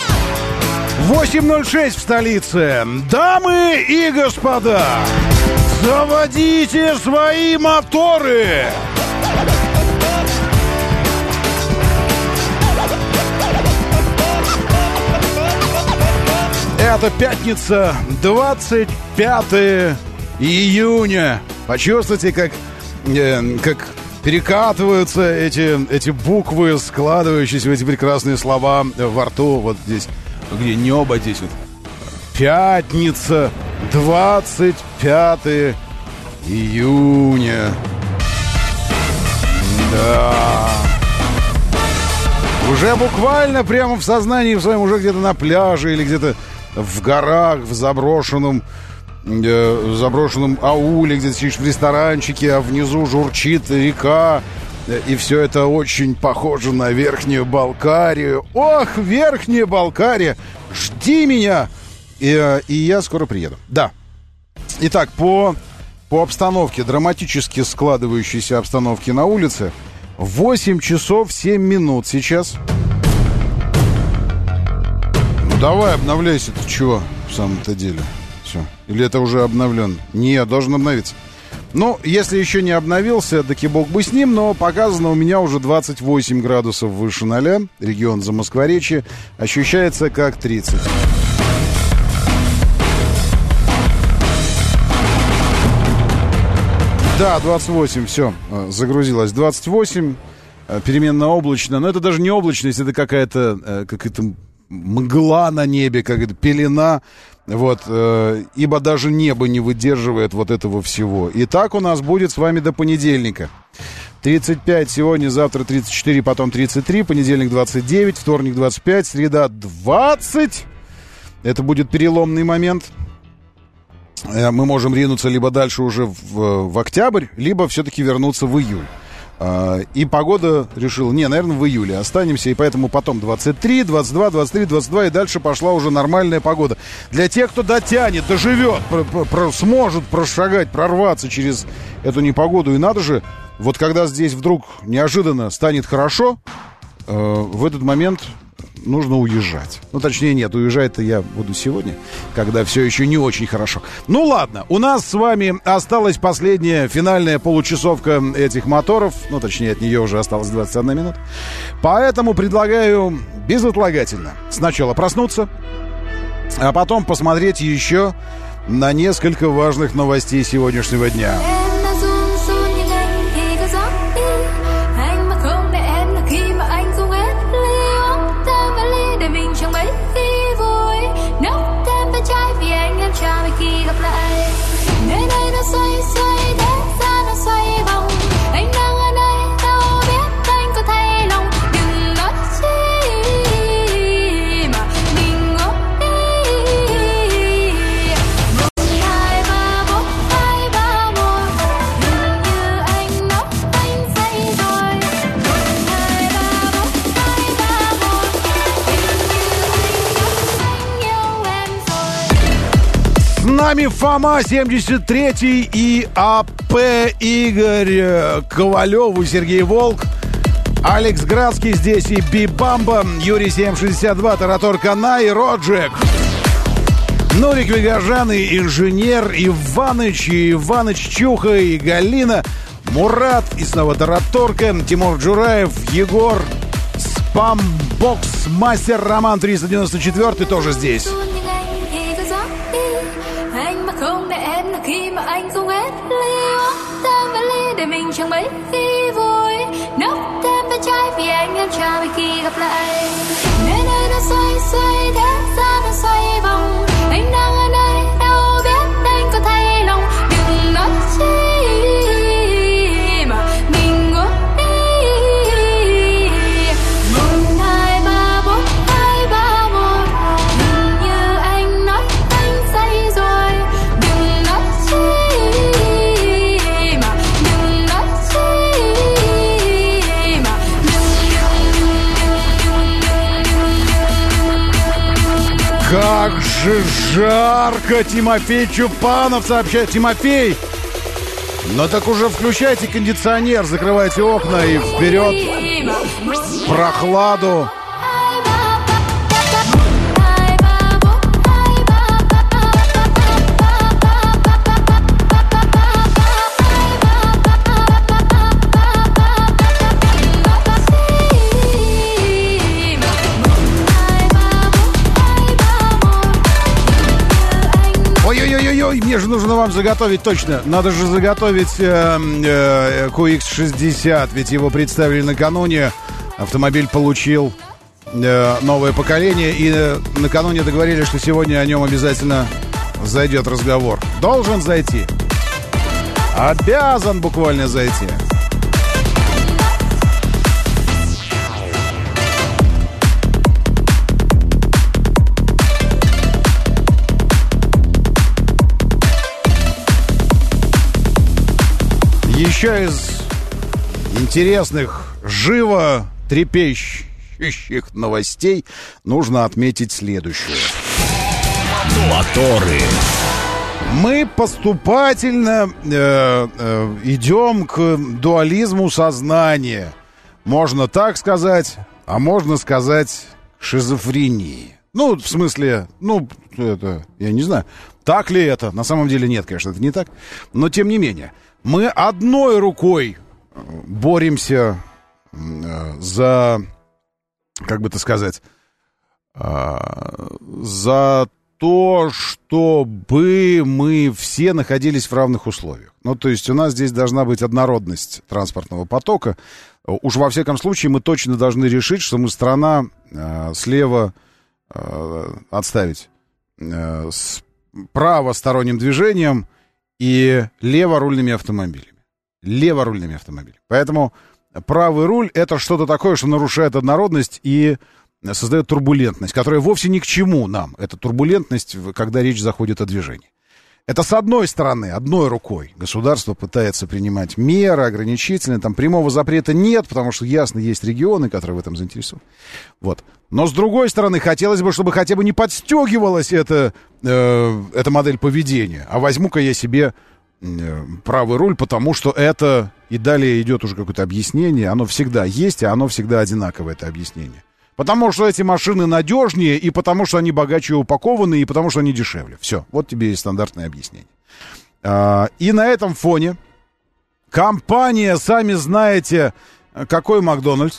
8:06 в столице. Дамы и господа, заводите свои моторы! Это пятница, 25 июня. Почувствуйте, как перекатываются эти буквы, складывающиеся в эти прекрасные слова во рту. Вот здесь, где небо, здесь вот. Пятница, 25 июня. Да. Уже буквально прямо в сознании в своем, уже где-то на пляже или где-то в горах, в заброшенном ауле, где-то сидишь в ресторанчике, а внизу журчит река. И все это очень похоже на Верхнюю Балкарию. Ох, Верхняя Балкария, жди меня! И я скоро приеду. Да. Итак, по обстановке, драматически складывающейся обстановке на улице, 8 часов 7 минут сейчас. Ну давай, обновляйся, ты чего в самом-то деле? Все. Или это уже обновлен? Нет, должен обновиться. Ну, если еще не обновился, таки бог бы с ним, но показано у меня уже 28 градусов выше 0. Регион Замоскворечье ощущается как 30. Да, 28, все, загрузилось. 28, переменно облачно. Но это даже не облачность, это какая-то мгла на небе, какая-то пелена. Вот, ибо даже небо не выдерживает вот этого всего. И так у нас будет с вами до понедельника. 35 сегодня, завтра 34, потом 33, понедельник 29, вторник 25, среда 20. Это будет переломный момент. Мы можем ринуться либо дальше уже в октябрь, либо все-таки вернуться в июль. И погода решила, наверное, в июле останемся, и поэтому потом 23, 22, 23, 22, и дальше пошла уже нормальная погода. Для тех, кто дотянет, доживет, сможет прошагать, прорваться через эту непогоду, и надо же, вот когда здесь вдруг неожиданно станет хорошо, в этот момент нужно уезжать. Ну, точнее, нет, уезжать-то я буду сегодня, когда все еще не очень хорошо. Ну, ладно, у нас с вами осталась последняя, финальная получасовка этих моторов. Ну, точнее, от нее уже осталось 21 минута. Поэтому предлагаю безотлагательно сначала проснуться, а потом посмотреть еще на несколько важных новостей сегодняшнего дня. khi gặp lại. Nơi đây nó xoay xoay thế gian nó xoay vòng. Anh đang ở đây đâu biết anh có thay lòng. Đừng nói chi mà mình ngốc đi. 1, 2, 3, 4, 2, 3, 1. Hình như anh ngốc anh say rồi. 1, 2, 3, 4, 2, 3, 1. Hình như anh yêu em rồi. С нами Фома 73 и АП Игорь Ковалев, и Сергей Волк, Алекс Градский здесь и Би-Бамба, Юрий 762, Таратор Кана и Роджек. Нурик Вегажан и инженер Иваныч, и Иваныч Чуха, и Галина, Мурат, и снова Тараторка, Тимур Джураев, Егор, Спамбокс, Мастер, Роман 394 тоже здесь. Anh mà không để em là khi mà anh không hết ly thêm với ly để mình chẳng mấy khi vui nốc thêm với trái vì anh em chào vì khi gặp lại. Nơi nơi nó xoay xoay thế gian nó xoay vòng. Anh đang ở đây đâu biết anh có thay lòng. Đừng nói chi mà mình ngốc đi. 1, 2, 3, 4, 2, 3, 1. Hình như anh nói anh say rồi. Đừng nói chi mà đừng nói chi mà Как же жарко! Тимофей Чупанов сообщает. Тимофей, ну так уже включайте кондиционер, закрывайте окна и вперед прохладу. Ой-ой-ой-ой, мне же нужно вам заготовить точно. Надо же заготовить QX60, ведь его представили накануне. Автомобиль получил новое поколение, и накануне договорились, что сегодня о нем обязательно зайдет разговор. Должен зайти. Обязан буквально зайти. Еще из интересных, живо трепещущих новостей нужно отметить следующее. Моторы. Мы поступательно идем к дуализму сознания. Можно так сказать, а можно сказать шизофрении. Ну, в смысле, это, я не знаю, так ли это. На самом деле нет, конечно, это не так. Но тем не менее. Мы одной рукой боремся за, как бы это сказать, за то, чтобы мы все находились в равных условиях. Ну, то есть у нас здесь должна быть однородность транспортного потока. Уж во всяком случае мы точно должны решить, что мы страна слева отставить справа сторонним движением и леворульными автомобилями. Леворульными автомобилями. Поэтому правый руль — это что-то такое, что нарушает однородность и создает турбулентность, которая вовсе ни к чему нам. Это турбулентность, когда речь заходит о движении. Это с одной стороны, одной рукой государство пытается принимать меры ограничительные. Там прямого запрета нет, потому что, ясно, есть регионы, которые в этом заинтересованы. Вот. Но с другой стороны, хотелось бы, чтобы хотя бы не подстегивалась эта модель поведения. А возьму-ка я себе правый руль, потому что это... И далее идет уже какое-то объяснение. Оно всегда есть, и оно всегда одинаковое, это объяснение. Потому что эти машины надежнее, и потому что они богаче упакованы, и потому что они дешевле. Все, вот тебе и стандартное объяснение. И на этом фоне компания, сами знаете, какой Макдональдс,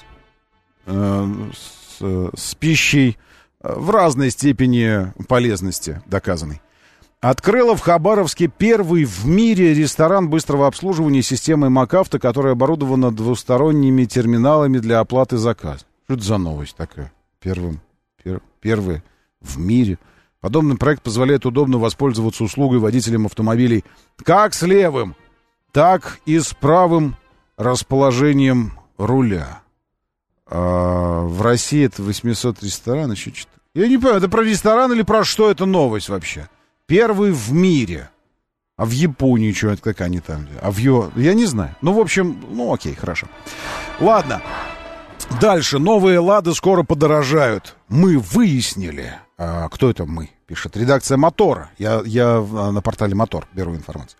с пищей в разной степени полезности доказанной, открыла в Хабаровске первый в мире ресторан быстрого обслуживания системой МакАвто, которая оборудована двусторонними терминалами для оплаты заказа. Что это за новость такая? Первый в мире. Подобный проект позволяет удобно воспользоваться услугой водителям автомобилей как с левым, так и с правым расположением руля. В России это 800 ресторанов. Я не понимаю, это про ресторан или про что это новость вообще? Первый в мире. А в Японии что это, как они там? Я не знаю. Ну, в общем, окей, хорошо. Ладно. Дальше. Новые «Лады» скоро подорожают. Мы выяснили. Кто это мы? Пишет редакция «Мотора». Я на портале «Мотор» беру информацию.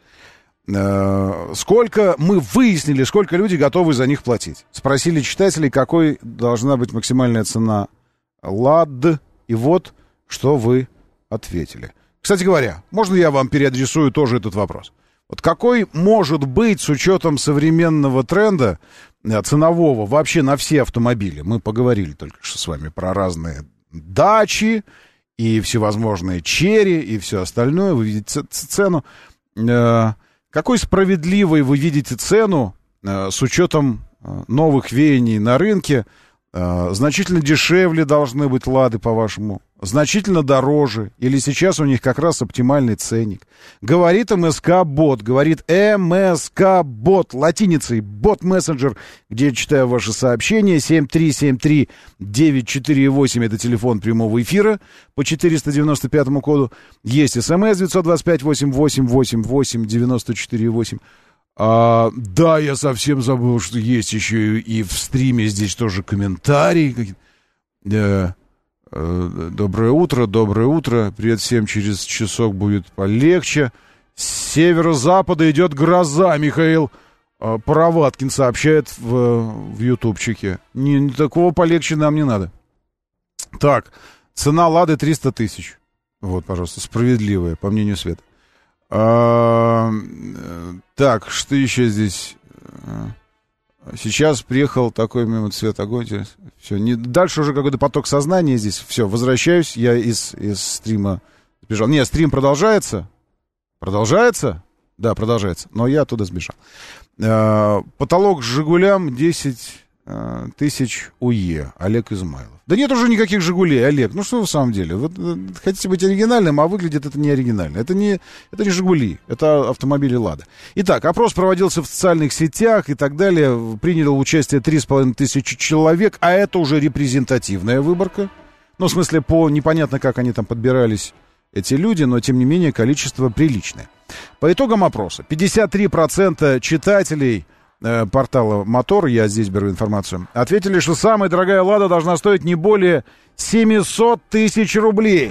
Мы выяснили, сколько люди готовы за них платить. Спросили читателей, какой должна быть максимальная цена «Лад». И вот, что вы ответили. Кстати говоря, можно я вам переадресую тоже этот вопрос? Вот какой может быть, с учетом современного тренда ценового, вообще на все автомобили? Мы поговорили только что с вами про разные дачи и всевозможные черри и все остальное. Вы видите цену. Какой справедливой вы видите цену с учетом новых веяний на рынке? Значительно дешевле должны быть «Лады», по-вашему? Значительно дороже? Или сейчас у них как раз оптимальный ценник? Говорит МСК-бот, говорит МСК-бот, латиницей, бот-мессенджер, где я читаю ваши сообщения. 7373948, это телефон прямого эфира по 495 коду. Есть СМС 925-8888-94-8. Да, я совсем забыл, что есть еще и в стриме здесь тоже комментарии. Доброе утро. Привет всем, через часок будет полегче. С северо-запада идет гроза, Михаил Пароваткин сообщает в ютубчике. Такого полегче нам не надо. Так, цена «Лады» 300 тысяч. Вот, пожалуйста, справедливая, по мнению Света. Так, что еще здесь? Сейчас приехал такой мимо цвет огонь. Все, дальше уже какой-то поток сознания здесь. Все, возвращаюсь. Я из стрима сбежал. Нет, стрим продолжается. Продолжается? Да, продолжается. Но я оттуда сбежал. Потолок «Жигулям» 10 тысяч УЕ. Олег Измайлов. Да нет уже никаких «Жигулей», Олег. Ну что вы в самом деле? Вы хотите быть оригинальным, а выглядит это не оригинально. Это не «Жигули», это автомобили «Лада». Итак, опрос проводился в социальных сетях и так далее. Приняло участие 3500 человек, а это уже репрезентативная выборка. Ну, в смысле, непонятно, как они там подбирались, эти люди, но, тем не менее, количество приличное. По итогам опроса 53% читателей портала «Мотор», я здесь беру информацию, ответили, что самая дорогая «Лада» должна стоить не более 700 тысяч рублей.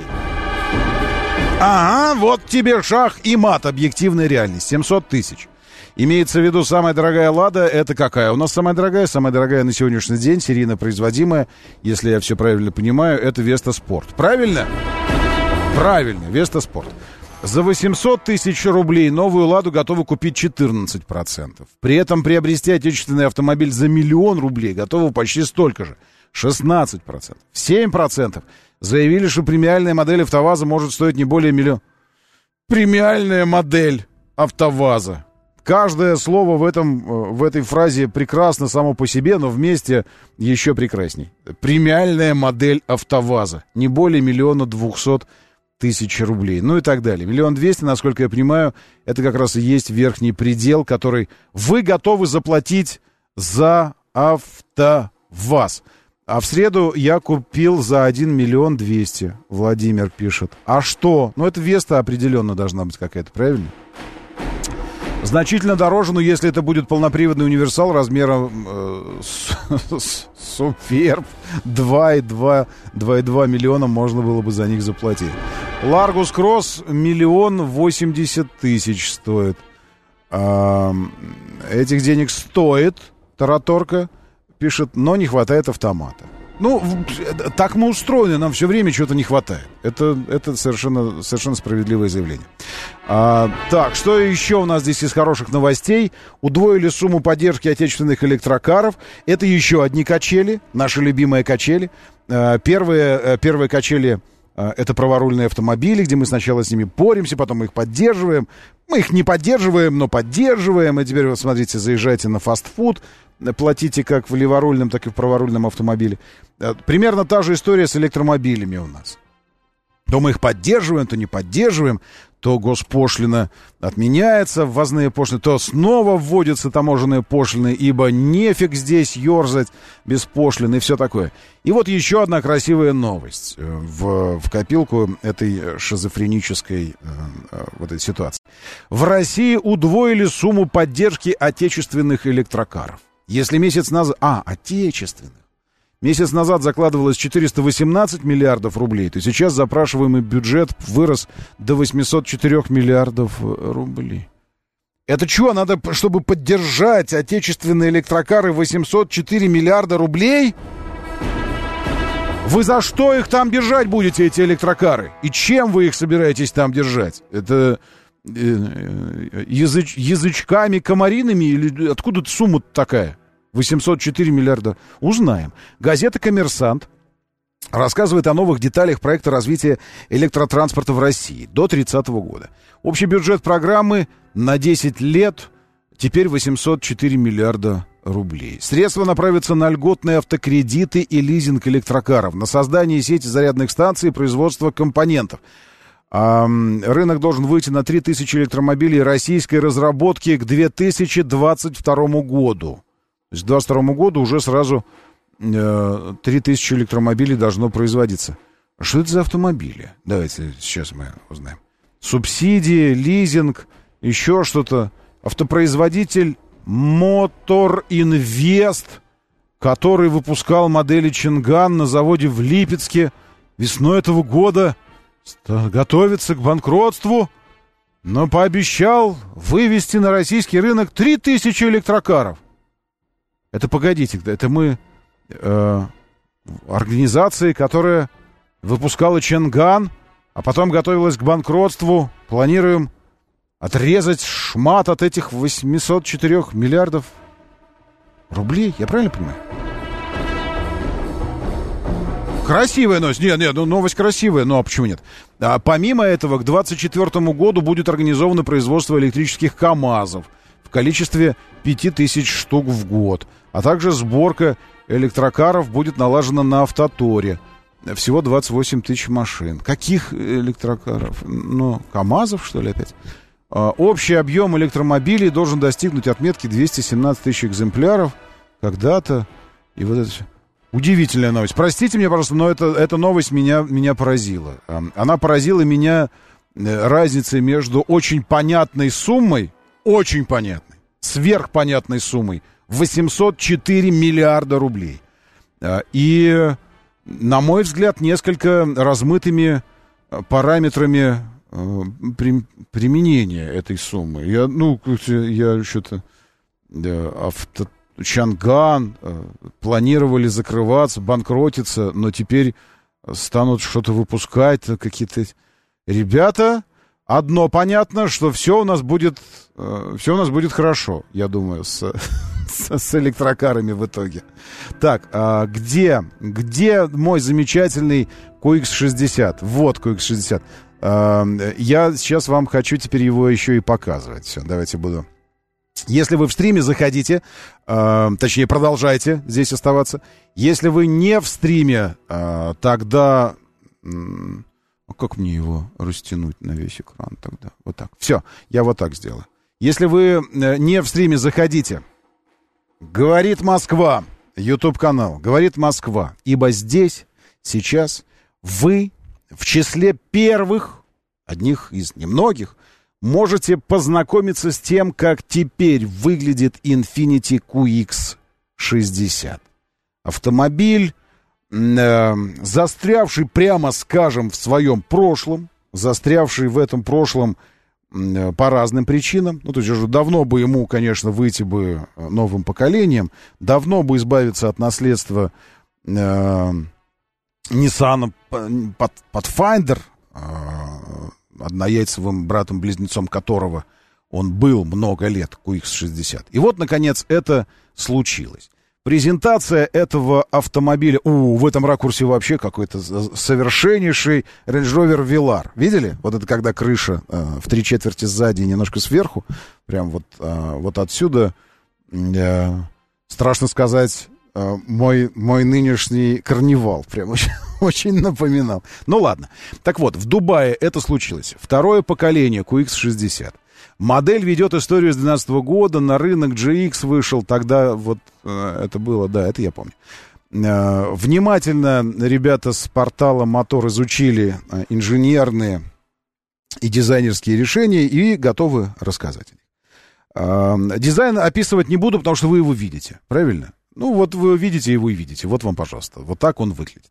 Ага, вот тебе шах и мат, объективная реальность, 700 тысяч. Имеется в виду самая дорогая «Лада», это какая? У нас самая дорогая на сегодняшний день, серийно производимая, если я все правильно понимаю, это «Веста Спорт». Правильно? Правильно, «Веста Спорт». За 800 тысяч рублей новую «Ладу» готовы купить 14%. При этом приобрести отечественный автомобиль за 1 000 000 рублей готовы почти столько же. 16%. 7% заявили, что премиальная модель «АвтоВАЗа» может стоить не более 1 000 000. Премиальная модель «АвтоВАЗа». Каждое слово в этой фразе прекрасно само по себе, но вместе еще прекрасней. Премиальная модель «АвтоВАЗа». Не более 1 200 000 рублей, ну и так далее. 1 200 000, насколько я понимаю, это как раз и есть верхний предел, который вы готовы заплатить за АвтоВАЗ. А в среду я купил за 1 200 000, Владимир пишет. А что? Ну это «Веста» определенно должна быть какая-то, правильно? Значительно дороже, но если это будет полноприводный универсал размером Суперб, 2,2 миллиона можно было бы за них заплатить. Ларгус Кросс 1 080 000 стоит. Этих денег стоит, Тараторка пишет, но не хватает автомата. Ну, так мы устроены, нам все время чего-то не хватает. Это совершенно справедливое заявление. Так, что еще у нас здесь из хороших новостей? Удвоили сумму поддержки отечественных электрокаров. Это еще одни качели, наши любимые качели. Первые качели — это праворульные автомобили, где мы сначала с ними боремся, потом мы их поддерживаем. Мы их не поддерживаем, но поддерживаем. И теперь, вот смотрите, заезжайте на фастфуд, платите как в леворульном, так и в праворульном автомобиле. Примерно та же история с электромобилями у нас. То мы их поддерживаем, то не поддерживаем, то госпошлина отменяется, ввозные пошлины, то снова вводятся таможенные пошлины, ибо нефиг здесь ерзать без пошлины и все такое. И вот еще одна красивая новость в копилку этой шизофренической вот этой ситуации. В России удвоили сумму поддержки отечественных электрокаров. Если месяц назад... отечественных. Месяц назад закладывалось 418 миллиардов рублей, то сейчас запрашиваемый бюджет вырос до 804 миллиардов рублей. Это что, надо, чтобы поддержать отечественные электрокары, 804 миллиарда рублей? Вы за что их там держать будете, эти электрокары? И чем вы их собираетесь там держать? Это язычками, комариными? Или откуда сумма такая? 804 миллиарда. Узнаем. Газета «Коммерсант» рассказывает о новых деталях проекта развития электротранспорта в России до 30 года. Общий бюджет программы на 10 лет теперь 804 миллиарда рублей. Средства направятся на льготные автокредиты и лизинг электрокаров, на создание сети зарядных станций и производство компонентов. Рынок должен выйти на 3000 электромобилей российской разработки к 2022 году. То есть к 2022 году уже сразу 3000 электромобилей должно производиться. Что это за автомобили? Давайте сейчас мы узнаем. Субсидии, лизинг, еще что-то. Автопроизводитель Мотор Инвест, который выпускал модели Чинган на заводе в Липецке, весной этого года готовится к банкротству, но пообещал вывести на российский рынок 3000 электрокаров. Это, погодите, это мы организации, которая выпускала Чинган, а потом готовилась к банкротству, планируем отрезать шмат от этих 804 миллиардов рублей. Я правильно понимаю? Красивая новость. Нет, новость красивая, но почему нет? Помимо этого, к 2024 году будет организовано производство электрических КАМАЗов в количестве 5000 штук в год. А также сборка электрокаров будет налажена на Автоторе. Всего 28 тысяч машин. Каких электрокаров? КАМАЗов, что ли, опять? Общий объем электромобилей должен достигнуть отметки 217 тысяч экземпляров когда-то. И вот это все. Удивительная новость. Простите меня, пожалуйста, но эта новость меня поразила. Она поразила меня разницей между очень понятной суммой, очень понятной, сверхпонятной суммой, 804 миллиарда рублей. И, на мой взгляд, несколько размытыми параметрами применения этой суммы. Я что-то... Чанган планировали закрываться, банкротиться, но теперь станут что-то выпускать, какие-то... Ребята, одно понятно, что все у нас будет хорошо, я думаю, с электрокарами в итоге. Так, где мой замечательный QX60? Вот QX60. Я сейчас вам хочу теперь его еще и показывать. Все, давайте буду... Если вы в стриме, заходите, точнее, продолжайте здесь оставаться. Если вы не в стриме, тогда... Как мне его растянуть на весь экран тогда? Вот так. Все, я вот так сделаю. Если вы не в стриме, заходите. «Говорит Москва», YouTube-канал «Говорит Москва». Ибо здесь, сейчас, вы в числе первых, одних из немногих, можете познакомиться с тем, как теперь выглядит Infiniti QX60. Автомобиль, застрявший, прямо скажем, в своем прошлом, застрявший в этом прошлом по разным причинам. То есть уже давно бы ему, конечно, выйти бы новым поколением, давно бы избавиться от наследства Nissan Pathfinder, однояйцевым братом-близнецом которого он был много лет, QX60. И вот, наконец, это случилось. Презентация этого автомобиля... в этом ракурсе вообще какой-то совершеннейший Range Rover Velar. Видели? Вот это когда крыша в 3/4 сзади и немножко сверху. Прям вот отсюда, страшно сказать, мой нынешний карнивал. Прям очень напоминал. Ну ладно. Так вот, в Дубае это случилось. Второе поколение QX60. Модель ведет историю с 2012 года. На рынок GX вышел тогда, вот это было, да, это я помню. Внимательно ребята с портала «Мотор» изучили инженерные и дизайнерские решения и готовы рассказать о них. Дизайн описывать не буду, потому что вы его видите, правильно? Ну, вот вы видите его и видите. Вот вам, пожалуйста. Вот так он выглядит.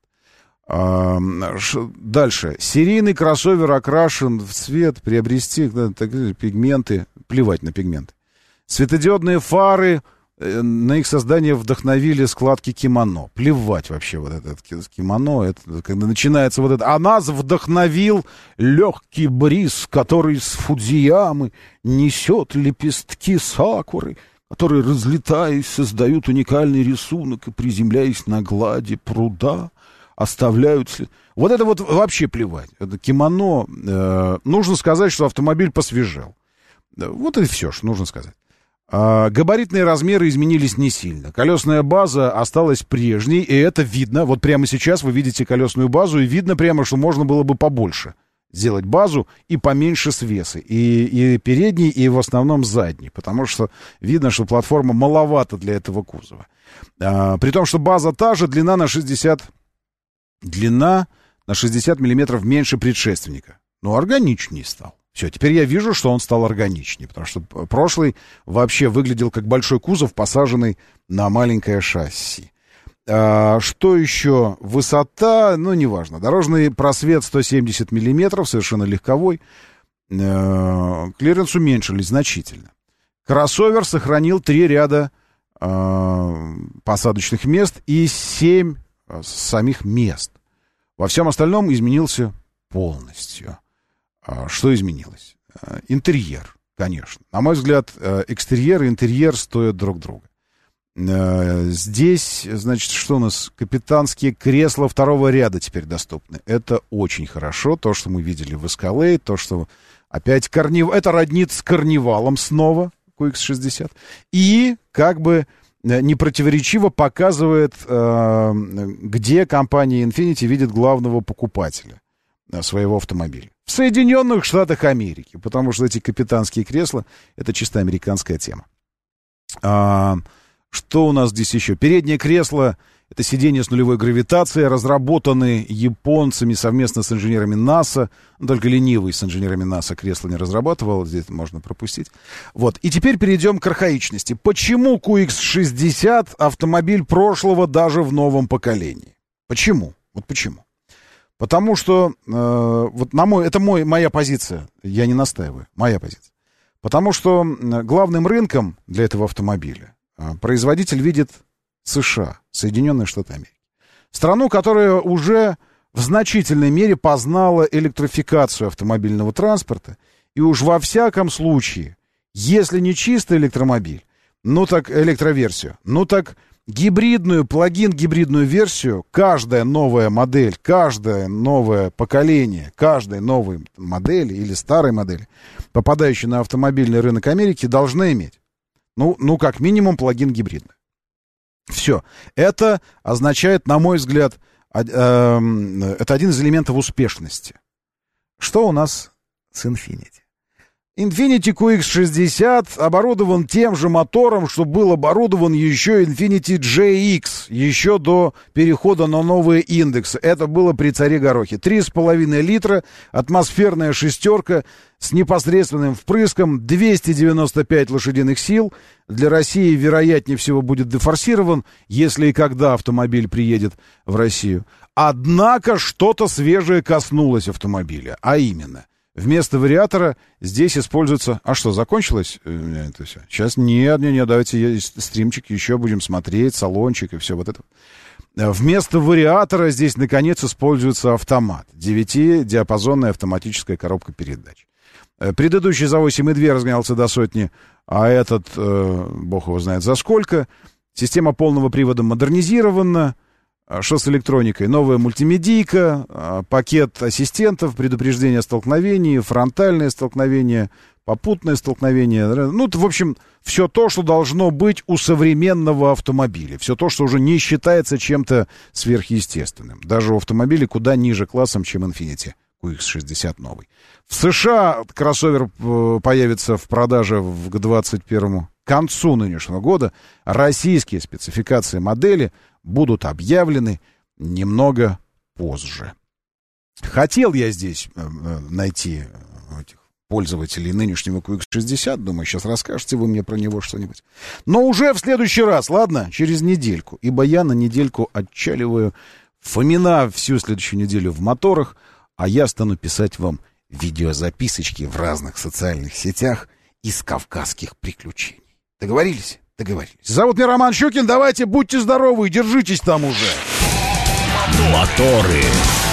Дальше. Серийный кроссовер окрашен в цвет, приобрести пигменты. Плевать на пигменты. Светодиодные фары. На их создание вдохновили складки кимоно. Плевать вообще вот это кимоно. Это, когда начинается вот это. А нас вдохновил легкий бриз, который с Фудзиямы несет лепестки сакуры, которые, разлетаясь, создают уникальный рисунок и, приземляясь на глади пруда, оставляют след. Вот это вот вообще плевать. Это кимоно. Нужно сказать, что автомобиль посвежел. Вот и все, что нужно сказать. Габаритные размеры изменились не сильно. Колесная база осталась прежней, и это видно. Вот прямо сейчас вы видите колесную базу, и видно прямо, что можно было бы побольше сделать базу и поменьше свесы. И передний, и в основном задний. Потому что видно, что платформа маловата для этого кузова. При том, что база та же, длина на 60 миллиметров меньше предшественника. Но органичнее стал. Все, теперь я вижу, что он стал органичнее, потому что прошлый вообще выглядел как большой кузов, посаженный на маленькое шасси. Что еще? Высота, ну, неважно. Дорожный просвет 170 миллиметров, совершенно легковой. Клиренс уменьшили значительно. Кроссовер сохранил 3 ряда посадочных мест и 7 самих мест. Во всем остальном изменился полностью. Что изменилось? Интерьер, конечно. На мой взгляд, экстерьер и интерьер стоят друг друга. Здесь, значит, что у нас? Капитанские кресла 2-го ряда теперь доступны. Это очень хорошо. То, что мы видели в Escalade, то, что опять это роднит с карнивалом снова, QX60. И как бы непротиворечиво показывает, где компания Infiniti видит главного покупателя своего автомобиля. В Соединенных Штатах Америки, потому что эти капитанские кресла — это чисто американская тема. Что у нас здесь еще? Переднее кресло — это сиденье с нулевой гравитацией, разработаны японцами совместно с инженерами НАСА. Только ленивый с инженерами НАСА кресло не разрабатывал, здесь можно пропустить. Вот. И теперь перейдем к архаичности. Почему QX60 автомобиль прошлого даже в новом поколении? Почему? Вот почему? Потому что, вот это моя позиция, я не настаиваю, моя позиция. Потому что главным рынком для этого автомобиля производитель видит США, Соединенные Штаты Америки. Страну, которая уже в значительной мере познала электрификацию автомобильного транспорта. И уж во всяком случае, если не чистый электромобиль, ну так электроверсию, ну так гибридную, плагин-гибридную версию, каждая новая модель, каждое новое поколение, каждой новой модели или старой модели, попадающей на автомобильный рынок Америки, должна иметь. Ну, как минимум, плагин-гибридный. Все. Это означает, на мой взгляд, это один из элементов успешности. Что у нас с Infiniti? Infiniti QX60 оборудован тем же мотором, что был оборудован еще Infiniti JX, еще до перехода на новые индексы. Это было при царе Горохе. 3,5 литра, атмосферная шестерка с непосредственным впрыском, 295 лошадиных сил. Для России, вероятнее всего, будет дефорсирован, если и когда автомобиль приедет в Россию. Однако что-то свежее коснулось автомобиля, а именно... Вместо вариатора здесь используется... А что, закончилось это все? Сейчас нет, давайте стримчик еще будем смотреть, салончик и все вот это. Вместо вариатора здесь, наконец, используется автомат. 9-диапазонная автоматическая коробка передач. Предыдущий за 8,2 разгонялся до 100, а этот, бог его знает за сколько. Система полного привода модернизирована. Что с электроникой? Новая мультимедийка, пакет ассистентов, предупреждение о столкновении, фронтальное столкновение, попутное столкновение. Ну, в общем, все то, что должно быть у современного автомобиля. Все то, что уже не считается чем-то сверхъестественным. Даже у автомобиля куда ниже классом, чем Infiniti QX60 новый. В США кроссовер появится в продаже к 21 концу нынешнего года. Российские спецификации модели будут объявлены немного позже. Хотел я здесь найти этих пользователей нынешнего QX60. Думаю, сейчас расскажете вы мне про него что-нибудь. Но уже в следующий раз, ладно? Через недельку. Ибо я на недельку отчаливаю. Фомина всю следующую неделю в моторах. А я стану писать вам видеозаписочки в разных социальных сетях из кавказских приключений. Договорились? Договорились. Зовут меня Роман Щукин. Давайте, будьте здоровы и держитесь там уже. Моторы.